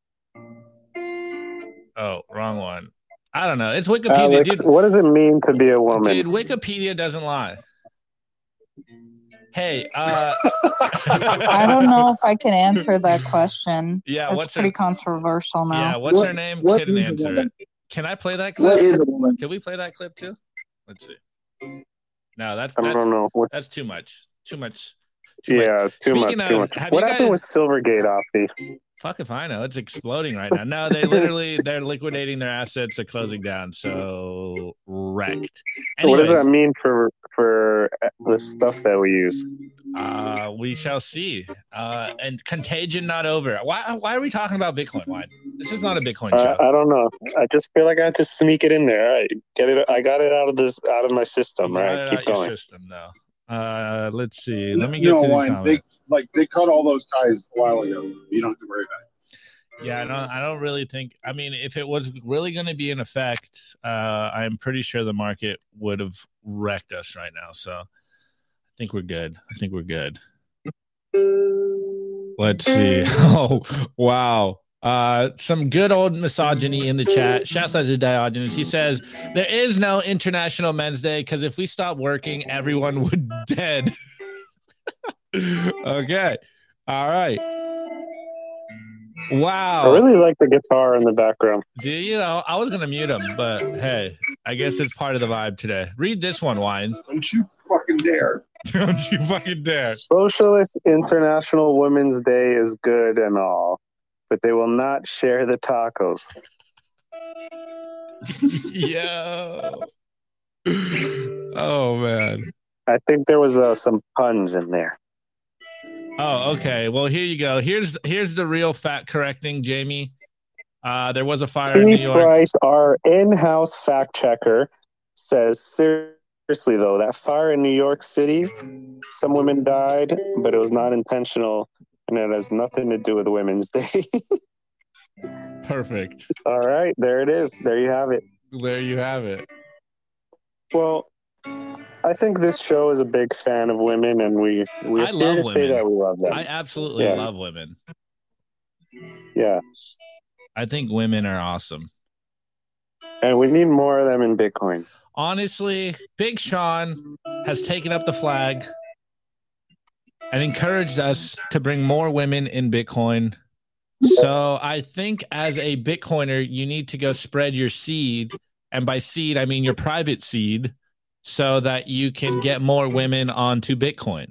[SPEAKER 1] Oh, wrong one. I don't know. It's Wikipedia,
[SPEAKER 2] Alex,
[SPEAKER 1] dude.
[SPEAKER 2] what does it mean to be a woman?
[SPEAKER 1] Dude, Wikipedia doesn't lie. Hey, uh,
[SPEAKER 10] I don't know if I can answer that question.
[SPEAKER 1] Yeah,
[SPEAKER 10] That's
[SPEAKER 1] what's her-
[SPEAKER 10] pretty controversial now.
[SPEAKER 1] yeah, what's
[SPEAKER 6] What-
[SPEAKER 1] her name?
[SPEAKER 6] what
[SPEAKER 1] Couldn't
[SPEAKER 6] is a
[SPEAKER 1] answer it.
[SPEAKER 6] woman?
[SPEAKER 1] Can I play that
[SPEAKER 6] What
[SPEAKER 1] clip?
[SPEAKER 6] is a woman?
[SPEAKER 1] Can we play that clip too? Let's see. No, that's
[SPEAKER 2] I
[SPEAKER 1] that's
[SPEAKER 2] don't know. What's
[SPEAKER 1] that's too much. Too much. Too much.
[SPEAKER 2] yeah, too much,
[SPEAKER 1] Speaking
[SPEAKER 2] too
[SPEAKER 1] of,
[SPEAKER 2] much.
[SPEAKER 1] have
[SPEAKER 2] What
[SPEAKER 1] you
[SPEAKER 2] happened
[SPEAKER 1] guys-
[SPEAKER 2] with Silvergate, Opti?
[SPEAKER 1] Fuck if I know. It's exploding right now. No, they literally they're liquidating their assets. They're closing down. So wrecked.
[SPEAKER 2] What does
[SPEAKER 1] Anyways,
[SPEAKER 2] that mean for for the stuff that we use?
[SPEAKER 1] uh, we shall see. Uh, and contagion not over. Why why are we talking about Bitcoin? Why? This is not a Bitcoin
[SPEAKER 2] Uh,
[SPEAKER 1] show.
[SPEAKER 2] I don't know. I just feel like I had to sneak it in there. All right, get it. I got it out of this out of my system.
[SPEAKER 1] You
[SPEAKER 2] All
[SPEAKER 1] got
[SPEAKER 2] right,
[SPEAKER 1] it
[SPEAKER 2] keep
[SPEAKER 1] out your
[SPEAKER 2] going.
[SPEAKER 1] system now. Uh, let's see. Let me get
[SPEAKER 5] No,
[SPEAKER 1] to these
[SPEAKER 5] wine. They
[SPEAKER 1] comments.
[SPEAKER 5] like they cut all those ties a while ago. You don't have to worry about it.
[SPEAKER 1] Yeah, I don't. I don't really think. I mean, if it was really going to be in effect, uh, I'm pretty sure the market would have wrecked us right now. So, I think we're good. I think we're good. Let's see. Oh, wow. Uh, some good old misogyny in the chat. Shouts out to Diogenes. He says there is no International Men's Day because if we stopped working, everyone would dead. Okay. All right.
[SPEAKER 2] I
[SPEAKER 1] Wow.
[SPEAKER 2] really like the guitar in the background.
[SPEAKER 1] Do you know? I was gonna mute him, but hey, I guess it's part of the vibe today. Read this one, Wine.
[SPEAKER 5] Don't you fucking dare.
[SPEAKER 1] Don't you fucking dare.
[SPEAKER 2] Socialist International Women's Day is good and all, but they will not share the tacos.
[SPEAKER 1] Yo. Oh man.
[SPEAKER 2] I think there was uh, some puns in there.
[SPEAKER 1] Oh, okay. Well, here you go. Here's here's the real fact correcting, Jamie. Uh, there was a fire in New
[SPEAKER 2] T.
[SPEAKER 1] York.
[SPEAKER 2] Price, our in-house fact checker, says seriously though, that fire in New York City, some women died, but it was not intentional, and it has nothing to do with Women's Day.
[SPEAKER 1] Perfect.
[SPEAKER 2] All right, there it is. There you have it.
[SPEAKER 1] There you have it.
[SPEAKER 2] Well, I think this show is a big fan of women, and we we're
[SPEAKER 1] I
[SPEAKER 2] here
[SPEAKER 1] love
[SPEAKER 2] to say
[SPEAKER 1] women.
[SPEAKER 2] that we love them.
[SPEAKER 1] I absolutely
[SPEAKER 2] Yes.
[SPEAKER 1] love women.
[SPEAKER 2] Yes,
[SPEAKER 1] I think women are awesome.
[SPEAKER 2] and we need more of them in Bitcoin.
[SPEAKER 1] Honestly, Big Sean has taken up the flag and encouraged us to bring more women in Bitcoin. So I think as a Bitcoiner, you need to go spread your seed. And by seed, I mean your private seed, so that you can get more women onto Bitcoin.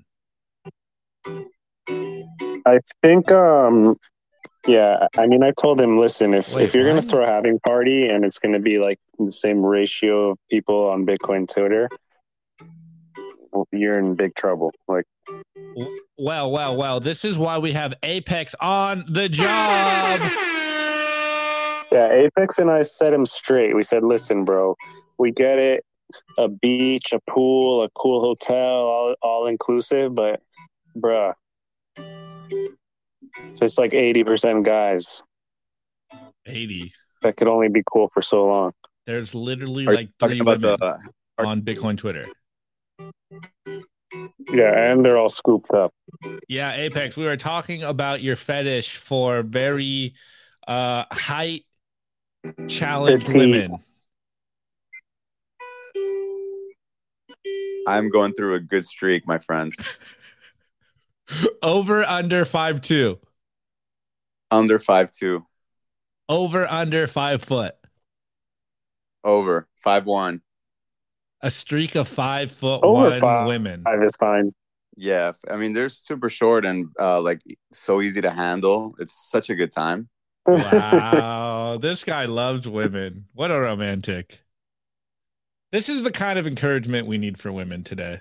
[SPEAKER 2] I think, um, yeah. I mean, I told him, listen, if
[SPEAKER 1] Wait,
[SPEAKER 2] if you're gonna
[SPEAKER 1] what?
[SPEAKER 2] throw a having party and it's gonna be like the same ratio of people on Bitcoin Twitter, well, you're in big trouble. Like,
[SPEAKER 1] Well, well, well, this is why we have Apex on the job.
[SPEAKER 2] yeah, Apex and I set him straight. We said, listen, bro, we get it. A beach, a pool, a cool hotel, all all inclusive, but bruh, if it's like eighty percent guys,
[SPEAKER 1] eighty.
[SPEAKER 2] that could only be cool for so long.
[SPEAKER 1] There's literally
[SPEAKER 7] Are you
[SPEAKER 1] like
[SPEAKER 7] talking
[SPEAKER 1] three
[SPEAKER 7] about
[SPEAKER 1] women
[SPEAKER 7] the- are-
[SPEAKER 1] on Bitcoin Twitter.
[SPEAKER 2] Yeah, and they're all scooped up.
[SPEAKER 1] Yeah, Apex, we were talking about your fetish for very uh height challenged
[SPEAKER 2] Petite.
[SPEAKER 1] women.
[SPEAKER 7] I'm going through a good streak, my friends.
[SPEAKER 1] Over under five two.
[SPEAKER 7] Under five two.
[SPEAKER 1] Over under five foot.
[SPEAKER 7] Over five one.
[SPEAKER 1] A streak of five foot
[SPEAKER 2] Over
[SPEAKER 1] one
[SPEAKER 2] five.
[SPEAKER 1] women.
[SPEAKER 2] Five is fine.
[SPEAKER 7] Yeah, I mean they're super short and uh, like so easy to handle. It's such a good time.
[SPEAKER 1] Wow, this guy loves women. What a romantic. This is the kind of encouragement we need for women today.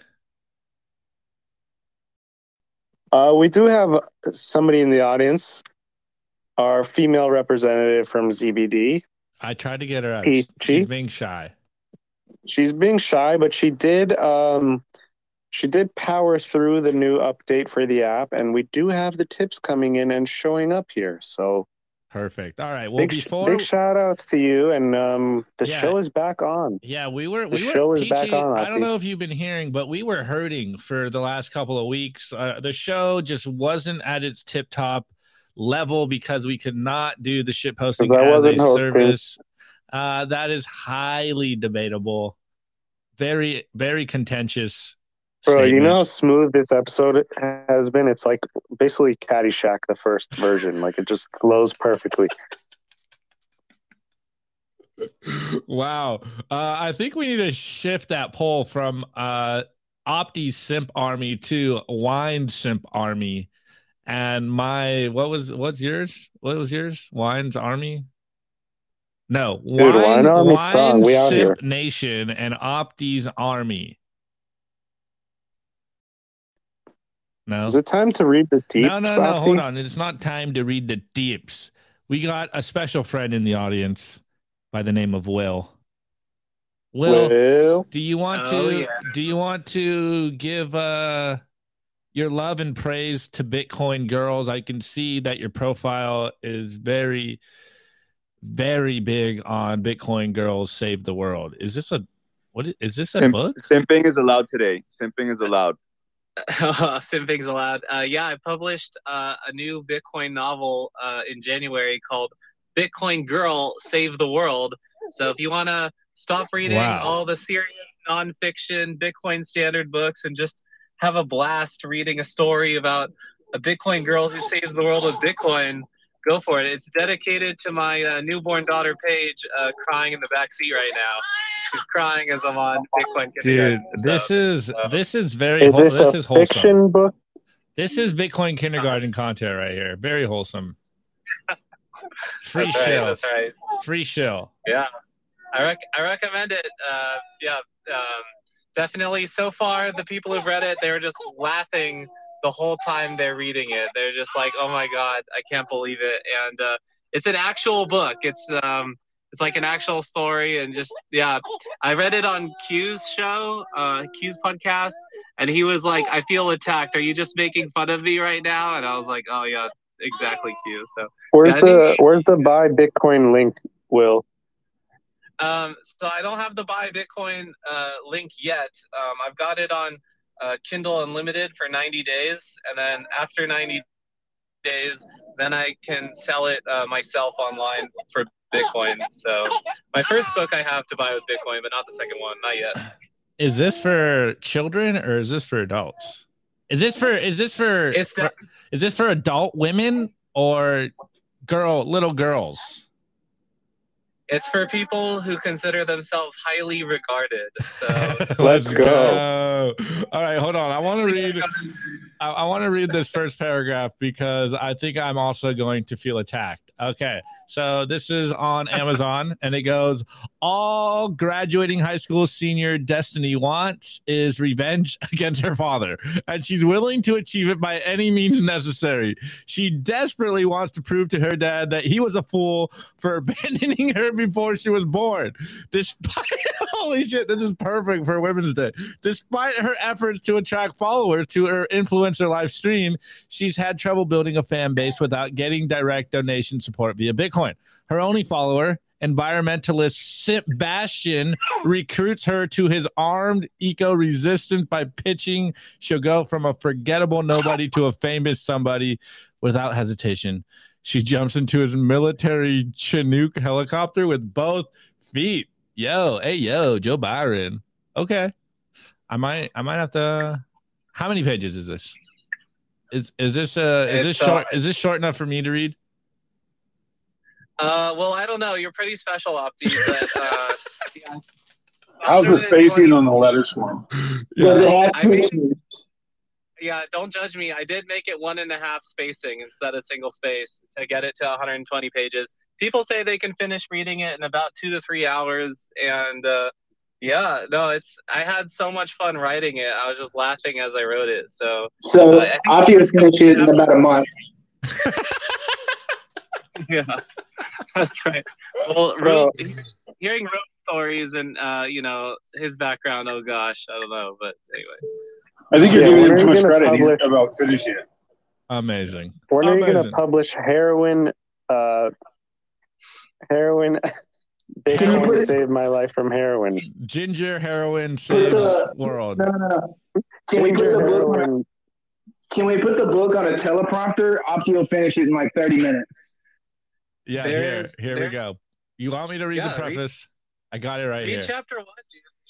[SPEAKER 2] Uh, we do have somebody in the audience, our female representative from Z B D.
[SPEAKER 1] I tried to get her out.
[SPEAKER 2] Peachy?
[SPEAKER 1] She's being shy.
[SPEAKER 2] She's being shy, but she did um, she did power through the new update for the app, and we do have the tips coming in and showing up here. So
[SPEAKER 1] Perfect. All right. Well,
[SPEAKER 2] big,
[SPEAKER 1] before
[SPEAKER 2] big shout outs to you, and um, the
[SPEAKER 1] Yeah.
[SPEAKER 2] show is back on.
[SPEAKER 1] Yeah, we were.
[SPEAKER 2] The
[SPEAKER 1] We were.
[SPEAKER 2] show is
[SPEAKER 1] Peachy,
[SPEAKER 2] back on,
[SPEAKER 1] I don't
[SPEAKER 2] Ati.
[SPEAKER 1] know if you've been hearing, but we were hurting for the last couple of weeks. Uh, the show just wasn't at its tip top level because we could not do the shit posting
[SPEAKER 2] Because I
[SPEAKER 1] as a
[SPEAKER 2] wasn't hosting.
[SPEAKER 1] service. Uh, that is highly debatable. Very, very contentious.
[SPEAKER 2] Bro, you
[SPEAKER 1] statement.
[SPEAKER 2] know how smooth this episode has been? It's like basically Caddyshack, the first version. Like it just flows perfectly.
[SPEAKER 1] Wow. Uh, I think we need to shift that poll from uh, Opti Simp Army to Wine Simp Army. And my, what was, what's yours? What was yours? Wine's Army? No,
[SPEAKER 2] Dude,
[SPEAKER 1] Wine,
[SPEAKER 2] Wine Army's
[SPEAKER 1] Wine
[SPEAKER 2] strong. We out
[SPEAKER 1] Simp
[SPEAKER 2] here.
[SPEAKER 1] Nation and Opti's Army. No.
[SPEAKER 2] Is it time to read the deep?
[SPEAKER 1] No, no, no. Hold on. It's not time to read the deeps. We got a special friend in the audience by the name of Will. Will,
[SPEAKER 2] Will?
[SPEAKER 1] do you want
[SPEAKER 11] Oh,
[SPEAKER 1] to
[SPEAKER 11] yeah.
[SPEAKER 1] do you want to give uh your love and praise to Bitcoin girls? I can see that your profile is very, very big on Bitcoin girls save the world. Is this a what is, is this a
[SPEAKER 7] Simp-
[SPEAKER 1] book?
[SPEAKER 7] Simping is allowed today. Simping is allowed.
[SPEAKER 11] Simping's allowed. Uh, yeah, I published uh, a new Bitcoin novel uh, in January called Bitcoin Girl Save the World. So if you want to stop reading
[SPEAKER 1] Wow.
[SPEAKER 11] all the serious nonfiction Bitcoin standard books and just have a blast reading a story about a Bitcoin girl who saves the world with Bitcoin, go for it. It's dedicated to my uh, newborn daughter, Paige, uh, crying in the back seat right now. She's crying as I'm on Bitcoin
[SPEAKER 1] Dude,
[SPEAKER 11] kindergarten.
[SPEAKER 1] this
[SPEAKER 11] So,
[SPEAKER 1] is
[SPEAKER 11] uh,
[SPEAKER 1] this is very
[SPEAKER 2] Is
[SPEAKER 1] whole,
[SPEAKER 2] this,
[SPEAKER 1] this
[SPEAKER 2] a
[SPEAKER 1] is wholesome.
[SPEAKER 2] fiction book?
[SPEAKER 1] This is Bitcoin kindergarten content right here. Very wholesome. Free
[SPEAKER 11] that's right.
[SPEAKER 1] shill.
[SPEAKER 11] That's right.
[SPEAKER 1] Free shill.
[SPEAKER 11] Yeah, I rec- I recommend it. Uh, yeah, um, definitely. So far, the people who've read it, they're just laughing the whole time they're reading it. They're just like, "Oh my god, I can't believe it!" And uh, it's an actual book. It's um, it's like an actual story, and just yeah. I read it on Q's show, uh, Q's podcast, and he was like, "I feel attacked. Are you just making fun of me right now?" And I was like, "Oh yeah, exactly, Q." So
[SPEAKER 2] Where's
[SPEAKER 11] yeah, I think-
[SPEAKER 2] the Where's the buy Bitcoin link, Will?
[SPEAKER 11] Um, so I don't have the buy Bitcoin uh, link yet. Um, I've got it on uh, Kindle Unlimited for ninety days, and then after ninety days, then I can sell it uh, myself online for Bitcoin. So my first book I have to buy with Bitcoin, but not the second one, not yet.
[SPEAKER 1] Is this for children or is this for adults? Is this for is this for,
[SPEAKER 11] It's
[SPEAKER 1] for is this for adult women or girl little girls?
[SPEAKER 11] It's for people who consider themselves highly regarded. So
[SPEAKER 2] Let's go.
[SPEAKER 1] All right, hold on. I want to read. I, I want to read this first paragraph because I think I'm also going to feel attacked. Okay, so this is on Amazon, and it goes: all graduating high school senior Destiny wants is revenge against her father, and she's willing to achieve it by any means necessary. She desperately wants to prove to her dad that he was a fool for abandoning her before she was born. Despite holy shit, this is perfect for Women's Day. Despite her efforts to attract followers to her influencer live stream, she's had trouble building a fan base without getting direct donation support via Bitcoin. Her only follower, environmentalist Sebastian, recruits her to his armed eco-resistance by pitching she'll go from a forgettable nobody to a famous somebody without hesitation. She jumps into his military Chinook helicopter with both feet. Yo, hey, yo, Joe Byron. Okay. I might I might have to. How many pages is this? Is is this uh is this
[SPEAKER 11] It's,
[SPEAKER 1] short
[SPEAKER 11] uh,
[SPEAKER 1] is this short enough for me to read?
[SPEAKER 11] Uh, well, I don't know. You're pretty special, Opti, but uh, yeah.
[SPEAKER 5] How's the spacing on the letters form?
[SPEAKER 6] Does it have
[SPEAKER 11] I mean-
[SPEAKER 6] pictures?
[SPEAKER 11] Yeah, don't judge me. I did make it one and a half spacing instead of single space to get it to one hundred twenty pages. People say they can finish reading it in about two to three hours, and uh, yeah, no, it's. I had so much fun writing it. I was just laughing as I wrote it. So,
[SPEAKER 6] So
[SPEAKER 11] I think-
[SPEAKER 6] I'll be finish it in about a month.
[SPEAKER 11] yeah, that's right. Well,
[SPEAKER 2] Bro.
[SPEAKER 11] Ro- hearing Rose's stories and uh, you know his background. Oh gosh, I don't know, but anyway.
[SPEAKER 5] I think you're
[SPEAKER 2] Yeah,
[SPEAKER 5] giving
[SPEAKER 2] when
[SPEAKER 5] him
[SPEAKER 2] are
[SPEAKER 5] too
[SPEAKER 2] you
[SPEAKER 5] much
[SPEAKER 2] gonna
[SPEAKER 5] credit. He's
[SPEAKER 2] publish-
[SPEAKER 5] about finishing it.
[SPEAKER 1] Amazing.
[SPEAKER 2] When are you going
[SPEAKER 1] Amazing.
[SPEAKER 2] to publish heroin? Uh, heroin.
[SPEAKER 6] Can you
[SPEAKER 2] Bitcoin
[SPEAKER 6] put it-
[SPEAKER 2] saved my life from heroin.
[SPEAKER 1] Ginger heroin
[SPEAKER 6] Put
[SPEAKER 1] saves
[SPEAKER 6] the-
[SPEAKER 1] world.
[SPEAKER 6] No, no, no. Can we put
[SPEAKER 2] Ginger
[SPEAKER 6] the book? On,
[SPEAKER 2] heroin.
[SPEAKER 6] can we put the book on a teleprompter? Opti will finish it in like thirty minutes.
[SPEAKER 1] Yeah,
[SPEAKER 11] There
[SPEAKER 1] here,
[SPEAKER 11] is-
[SPEAKER 1] here we
[SPEAKER 11] there-
[SPEAKER 1] go. You want me to read
[SPEAKER 11] Yeah,
[SPEAKER 1] the
[SPEAKER 11] read-
[SPEAKER 1] preface? I got it right
[SPEAKER 11] Read
[SPEAKER 1] here.
[SPEAKER 11] chapter one, dude.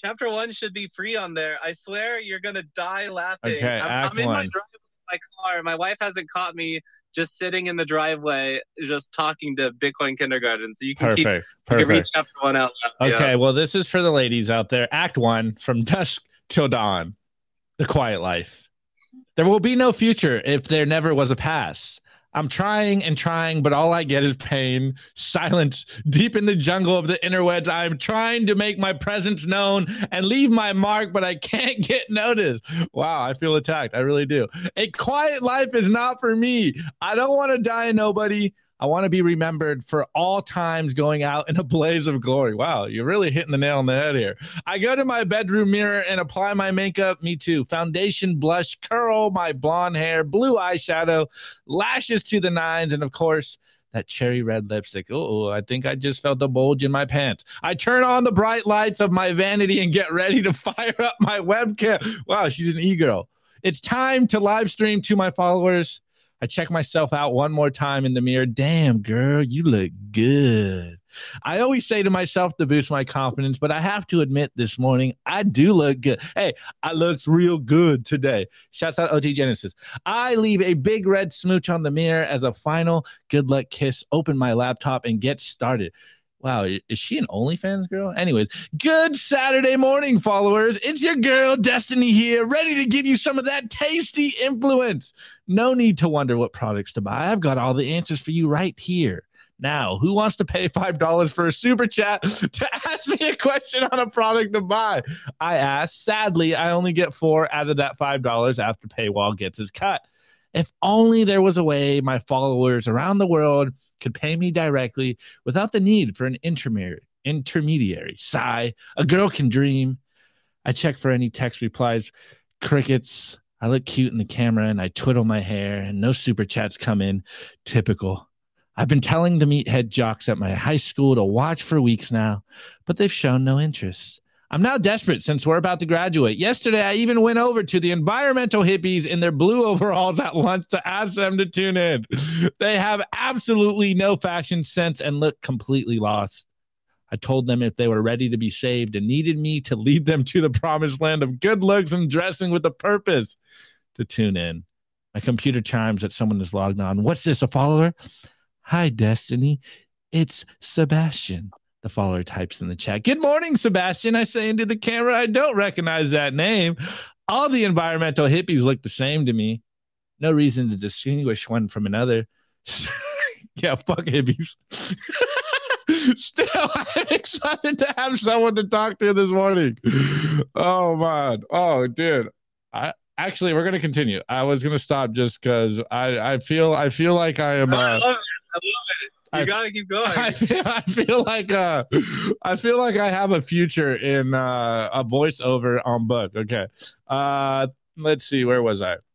[SPEAKER 11] chapter one should be free on there. I swear you're gonna die laughing.
[SPEAKER 1] Okay,
[SPEAKER 11] I'm,
[SPEAKER 1] act
[SPEAKER 11] I'm in my
[SPEAKER 1] one.
[SPEAKER 11] driveway with my car. My wife hasn't caught me just sitting in the driveway, just talking to Bitcoin Kindergarten. So you can keep
[SPEAKER 1] Perfect.
[SPEAKER 11] you can read
[SPEAKER 1] Perfect.
[SPEAKER 11] chapter one out loud.
[SPEAKER 1] Okay,
[SPEAKER 11] Yeah.
[SPEAKER 1] well, this is for the ladies out there. Act one, from dusk till dawn, the quiet life. There will be no future if there never was a past. I'm trying and trying, but all I get is pain, silence, deep in the jungle of the interwebs. I'm trying to make my presence known and leave my mark, but I can't get noticed. Wow, I feel attacked. I really do. A quiet life is not for me. I don't want to die nobody. I want to be remembered for all times going out in a blaze of glory. Wow, you're really hitting the nail on the head here. I go to my bedroom mirror and apply my makeup. Me too. Foundation, blush, curl my blonde hair, blue eyeshadow, lashes to the nines, and of course, that cherry red lipstick. Oh, I think I just felt a bulge in my pants. I turn on the bright lights of my vanity and get ready to fire up my webcam. Wow, she's an e-girl. It's time to live stream to my followers. I check myself out one more time in the mirror. Damn, girl, you look good. I always say to myself to boost my confidence, but I have to admit this morning, I do look good. Hey, I looks real good today. Shouts out O T Genesis. I leave a big red smooch on the mirror as a final good luck kiss, open my laptop, and get started. Wow, is she an OnlyFans girl? Anyways, good Saturday morning, followers. It's your girl, Destiny, here, ready to give you some of that tasty influence. No need to wonder what products to buy. I've got all the answers for you right here. Now, who wants to pay five dollars for a super chat to ask me a question on a product to buy? I asked. Sadly, I only get four out of that five dollars after paywall gets his cut. If only there was a way my followers around the world could pay me directly without the need for an intermediary. Intermediary. Sigh. A girl can dream. I check for any text replies. Crickets. I look cute in the camera and I twiddle my hair and no super chats come in. Typical. I've been telling the meathead jocks at my high school to watch for weeks now, but they've shown no interest. I'm now desperate since we're about to graduate. Yesterday, I even went over to the environmental hippies in their blue overalls at lunch to ask them to tune in. They have absolutely no fashion sense and look completely lost. I told them if they were ready to be saved and needed me to lead them to the promised land of good looks and dressing with a purpose, to tune in. My computer chimes that someone is logged on. What's this, a follower? Hi, Destiny. It's Sebastian. The follower types in the chat. Good morning, Sebastian. I say into the camera, I don't recognize that name. All the environmental hippies look the same to me. No reason to distinguish one from another. Yeah, fuck hippies. Still, I'm excited to have someone to talk to this morning. Oh, man. Oh, dude. I actually, we're going to continue. I was going to stop just because I, I feel I feel like I am... Uh,
[SPEAKER 11] I love it. I love it. You
[SPEAKER 1] I,
[SPEAKER 11] gotta keep going.
[SPEAKER 1] I feel, I feel like uh, I feel like I have a future in uh, a voiceover on book. Okay, uh, let's see. Where was I?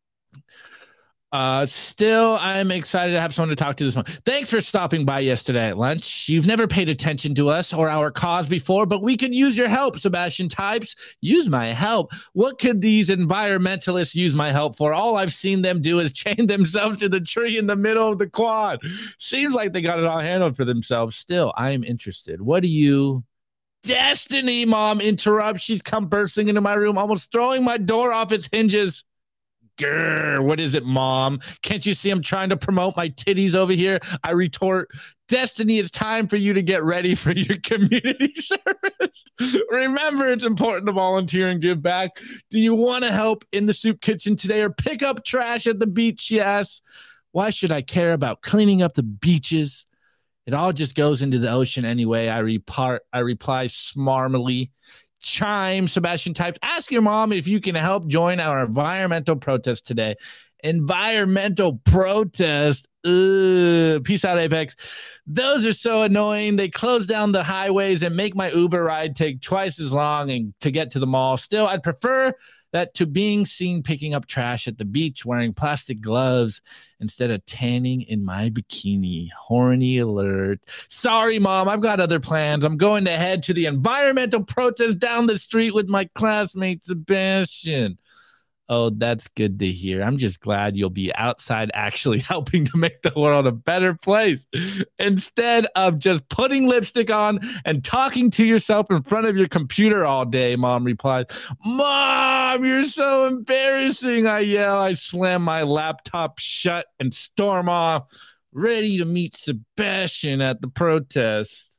[SPEAKER 1] Uh, still, I'm excited to have someone to talk to this one. Thanks for stopping by yesterday at lunch. You've never paid attention to us or our cause before, but we could use your help, Sebastian types. Use my help? What could these environmentalists use my help for? All I've seen them do is chain themselves to the tree in the middle of the quad. Seems like they got it all handled for themselves. Still, I am interested. What do you... Destiny, Mom interrupts. She's come bursting into my room, almost throwing my door off its hinges. Grr, what is it, Mom? Can't you see I'm trying to promote my titties over here? I retort, Destiny, it's time for you to get ready for your community service. Remember, it's important to volunteer and give back. Do you want to help in the soup kitchen today or pick up trash at the beach? She asks. Why should I care about cleaning up the beaches? It all just goes into the ocean anyway. I, repart, I reply smarmily. Chime, Sebastian types. Ask your mom if you can help join our environmental protest today. Environmental protest. Ugh. Peace out, Apex. Those are so annoying. They close down the highways and make my Uber ride take twice as long and to get to the mall. Still, I'd prefer that to being seen picking up trash at the beach wearing plastic gloves instead of tanning in my bikini. Horny alert. Sorry, Mom, I've got other plans. I'm going to head to the environmental protest down the street with my classmate, Sebastian. Oh, that's good to hear. I'm just glad you'll be outside actually helping to make the world a better place instead of just putting lipstick on and talking to yourself in front of your computer all day, Mom replies. Mom, you're so embarrassing, I yell. I slam my laptop shut and storm off, ready to meet Sebastian at the protest.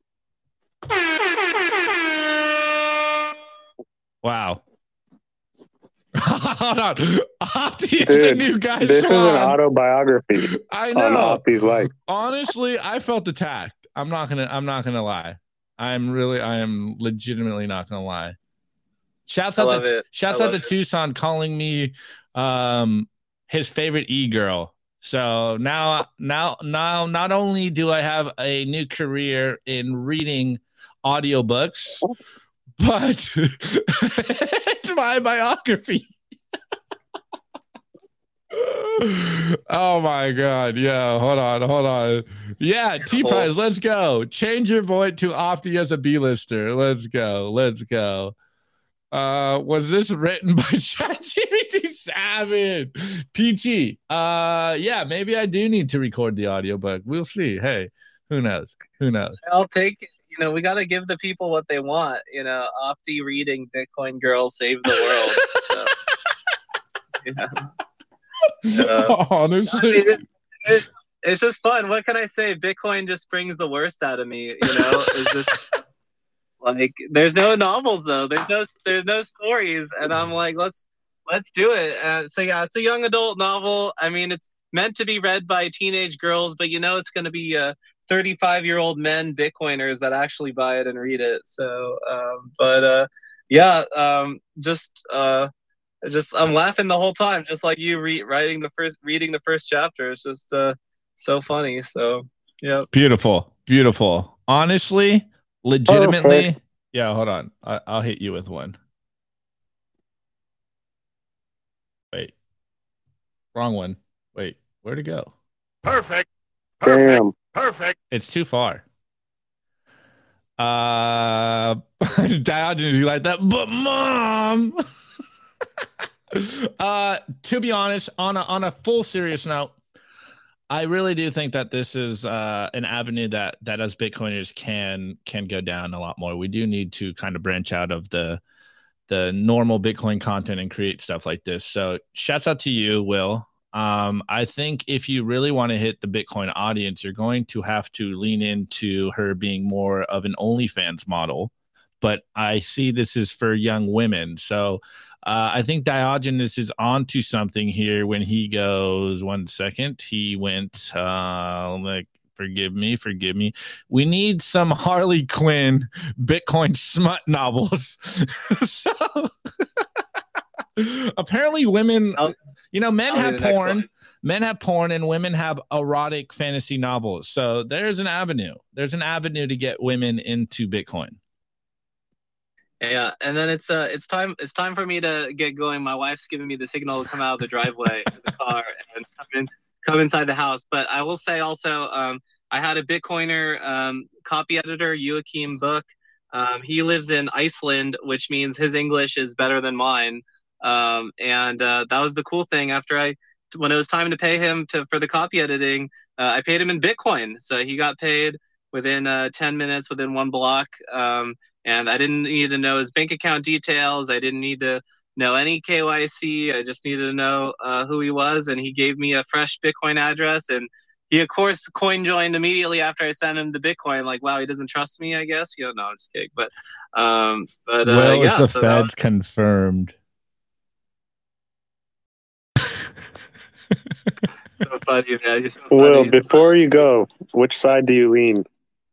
[SPEAKER 1] Wow. Hold on. Opti is the new guy.
[SPEAKER 2] This
[SPEAKER 1] Swan.
[SPEAKER 2] is an autobiography.
[SPEAKER 1] I know.
[SPEAKER 2] On Opti's life.
[SPEAKER 1] Honestly, I felt attacked. I'm not gonna. I'm not gonna lie. I'm really. I am legitimately not gonna lie. Shouts
[SPEAKER 11] I
[SPEAKER 1] out
[SPEAKER 11] love
[SPEAKER 1] to
[SPEAKER 11] it.
[SPEAKER 1] shouts
[SPEAKER 11] I
[SPEAKER 1] out to
[SPEAKER 11] love it.
[SPEAKER 1] Tucson calling me um his favorite e-girl. So now now now not only do I have a new career in reading audiobooks, but it's my biography. Oh my god. Yeah, hold on, hold on. Yeah, T-Prize, let's go. Change your voice to Opti as a B-lister. Let's go. Let's go. Uh, was this written by ChatGPT Savage? Peachy. Uh, yeah, maybe I do need to record the audiobook. We'll see. Hey, who knows? Who knows?
[SPEAKER 11] I'll take it. You know, we got to give the people what they want. You know, Opti reading Bitcoin Girl Save the World. So, yeah. Uh,
[SPEAKER 1] Honestly.
[SPEAKER 11] I mean, it, it, it's just fun. What can I say? Bitcoin just brings the worst out of me. You know, it's just like there's no novels though. There's no there's no stories, and I'm like, let's let's do it. Uh, so yeah, it's a young adult novel. I mean, it's meant to be read by teenage girls, but you know, it's going to be uh, thirty-five year old men Bitcoiners that actually buy it and read it. So, um, but uh, yeah, um, just. Uh, Just I'm laughing the whole time, just like you re- writing the first, reading the first chapter. It's just uh, so funny. So yeah,
[SPEAKER 1] Beautiful, beautiful. Honestly, legitimately.
[SPEAKER 2] Perfect.
[SPEAKER 1] Yeah, hold on. I- I'll hit you with one. Wait, wrong one. Wait, where'd it go?
[SPEAKER 4] Perfect.
[SPEAKER 2] Damn.
[SPEAKER 4] Perfect.
[SPEAKER 1] It's too far. Uh, Diogenes, you like that? But mom. uh, to be honest, on a on a full serious note, I really do think that this is uh, an avenue that that us Bitcoiners can can go down a lot more. We do need to kind of branch out of the the normal Bitcoin content and create stuff like this. So, shouts out to you, Will. Um, I think if you really want to hit the Bitcoin audience, you're going to have to lean into her being more of an OnlyFans model. But I see this is for young women, so. Uh, I think Diogenes is onto something here when he goes, one second, he went, uh, like, forgive me, forgive me. We need some Harley Quinn Bitcoin smut novels. So apparently women, you know, men
[SPEAKER 11] I'll
[SPEAKER 1] have
[SPEAKER 11] do the next
[SPEAKER 1] porn,
[SPEAKER 11] one.
[SPEAKER 1] men have porn and women have erotic fantasy novels. So there's an avenue. There's an avenue to get women into Bitcoin.
[SPEAKER 11] yeah. And then it's uh, it's time it's time for me to get going. My wife's giving me the signal to come out of the driveway of the car and come in, come inside the house. But I will say also, um, I had a Bitcoiner um, copy editor, Joachim Book. Um, he lives in Iceland, which means his English is better than mine. Um, and uh, that was the cool thing. After I, when it was time to pay him to for the copy editing, uh, I paid him in Bitcoin. So he got paid within uh, ten minutes, within one block. Um, and I didn't need to know his bank account details. I didn't need to know any K Y C. I just needed to know uh, who he was. And he gave me a fresh Bitcoin address. And he, of course, coin joined immediately after I sent him the Bitcoin. Like, wow, he doesn't trust me, I guess. You know, no, I'm just kidding. But, um, but uh,
[SPEAKER 1] Will
[SPEAKER 11] yeah.
[SPEAKER 1] is the
[SPEAKER 11] so that
[SPEAKER 1] feds
[SPEAKER 11] was-
[SPEAKER 1] confirmed.
[SPEAKER 11] so funny, man. You're so
[SPEAKER 2] Will,
[SPEAKER 11] funny.
[SPEAKER 2] before you go, which side do you lean?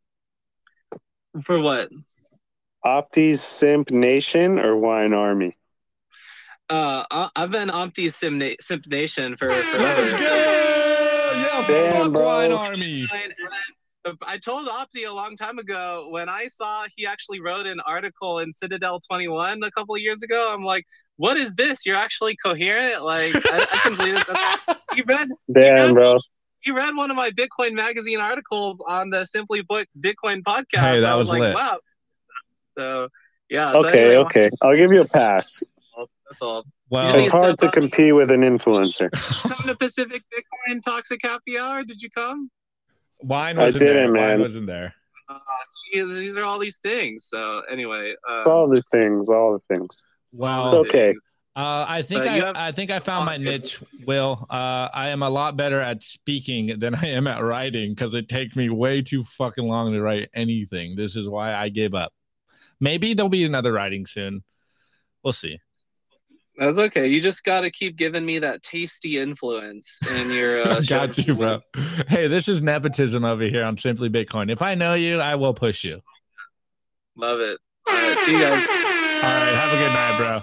[SPEAKER 11] For what?
[SPEAKER 2] Opti's Simp Nation or Wine Army?
[SPEAKER 11] Uh, I- I've been Opti Sim, Na- Simp Nation for
[SPEAKER 1] Let's
[SPEAKER 11] forever.
[SPEAKER 1] go! Yeah,
[SPEAKER 2] Damn,
[SPEAKER 1] fuck
[SPEAKER 2] bro.
[SPEAKER 1] Wine Army.
[SPEAKER 11] I told Opti a long time ago when I saw he actually wrote an article in Citadel twenty-one a couple of years ago. I'm like, what is this? You're actually coherent? Like, I, I can believe it. That's- He read,
[SPEAKER 2] Damn, bro.
[SPEAKER 11] he read one of my Bitcoin magazine articles on the Simply Put Bitcoin podcast.
[SPEAKER 1] Hey, that
[SPEAKER 11] I was,
[SPEAKER 1] was
[SPEAKER 11] like,
[SPEAKER 1] lit.
[SPEAKER 11] wow. So, yeah. So
[SPEAKER 2] Okay,
[SPEAKER 11] anyway,
[SPEAKER 2] okay. I'll give you a pass.
[SPEAKER 11] That's all.
[SPEAKER 1] Well,
[SPEAKER 11] You
[SPEAKER 2] It's
[SPEAKER 11] just need
[SPEAKER 2] hard to
[SPEAKER 11] step up.
[SPEAKER 2] compete with an influencer.
[SPEAKER 11] Come to Pacific Bitcoin Toxic Happy Hour. Did you come?
[SPEAKER 1] Wine
[SPEAKER 2] I
[SPEAKER 1] wasn't
[SPEAKER 2] didn't,
[SPEAKER 1] there. Wine
[SPEAKER 2] man.
[SPEAKER 1] wasn't there.
[SPEAKER 11] Uh, these, these are all these things. So anyway, um,
[SPEAKER 2] All the things, all the things.
[SPEAKER 1] Well,
[SPEAKER 2] It's okay.
[SPEAKER 1] Uh, I think
[SPEAKER 11] But
[SPEAKER 1] I,
[SPEAKER 11] you have-
[SPEAKER 1] I think I found my niche, Will. Uh, I am a lot better at speaking than I am at writing because it takes me way too fucking long to write anything. This is why I gave up. Maybe there'll be another writing soon. We'll see.
[SPEAKER 11] That's okay. You just got to keep giving me that tasty influence in your uh, show.
[SPEAKER 1] Got you, bro. Hey, this is nepotism over here on Simply Bitcoin. If I know you, I will push you.
[SPEAKER 11] Love it. All right, see you guys.
[SPEAKER 1] All right, have a good night, bro.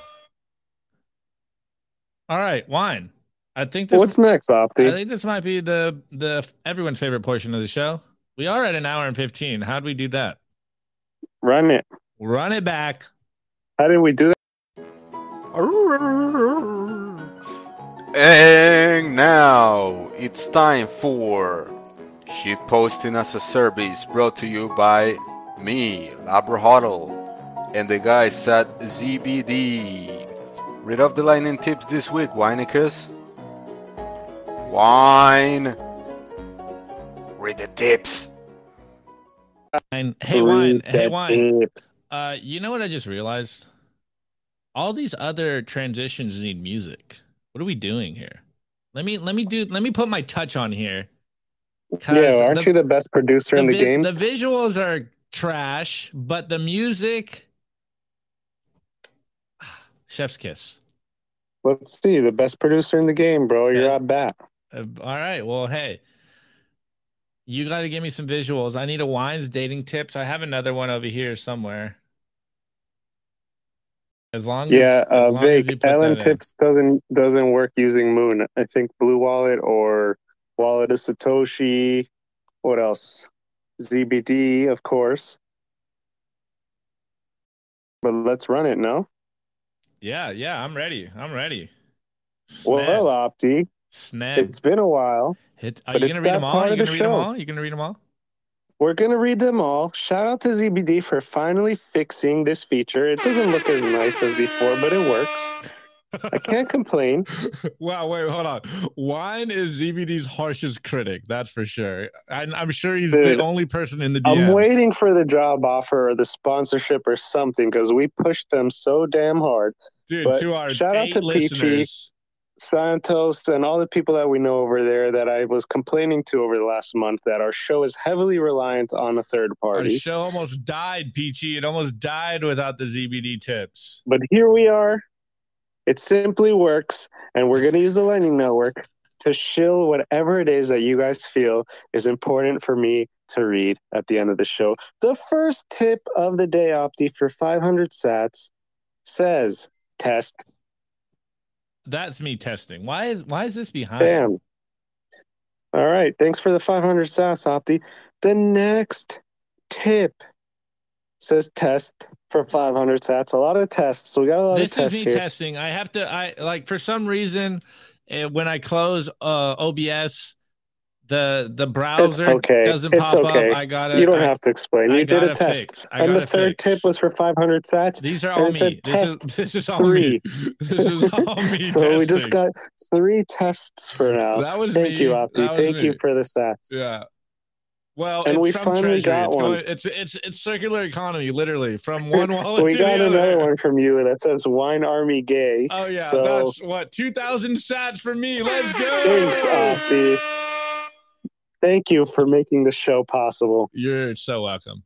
[SPEAKER 1] All right, wine. I think this.
[SPEAKER 2] What's next,
[SPEAKER 1] I
[SPEAKER 2] Opti?
[SPEAKER 1] think this might be the the everyone's favorite portion of the show. We are at an hour and fifteen. How do we do that?
[SPEAKER 2] Run it.
[SPEAKER 1] Run it back.
[SPEAKER 2] How did we do that?
[SPEAKER 3] And now it's time for Shitposting as a Service, brought to you by me, Labra Huddle, and the guys at Z B D. Read off the lightning tips this week, Wineicus. Wine. Read the tips.
[SPEAKER 1] And hey, wine.
[SPEAKER 2] Read
[SPEAKER 1] Hey,
[SPEAKER 2] the
[SPEAKER 1] wine.
[SPEAKER 2] tips.
[SPEAKER 1] Uh, you know what I just realized? All these other transitions need music. What are we doing here? Let me let me do let me put my touch on here. 'Cause
[SPEAKER 2] Yeah, aren't
[SPEAKER 1] the-
[SPEAKER 2] you the best producer in the
[SPEAKER 1] vi-
[SPEAKER 2] game?
[SPEAKER 1] The visuals are trash, but the music, chef's kiss.
[SPEAKER 2] Let's see, the best producer in the game, bro. You're at bat.
[SPEAKER 1] Uh, all right. Well, hey, you got to give me some visuals. I need a wines dating tips. I have another one over here somewhere. As long
[SPEAKER 2] Yeah,
[SPEAKER 1] as,
[SPEAKER 2] uh,
[SPEAKER 1] as long as you
[SPEAKER 2] Vic,
[SPEAKER 1] put
[SPEAKER 2] Ellen
[SPEAKER 1] that in.
[SPEAKER 2] Tips doesn't doesn't work using Moon. I think Blue Wallet or Wallet of Satoshi. What else? Z B D, of course. But let's run it, no?
[SPEAKER 1] Yeah, yeah, I'm ready. I'm ready.
[SPEAKER 2] Well, Opti,
[SPEAKER 1] Snap.
[SPEAKER 2] it's been a while.
[SPEAKER 1] Hit, are
[SPEAKER 2] but
[SPEAKER 1] you
[SPEAKER 2] it's
[SPEAKER 1] gonna read
[SPEAKER 2] that
[SPEAKER 1] them all?
[SPEAKER 2] part
[SPEAKER 1] Are you
[SPEAKER 2] of
[SPEAKER 1] gonna
[SPEAKER 2] the
[SPEAKER 1] read them
[SPEAKER 2] show.
[SPEAKER 1] all? You gonna read them all?
[SPEAKER 2] We're going to read them all. Shout out to Z B D for finally fixing this feature. It doesn't look as nice as before, but it works. I can't complain.
[SPEAKER 1] Wow, wait, hold on. Wine is Z B D's harshest critic, that's for sure. And I'm sure he's
[SPEAKER 2] Dude,
[SPEAKER 1] the only person in the D Ms.
[SPEAKER 2] I'm waiting for the job offer or the sponsorship or something because we pushed them so damn hard.
[SPEAKER 1] Dude,
[SPEAKER 2] But
[SPEAKER 1] to our
[SPEAKER 2] shout out
[SPEAKER 1] eight
[SPEAKER 2] to Peachy,
[SPEAKER 1] listeners.
[SPEAKER 2] Santos, and all the people that we know over there that I was complaining to over the last month that our show is heavily reliant on a third
[SPEAKER 1] Our
[SPEAKER 2] party.
[SPEAKER 1] show almost died, Peachy. It almost died without the Z B D tips.
[SPEAKER 2] But here we are. It simply works, and we're going to use the Lightning Network to shill whatever it is that you guys feel is important for me to read at the end of the show. The first tip of the day, Opti, for five hundred sats says test.
[SPEAKER 1] That's me testing. Why is why is this behind?
[SPEAKER 2] Bam. All right. Thanks for the five hundred sats, Opti. The next tip says test for five hundred sats. A lot of tests. So we got a lot
[SPEAKER 1] This
[SPEAKER 2] of
[SPEAKER 1] is
[SPEAKER 2] tests
[SPEAKER 1] me
[SPEAKER 2] here.
[SPEAKER 1] testing. I have to. I like for some reason uh, when I close uh, O B S, the the browser
[SPEAKER 2] It's okay.
[SPEAKER 1] doesn't
[SPEAKER 2] It's
[SPEAKER 1] pop
[SPEAKER 2] okay.
[SPEAKER 1] up. I gotta.
[SPEAKER 2] You don't
[SPEAKER 1] I,
[SPEAKER 2] have to explain.
[SPEAKER 1] I
[SPEAKER 2] You did a
[SPEAKER 1] gotta
[SPEAKER 2] test.
[SPEAKER 1] fix. I
[SPEAKER 2] And the
[SPEAKER 1] gotta
[SPEAKER 2] third
[SPEAKER 1] fix.
[SPEAKER 2] tip was for five hundred sats.
[SPEAKER 1] These are
[SPEAKER 2] and
[SPEAKER 1] all
[SPEAKER 2] it said
[SPEAKER 1] me. This is
[SPEAKER 2] test
[SPEAKER 1] this is all
[SPEAKER 2] three.
[SPEAKER 1] me. This is all me.
[SPEAKER 2] So we just
[SPEAKER 1] testing.
[SPEAKER 2] got three tests for now.
[SPEAKER 1] That was
[SPEAKER 2] Thank
[SPEAKER 1] me.
[SPEAKER 2] you, Opti.
[SPEAKER 1] That was
[SPEAKER 2] Thank
[SPEAKER 1] me.
[SPEAKER 2] you for the stats.
[SPEAKER 1] Yeah. Well,
[SPEAKER 2] And
[SPEAKER 1] it's
[SPEAKER 2] we
[SPEAKER 1] from
[SPEAKER 2] finally
[SPEAKER 1] Treasury.
[SPEAKER 2] got
[SPEAKER 1] It's,
[SPEAKER 2] one.
[SPEAKER 1] going, it's it's it's circular economy, literally from one wallet
[SPEAKER 2] We
[SPEAKER 1] to
[SPEAKER 2] got
[SPEAKER 1] the
[SPEAKER 2] another
[SPEAKER 1] other.
[SPEAKER 2] one from you that says Wine Army Gay.
[SPEAKER 1] Oh yeah,
[SPEAKER 2] So
[SPEAKER 1] that's what two thousand sats for me. Let's go.
[SPEAKER 2] thanks, Opti. Thank you for making the show possible.
[SPEAKER 1] You're so welcome.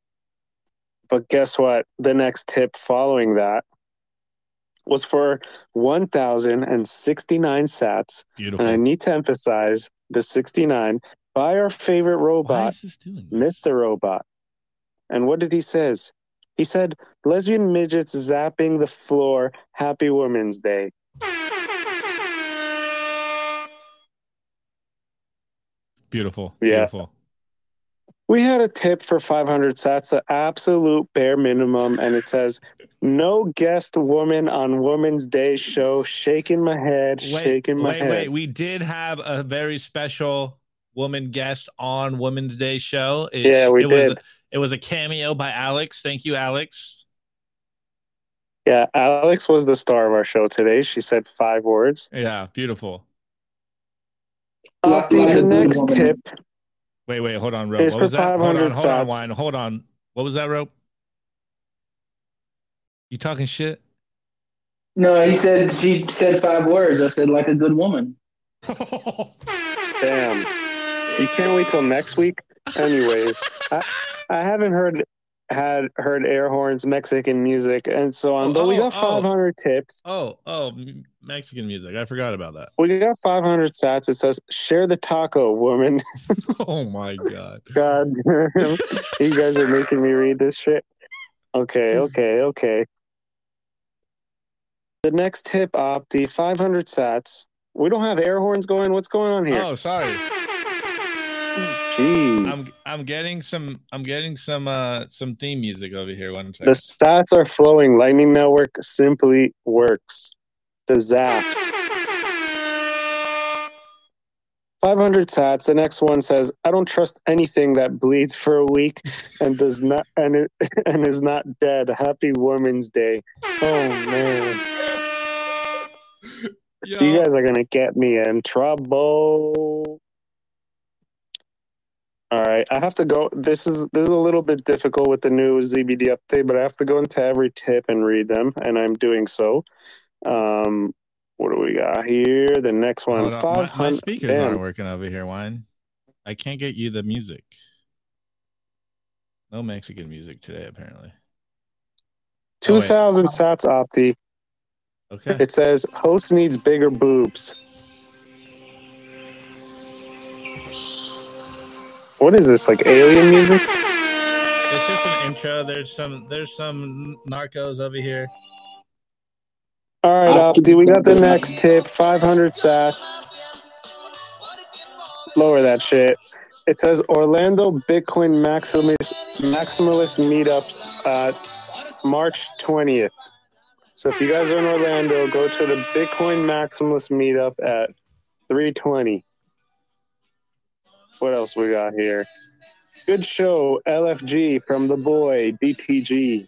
[SPEAKER 2] But guess what? The next tip following that was for one thousand sixty-nine sats.
[SPEAKER 1] Beautiful.
[SPEAKER 2] And I need to emphasize the sixty-nine by our favorite
[SPEAKER 1] Why
[SPEAKER 2] robot,
[SPEAKER 1] is this doing?
[SPEAKER 2] Mister Robot. And what did he says? He said, lesbian midgets zapping the floor. Happy Women's Day.
[SPEAKER 1] Beautiful.
[SPEAKER 2] Yeah.
[SPEAKER 1] Beautiful.
[SPEAKER 2] We had a tip for five hundred sats, the absolute bare minimum, and it says, no guest woman on Women's Day show. Shaking my head,
[SPEAKER 1] Wait,
[SPEAKER 2] shaking my
[SPEAKER 1] wait,
[SPEAKER 2] head.
[SPEAKER 1] wait. We did have a very special woman guest on Women's Day show. It,
[SPEAKER 2] Yeah, we
[SPEAKER 1] it
[SPEAKER 2] did.
[SPEAKER 1] Was a, it was a cameo by Alex. Thank you, Alex.
[SPEAKER 2] Yeah, Alex was the star of our show today. She said five words.
[SPEAKER 1] Yeah, beautiful.
[SPEAKER 2] Opti, the next tip.
[SPEAKER 1] Wait, wait, hold on, Rope.
[SPEAKER 2] Is
[SPEAKER 1] What
[SPEAKER 2] for
[SPEAKER 1] was that? Hold on,
[SPEAKER 2] five hundred
[SPEAKER 1] hold on,
[SPEAKER 2] sats.
[SPEAKER 1] Wine. Hold on. What was that, Rope? You talking shit?
[SPEAKER 6] No, he said she said five words. I said like a good woman.
[SPEAKER 2] Damn. You can't wait till next week? Anyways, I, I haven't heard had heard air horns, Mexican music, and so on,
[SPEAKER 1] Oh,
[SPEAKER 2] but we
[SPEAKER 1] oh,
[SPEAKER 2] got
[SPEAKER 1] oh.
[SPEAKER 2] five hundred tips.
[SPEAKER 1] Oh, oh, m- Mexican music. I forgot about that.
[SPEAKER 2] We got five hundred sats. It says, share the taco, woman.
[SPEAKER 1] Oh, my God.
[SPEAKER 2] God, you guys are making me read this shit. Okay, okay, okay. The next tip, Opti, five hundred sats. We don't have air horns going. What's going on here?
[SPEAKER 1] Oh, sorry.
[SPEAKER 2] Gee.
[SPEAKER 1] I'm I'm getting some I'm getting some uh some theme music over here. One
[SPEAKER 2] The
[SPEAKER 1] second.
[SPEAKER 2] stats are flowing. Lightning Network simply works. The zaps. five hundred sats. The next one says, I don't trust anything that bleeds for a week and does not and it, and is not dead. Happy Women's Day. Oh man.
[SPEAKER 1] Yo.
[SPEAKER 2] You guys are gonna get me in trouble. All right, I have to go. This is this is a little bit difficult with the new Z B D update, but I have to go into every tip and read them, and I'm doing so. Um, what do we got here? The next one,
[SPEAKER 1] Hold on.
[SPEAKER 2] five
[SPEAKER 1] My, my
[SPEAKER 2] hundred.
[SPEAKER 1] speakers
[SPEAKER 2] Damn.
[SPEAKER 1] aren't working over here, Wine. I can't get you the music. No Mexican music today, apparently.
[SPEAKER 2] Two thousand sats, Opti.
[SPEAKER 1] Okay.
[SPEAKER 2] It says host needs bigger boobs. What is this? Like alien music?
[SPEAKER 1] It's just an intro. There's some there's some narcos over here.
[SPEAKER 2] All right, Opti, we got the next tip. five hundred sats. Lower that shit. It says Orlando Bitcoin Maximalist Maximalist meetups uh, March twentieth. So if you guys are in Orlando, go to the Bitcoin Maximalist meetup at three twenty. What else we got here? Good show, L F G from the boy, B T G.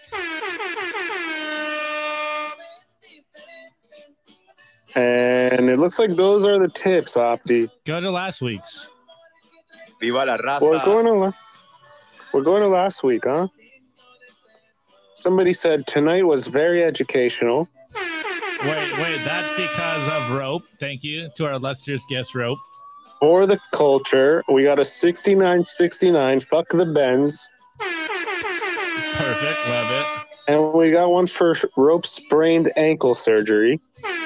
[SPEAKER 2] And it looks like those are the tips, Opti.
[SPEAKER 1] Go to last week's.
[SPEAKER 7] Viva la raza.
[SPEAKER 2] We're going to la- we're going to last week, huh? Somebody said tonight was very educational.
[SPEAKER 1] Wait, wait, that's because of Rope. Thank you to our illustrious guest, Rope.
[SPEAKER 2] For the culture, we got a sixty-nine sixty-nine. Fuck the Benz.
[SPEAKER 1] Perfect, love it.
[SPEAKER 2] And we got one for Rope sprained ankle surgery.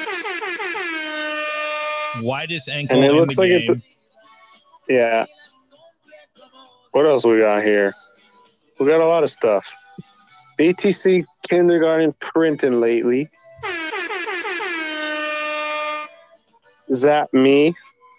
[SPEAKER 1] Widest ankle
[SPEAKER 2] And it
[SPEAKER 1] in
[SPEAKER 2] looks
[SPEAKER 1] the
[SPEAKER 2] like
[SPEAKER 1] game.
[SPEAKER 2] it's yeah. What else we got here? We got a lot of stuff. B T C kindergarten printing lately. Zap me.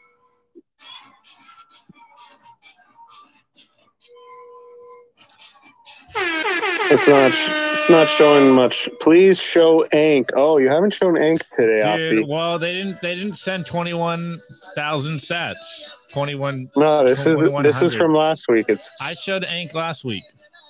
[SPEAKER 2] It's not. It's not showing much. Please show Ank. Oh, you haven't shown Ank today,
[SPEAKER 1] Dude,
[SPEAKER 2] Opti.
[SPEAKER 1] well, they didn't they didn't send twenty-one thousand sats. twenty-one
[SPEAKER 2] No, this is
[SPEAKER 1] twenty-one
[SPEAKER 2] this is
[SPEAKER 1] hundred.
[SPEAKER 2] from last week. It's
[SPEAKER 1] I showed Ank last week.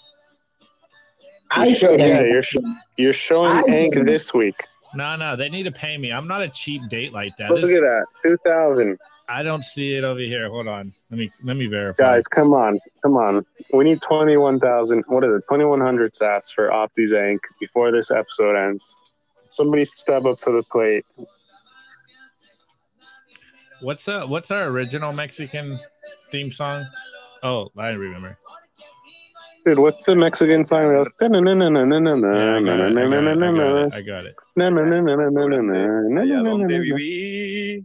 [SPEAKER 6] I showed
[SPEAKER 2] yeah.
[SPEAKER 6] Ank.
[SPEAKER 2] You're sh- you're showing
[SPEAKER 6] I
[SPEAKER 2] Ank
[SPEAKER 6] showed-
[SPEAKER 2] this week.
[SPEAKER 1] No, no, they need to pay me. I'm not a cheap date like that.
[SPEAKER 2] Look
[SPEAKER 1] This-
[SPEAKER 2] at that, two thousand.
[SPEAKER 1] I don't see it over here. Hold on. Let me let me verify.
[SPEAKER 2] Guys, come on, come on. We need twenty-one thousand. What is it? twenty-one hundred sats for Opti's Ank before this episode ends. Somebody step up to the plate.
[SPEAKER 1] What's uh what's our original Mexican theme song? Oh, I remember.
[SPEAKER 2] Dude, what's the Mexican song? That goes,
[SPEAKER 1] Yeah, I got it. I got it. I got it.
[SPEAKER 7] Allá donde viví.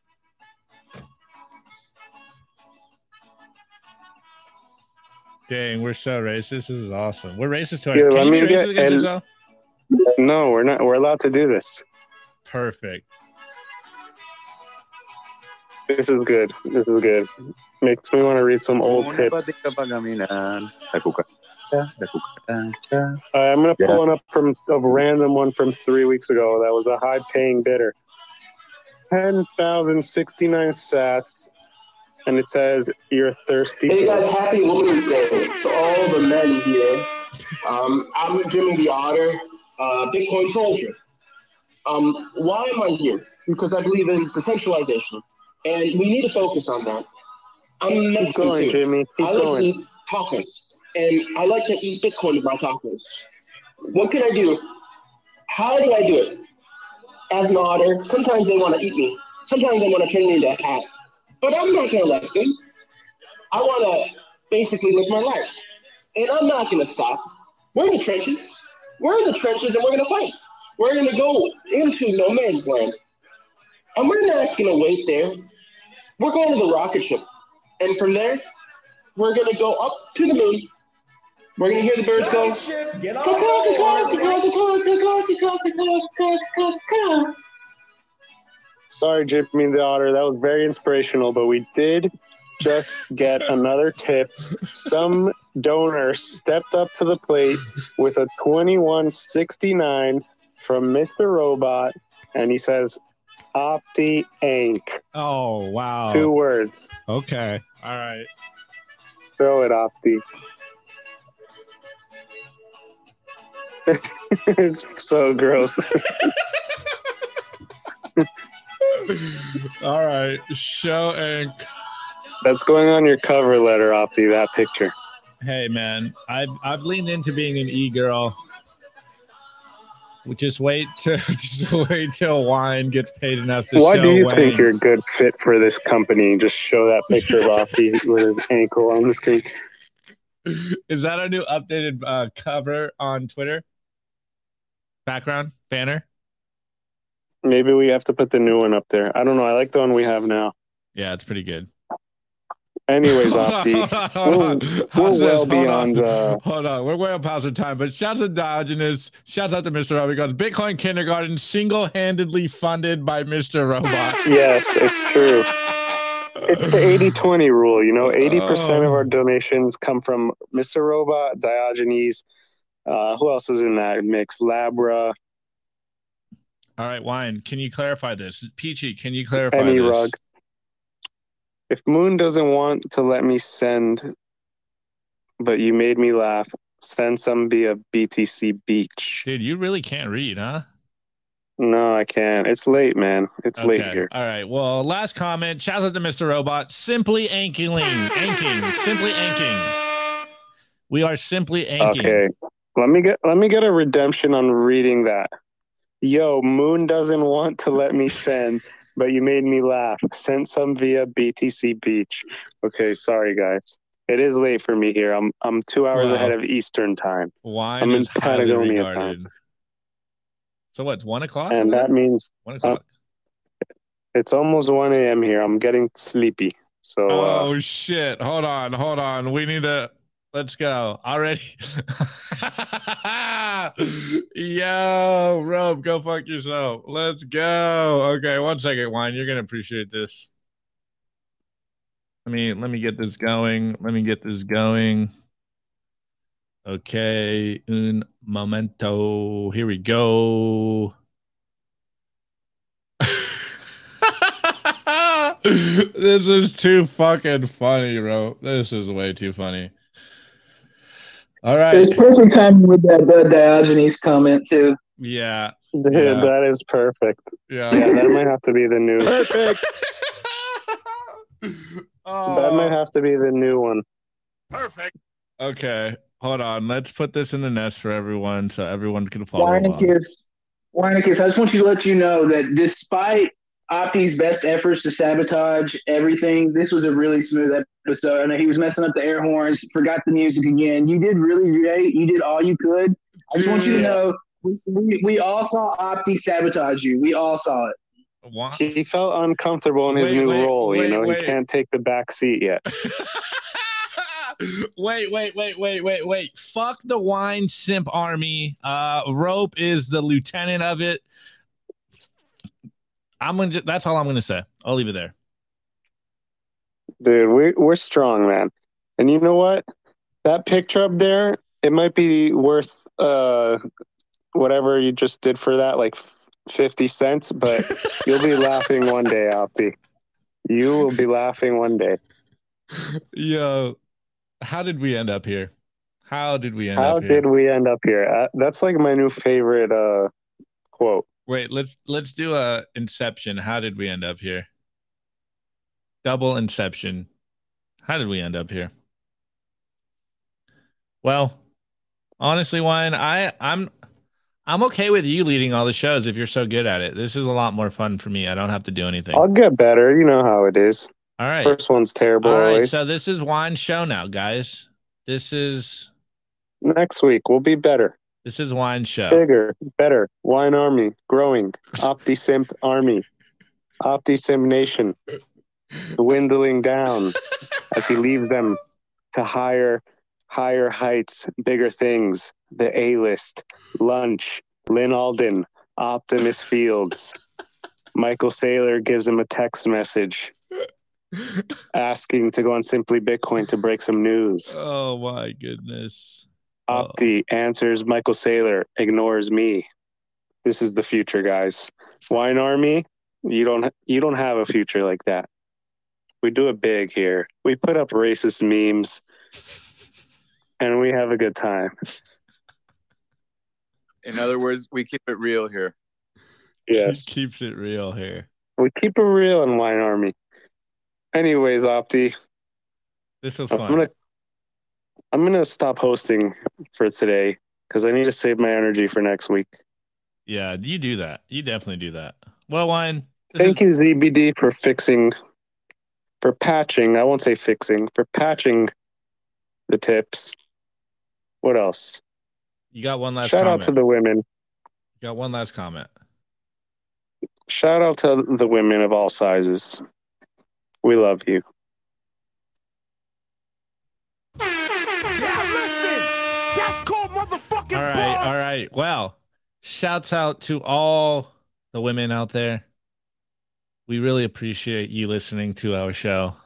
[SPEAKER 1] Dang, we're so racist. This is awesome. We're racist to our.
[SPEAKER 2] Here,
[SPEAKER 1] Can
[SPEAKER 2] let
[SPEAKER 1] you be
[SPEAKER 2] me
[SPEAKER 1] racist
[SPEAKER 2] get
[SPEAKER 1] against
[SPEAKER 2] El-
[SPEAKER 1] yourself?
[SPEAKER 2] No, we're not. We're allowed to do this.
[SPEAKER 1] Perfect.
[SPEAKER 2] This is good. This is good. Makes me want to read some old
[SPEAKER 7] Una
[SPEAKER 2] tips.
[SPEAKER 7] patita pa' caminar. La cucaracha, la cucaracha.
[SPEAKER 2] Uh, I'm gonna
[SPEAKER 7] Yeah.
[SPEAKER 2] pull one up from a random one from three weeks ago. That was a high-paying bidder. Ten thousand sixty-nine sats, and it says you're thirsty.
[SPEAKER 12] Hey guys, happy Women's Day to all the men here. Um, I'm Jimmy the Otter. uh, Bitcoin soldier. Um, why am I here? Because I believe in decentralization, and we need to focus on that. I'm Mexican
[SPEAKER 2] Keep going,
[SPEAKER 12] too.
[SPEAKER 2] Jimmy. Keep
[SPEAKER 12] I like
[SPEAKER 2] going.
[SPEAKER 12] to eat tacos, and I like to eat Bitcoin with my tacos. What can I do? How do I do it? As an otter, sometimes they want to eat me. Sometimes they want to turn me into a cat. But I'm not going to let them. I want to basically live my life. And I'm not going to stop. We're in the trenches. We're in the trenches, and we're going to fight. We're going to go into no man's land. And we're not going to wait there. We're going to the rocket ship. And from there, we're going to go up to the moon. We're going to hear the birds go.
[SPEAKER 4] Get
[SPEAKER 12] Caw, caw, caw, caw, caw, caw, caw, caw, caw, caw, caw, caw.
[SPEAKER 2] Sorry, Jimmy the Otter. That was very inspirational, but we did just get another tip. Some donor stepped up to the plate with a twenty-one sixty-nine from Mister Robot, and he says, Opti Inc.
[SPEAKER 1] Oh, wow.
[SPEAKER 2] Two words.
[SPEAKER 1] Okay. All right.
[SPEAKER 2] Throw it, Opti. It's so gross.
[SPEAKER 1] All right. Show and
[SPEAKER 2] That's going on your cover letter, Opti, that picture.
[SPEAKER 1] hey, man, I've I've leaned into being an e-girl. Just wait to just wait till wine gets paid enough to
[SPEAKER 2] Why
[SPEAKER 1] show
[SPEAKER 2] do you
[SPEAKER 1] Wayne.
[SPEAKER 2] think you're a good fit for this company? Just show that picture of Opti with his ankle on the screen.
[SPEAKER 1] Is that our new updated uh, cover on Twitter? Background banner?
[SPEAKER 2] Maybe we have to put the new one up there. I don't know. I like the one we have now.
[SPEAKER 1] Yeah, it's pretty good.
[SPEAKER 2] Anyways,
[SPEAKER 1] Hold on,
[SPEAKER 2] Opti,
[SPEAKER 1] hold on, hold
[SPEAKER 2] we're,
[SPEAKER 1] on.
[SPEAKER 2] we're
[SPEAKER 1] How's this?
[SPEAKER 2] well
[SPEAKER 1] Hold
[SPEAKER 2] beyond
[SPEAKER 1] on.
[SPEAKER 2] uh,
[SPEAKER 1] Hold on, we're way past the time, but shouts to Diogenes, shouts out to Mister Robot, because Bitcoin Kindergarten single-handedly funded by Mister Robot.
[SPEAKER 2] yes, it's true. It's the eighty twenty rule, you know, eighty percent of our donations come from Mister Robot, Diogenes. Uh, who else is in that mix? Labra,
[SPEAKER 1] All right, Wine, can you clarify this? Peachy, can you clarify
[SPEAKER 2] Penny
[SPEAKER 1] this?
[SPEAKER 2] Rug. If Moon doesn't want to let me send, but you made me laugh, send some via B T C Beach.
[SPEAKER 1] Dude, you really can't read, huh?
[SPEAKER 2] No, I can't. It's late, man. It's
[SPEAKER 1] Okay.
[SPEAKER 2] late here.
[SPEAKER 1] All right. Well, last comment. Shout out to Mister Robot. Simply anking, anking, simply anking. We are simply anking.
[SPEAKER 2] Okay. Let me get let me get a redemption on reading that. Yo, Moon doesn't want to let me send, but you made me laugh. Send some via B T C Beach. Okay, sorry guys. It is late for me here. I'm I'm two hours
[SPEAKER 1] Wow.
[SPEAKER 2] ahead of Eastern time.
[SPEAKER 1] Wine
[SPEAKER 2] I'm in
[SPEAKER 1] is highly
[SPEAKER 2] Patagonia
[SPEAKER 1] regarded.
[SPEAKER 2] time.
[SPEAKER 1] So what's one o'clock?
[SPEAKER 2] And
[SPEAKER 1] over
[SPEAKER 2] that
[SPEAKER 1] there?
[SPEAKER 2] means
[SPEAKER 1] one
[SPEAKER 2] uh,
[SPEAKER 1] o'clock.
[SPEAKER 2] it's almost one a.m. here. I'm getting sleepy. So uh,
[SPEAKER 1] Oh shit! Hold on, hold on. We need to. Let's go already. Yo, Rob, go fuck yourself. Let's go. Okay, one second, Wine. You're gonna appreciate this. Let me let me get this going. Let me get this going. Okay, un momento. Here we go. This is too fucking funny, bro. This is way too funny. All right.
[SPEAKER 6] It's perfect timing with that, that Diogenes comment too.
[SPEAKER 1] Yeah.
[SPEAKER 2] dude,
[SPEAKER 1] Yeah.
[SPEAKER 2] that is perfect.
[SPEAKER 1] Yeah.
[SPEAKER 2] Yeah, that might have to be the new.
[SPEAKER 1] Perfect.
[SPEAKER 2] That might have to be the new one.
[SPEAKER 4] Perfect.
[SPEAKER 1] Okay. Hold on. Let's put this in the nest for everyone so everyone can follow along.
[SPEAKER 6] Weinicus, Weinicus, I just want you to let you know that despite Opti's best efforts to sabotage everything, this was a really smooth episode. I know he was messing up the air horns, forgot the music again. You did really great. You did all you could. I just want you to
[SPEAKER 2] Yeah.
[SPEAKER 6] know we, we, we all saw Opti sabotage you. We all saw it.
[SPEAKER 1] What?
[SPEAKER 2] He felt uncomfortable in his
[SPEAKER 1] Wait,
[SPEAKER 2] new
[SPEAKER 1] wait,
[SPEAKER 2] role.
[SPEAKER 1] wait,
[SPEAKER 2] you know,
[SPEAKER 1] wait.
[SPEAKER 2] he can't take the back seat yet.
[SPEAKER 1] Wait, wait, wait, wait, wait, wait. Fuck the wine simp army. Uh, Rope is the lieutenant of it. I'm gonna. That's all I'm gonna say. I'll leave it there.
[SPEAKER 2] Dude, we, we're strong, man. And you know what? That picture up there, it might be worth uh, whatever you just did for that, like fifty cents, but you'll be laughing one day, Alfie. You will be laughing one day.
[SPEAKER 1] Yo, how did we end up here? How did we end
[SPEAKER 2] How
[SPEAKER 1] up here?
[SPEAKER 2] did we end up here? Uh, that's like my new favorite uh, quote.
[SPEAKER 1] Wait, let's let's do a Inception. How did we end up here? Double Inception. How did we end up here? Well, honestly, Wine, I I'm I'm okay with you leading all the shows if you're so good at it. This is a lot more fun for me. I don't have to do anything.
[SPEAKER 2] I'll get better. You know how it is.
[SPEAKER 1] All right.
[SPEAKER 2] First one's terrible
[SPEAKER 1] All right,
[SPEAKER 2] always.
[SPEAKER 1] so this is Wine's show now, guys. This is
[SPEAKER 2] Next week we'll be better.
[SPEAKER 1] this is Wine's show.
[SPEAKER 2] Bigger, better. Wine Army, growing. OptiSimp Army. OptiSimp Nation. Dwindling down as he leaves them to higher, higher heights, bigger things. The A-list, Lunch, Lynn Alden, Optimus Fields. Michael Saylor gives him a text message asking to go on Simply Bitcoin to break some news.
[SPEAKER 1] Oh my goodness.
[SPEAKER 2] Opti answers Michael Saylor, ignores me. This is the future, guys. Wine Army, you don't you don't have a future like that. We do it big here. We put up racist memes and we have a good time.
[SPEAKER 7] In other words, we keep it real here.
[SPEAKER 2] Yes.
[SPEAKER 1] He keeps it real here.
[SPEAKER 2] We keep it real in Wine Army. Anyways, Opti,
[SPEAKER 1] This was
[SPEAKER 2] I'm
[SPEAKER 1] fun.
[SPEAKER 2] gonna I'm gonna stop hosting for today because I need to save my energy for next week.
[SPEAKER 1] Yeah, you do that. You definitely do that. Well, Wine, this
[SPEAKER 2] Thank you, Z B D, for fixing, for patching. I won't say fixing, for patching the tips. What else?
[SPEAKER 1] you got one last
[SPEAKER 2] Shout
[SPEAKER 1] comment.
[SPEAKER 2] out to the women.
[SPEAKER 1] You got one last comment.
[SPEAKER 2] Shout out to the women of all sizes. We love you.
[SPEAKER 4] Yeah, listen. That's called motherfucking
[SPEAKER 1] All right,
[SPEAKER 4] bars.
[SPEAKER 1] all right. Well, shouts out to all the women out there. We really appreciate you listening to our show.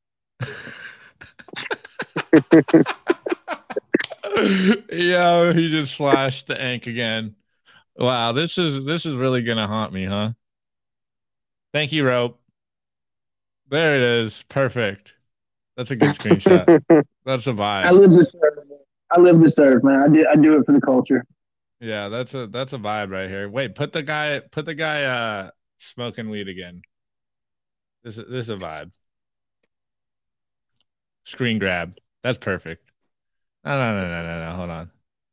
[SPEAKER 1] Yo, he just flashed the ink again. Wow, this is this is really gonna haunt me, huh? Thank you, Rope. There it is. Perfect. That's a good screenshot. That's a vibe.
[SPEAKER 6] I live to serve. Man. I live to serve, man. I do. I do it for the culture.
[SPEAKER 1] Yeah, that's a that's a vibe right here. Wait, put the guy put the guy uh smoking weed again. This is this is a vibe. Screen grab. That's perfect. No, no, no, no, no, no. Hold on.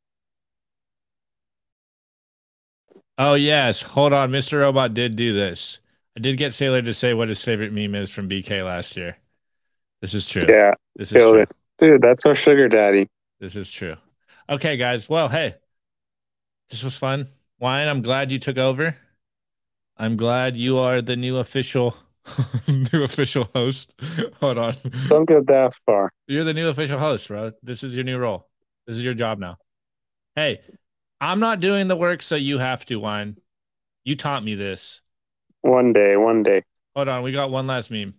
[SPEAKER 1] Oh yes, hold on. Mister Robot did do this. I did get Sailor to say what his favorite meme is from B K last year. This is true.
[SPEAKER 2] Yeah,
[SPEAKER 1] This is
[SPEAKER 2] killed
[SPEAKER 1] true.
[SPEAKER 2] it. Dude, that's our sugar daddy.
[SPEAKER 1] This is true. Okay, guys. Well, hey, this was fun. Wine, I'm glad you took over. I'm glad you are the new official new official host. Hold on.
[SPEAKER 2] Don't go that far.
[SPEAKER 1] You're the new official host, bro. This is your new role. This is your job now. Hey, I'm not doing the work, so you have to, Wine. You taught me this.
[SPEAKER 2] One day, one day.
[SPEAKER 1] Hold on, we got one last meme.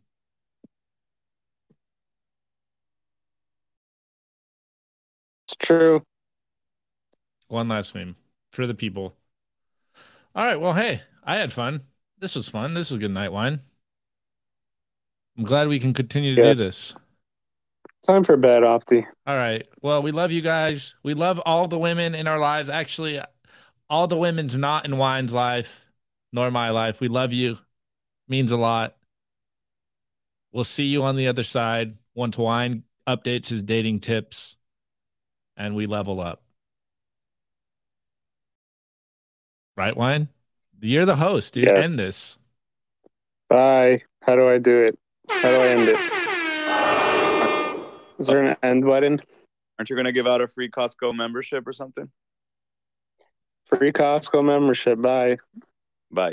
[SPEAKER 2] It's true.
[SPEAKER 1] One last meme for the people. All right, well, hey, I had fun. This was fun. This was a good night, Wine. I'm glad we can continue to
[SPEAKER 2] Yes.
[SPEAKER 1] do this.
[SPEAKER 2] Time for bed, Opti.
[SPEAKER 1] All right. Well, we love you guys. We love all the women in our lives. Actually, all the women's not in Wine's life, nor my life. We love you. Means a lot. We'll see you on the other side once Wine updates his dating tips and we level up. Right, Wine? You're the host, dude.
[SPEAKER 2] Yes.
[SPEAKER 1] End this.
[SPEAKER 2] Bye. How do I do it? How do I end it? Is there an end button?
[SPEAKER 7] Aren't you going to give out a free Costco membership or something?
[SPEAKER 2] Free Costco membership. Bye.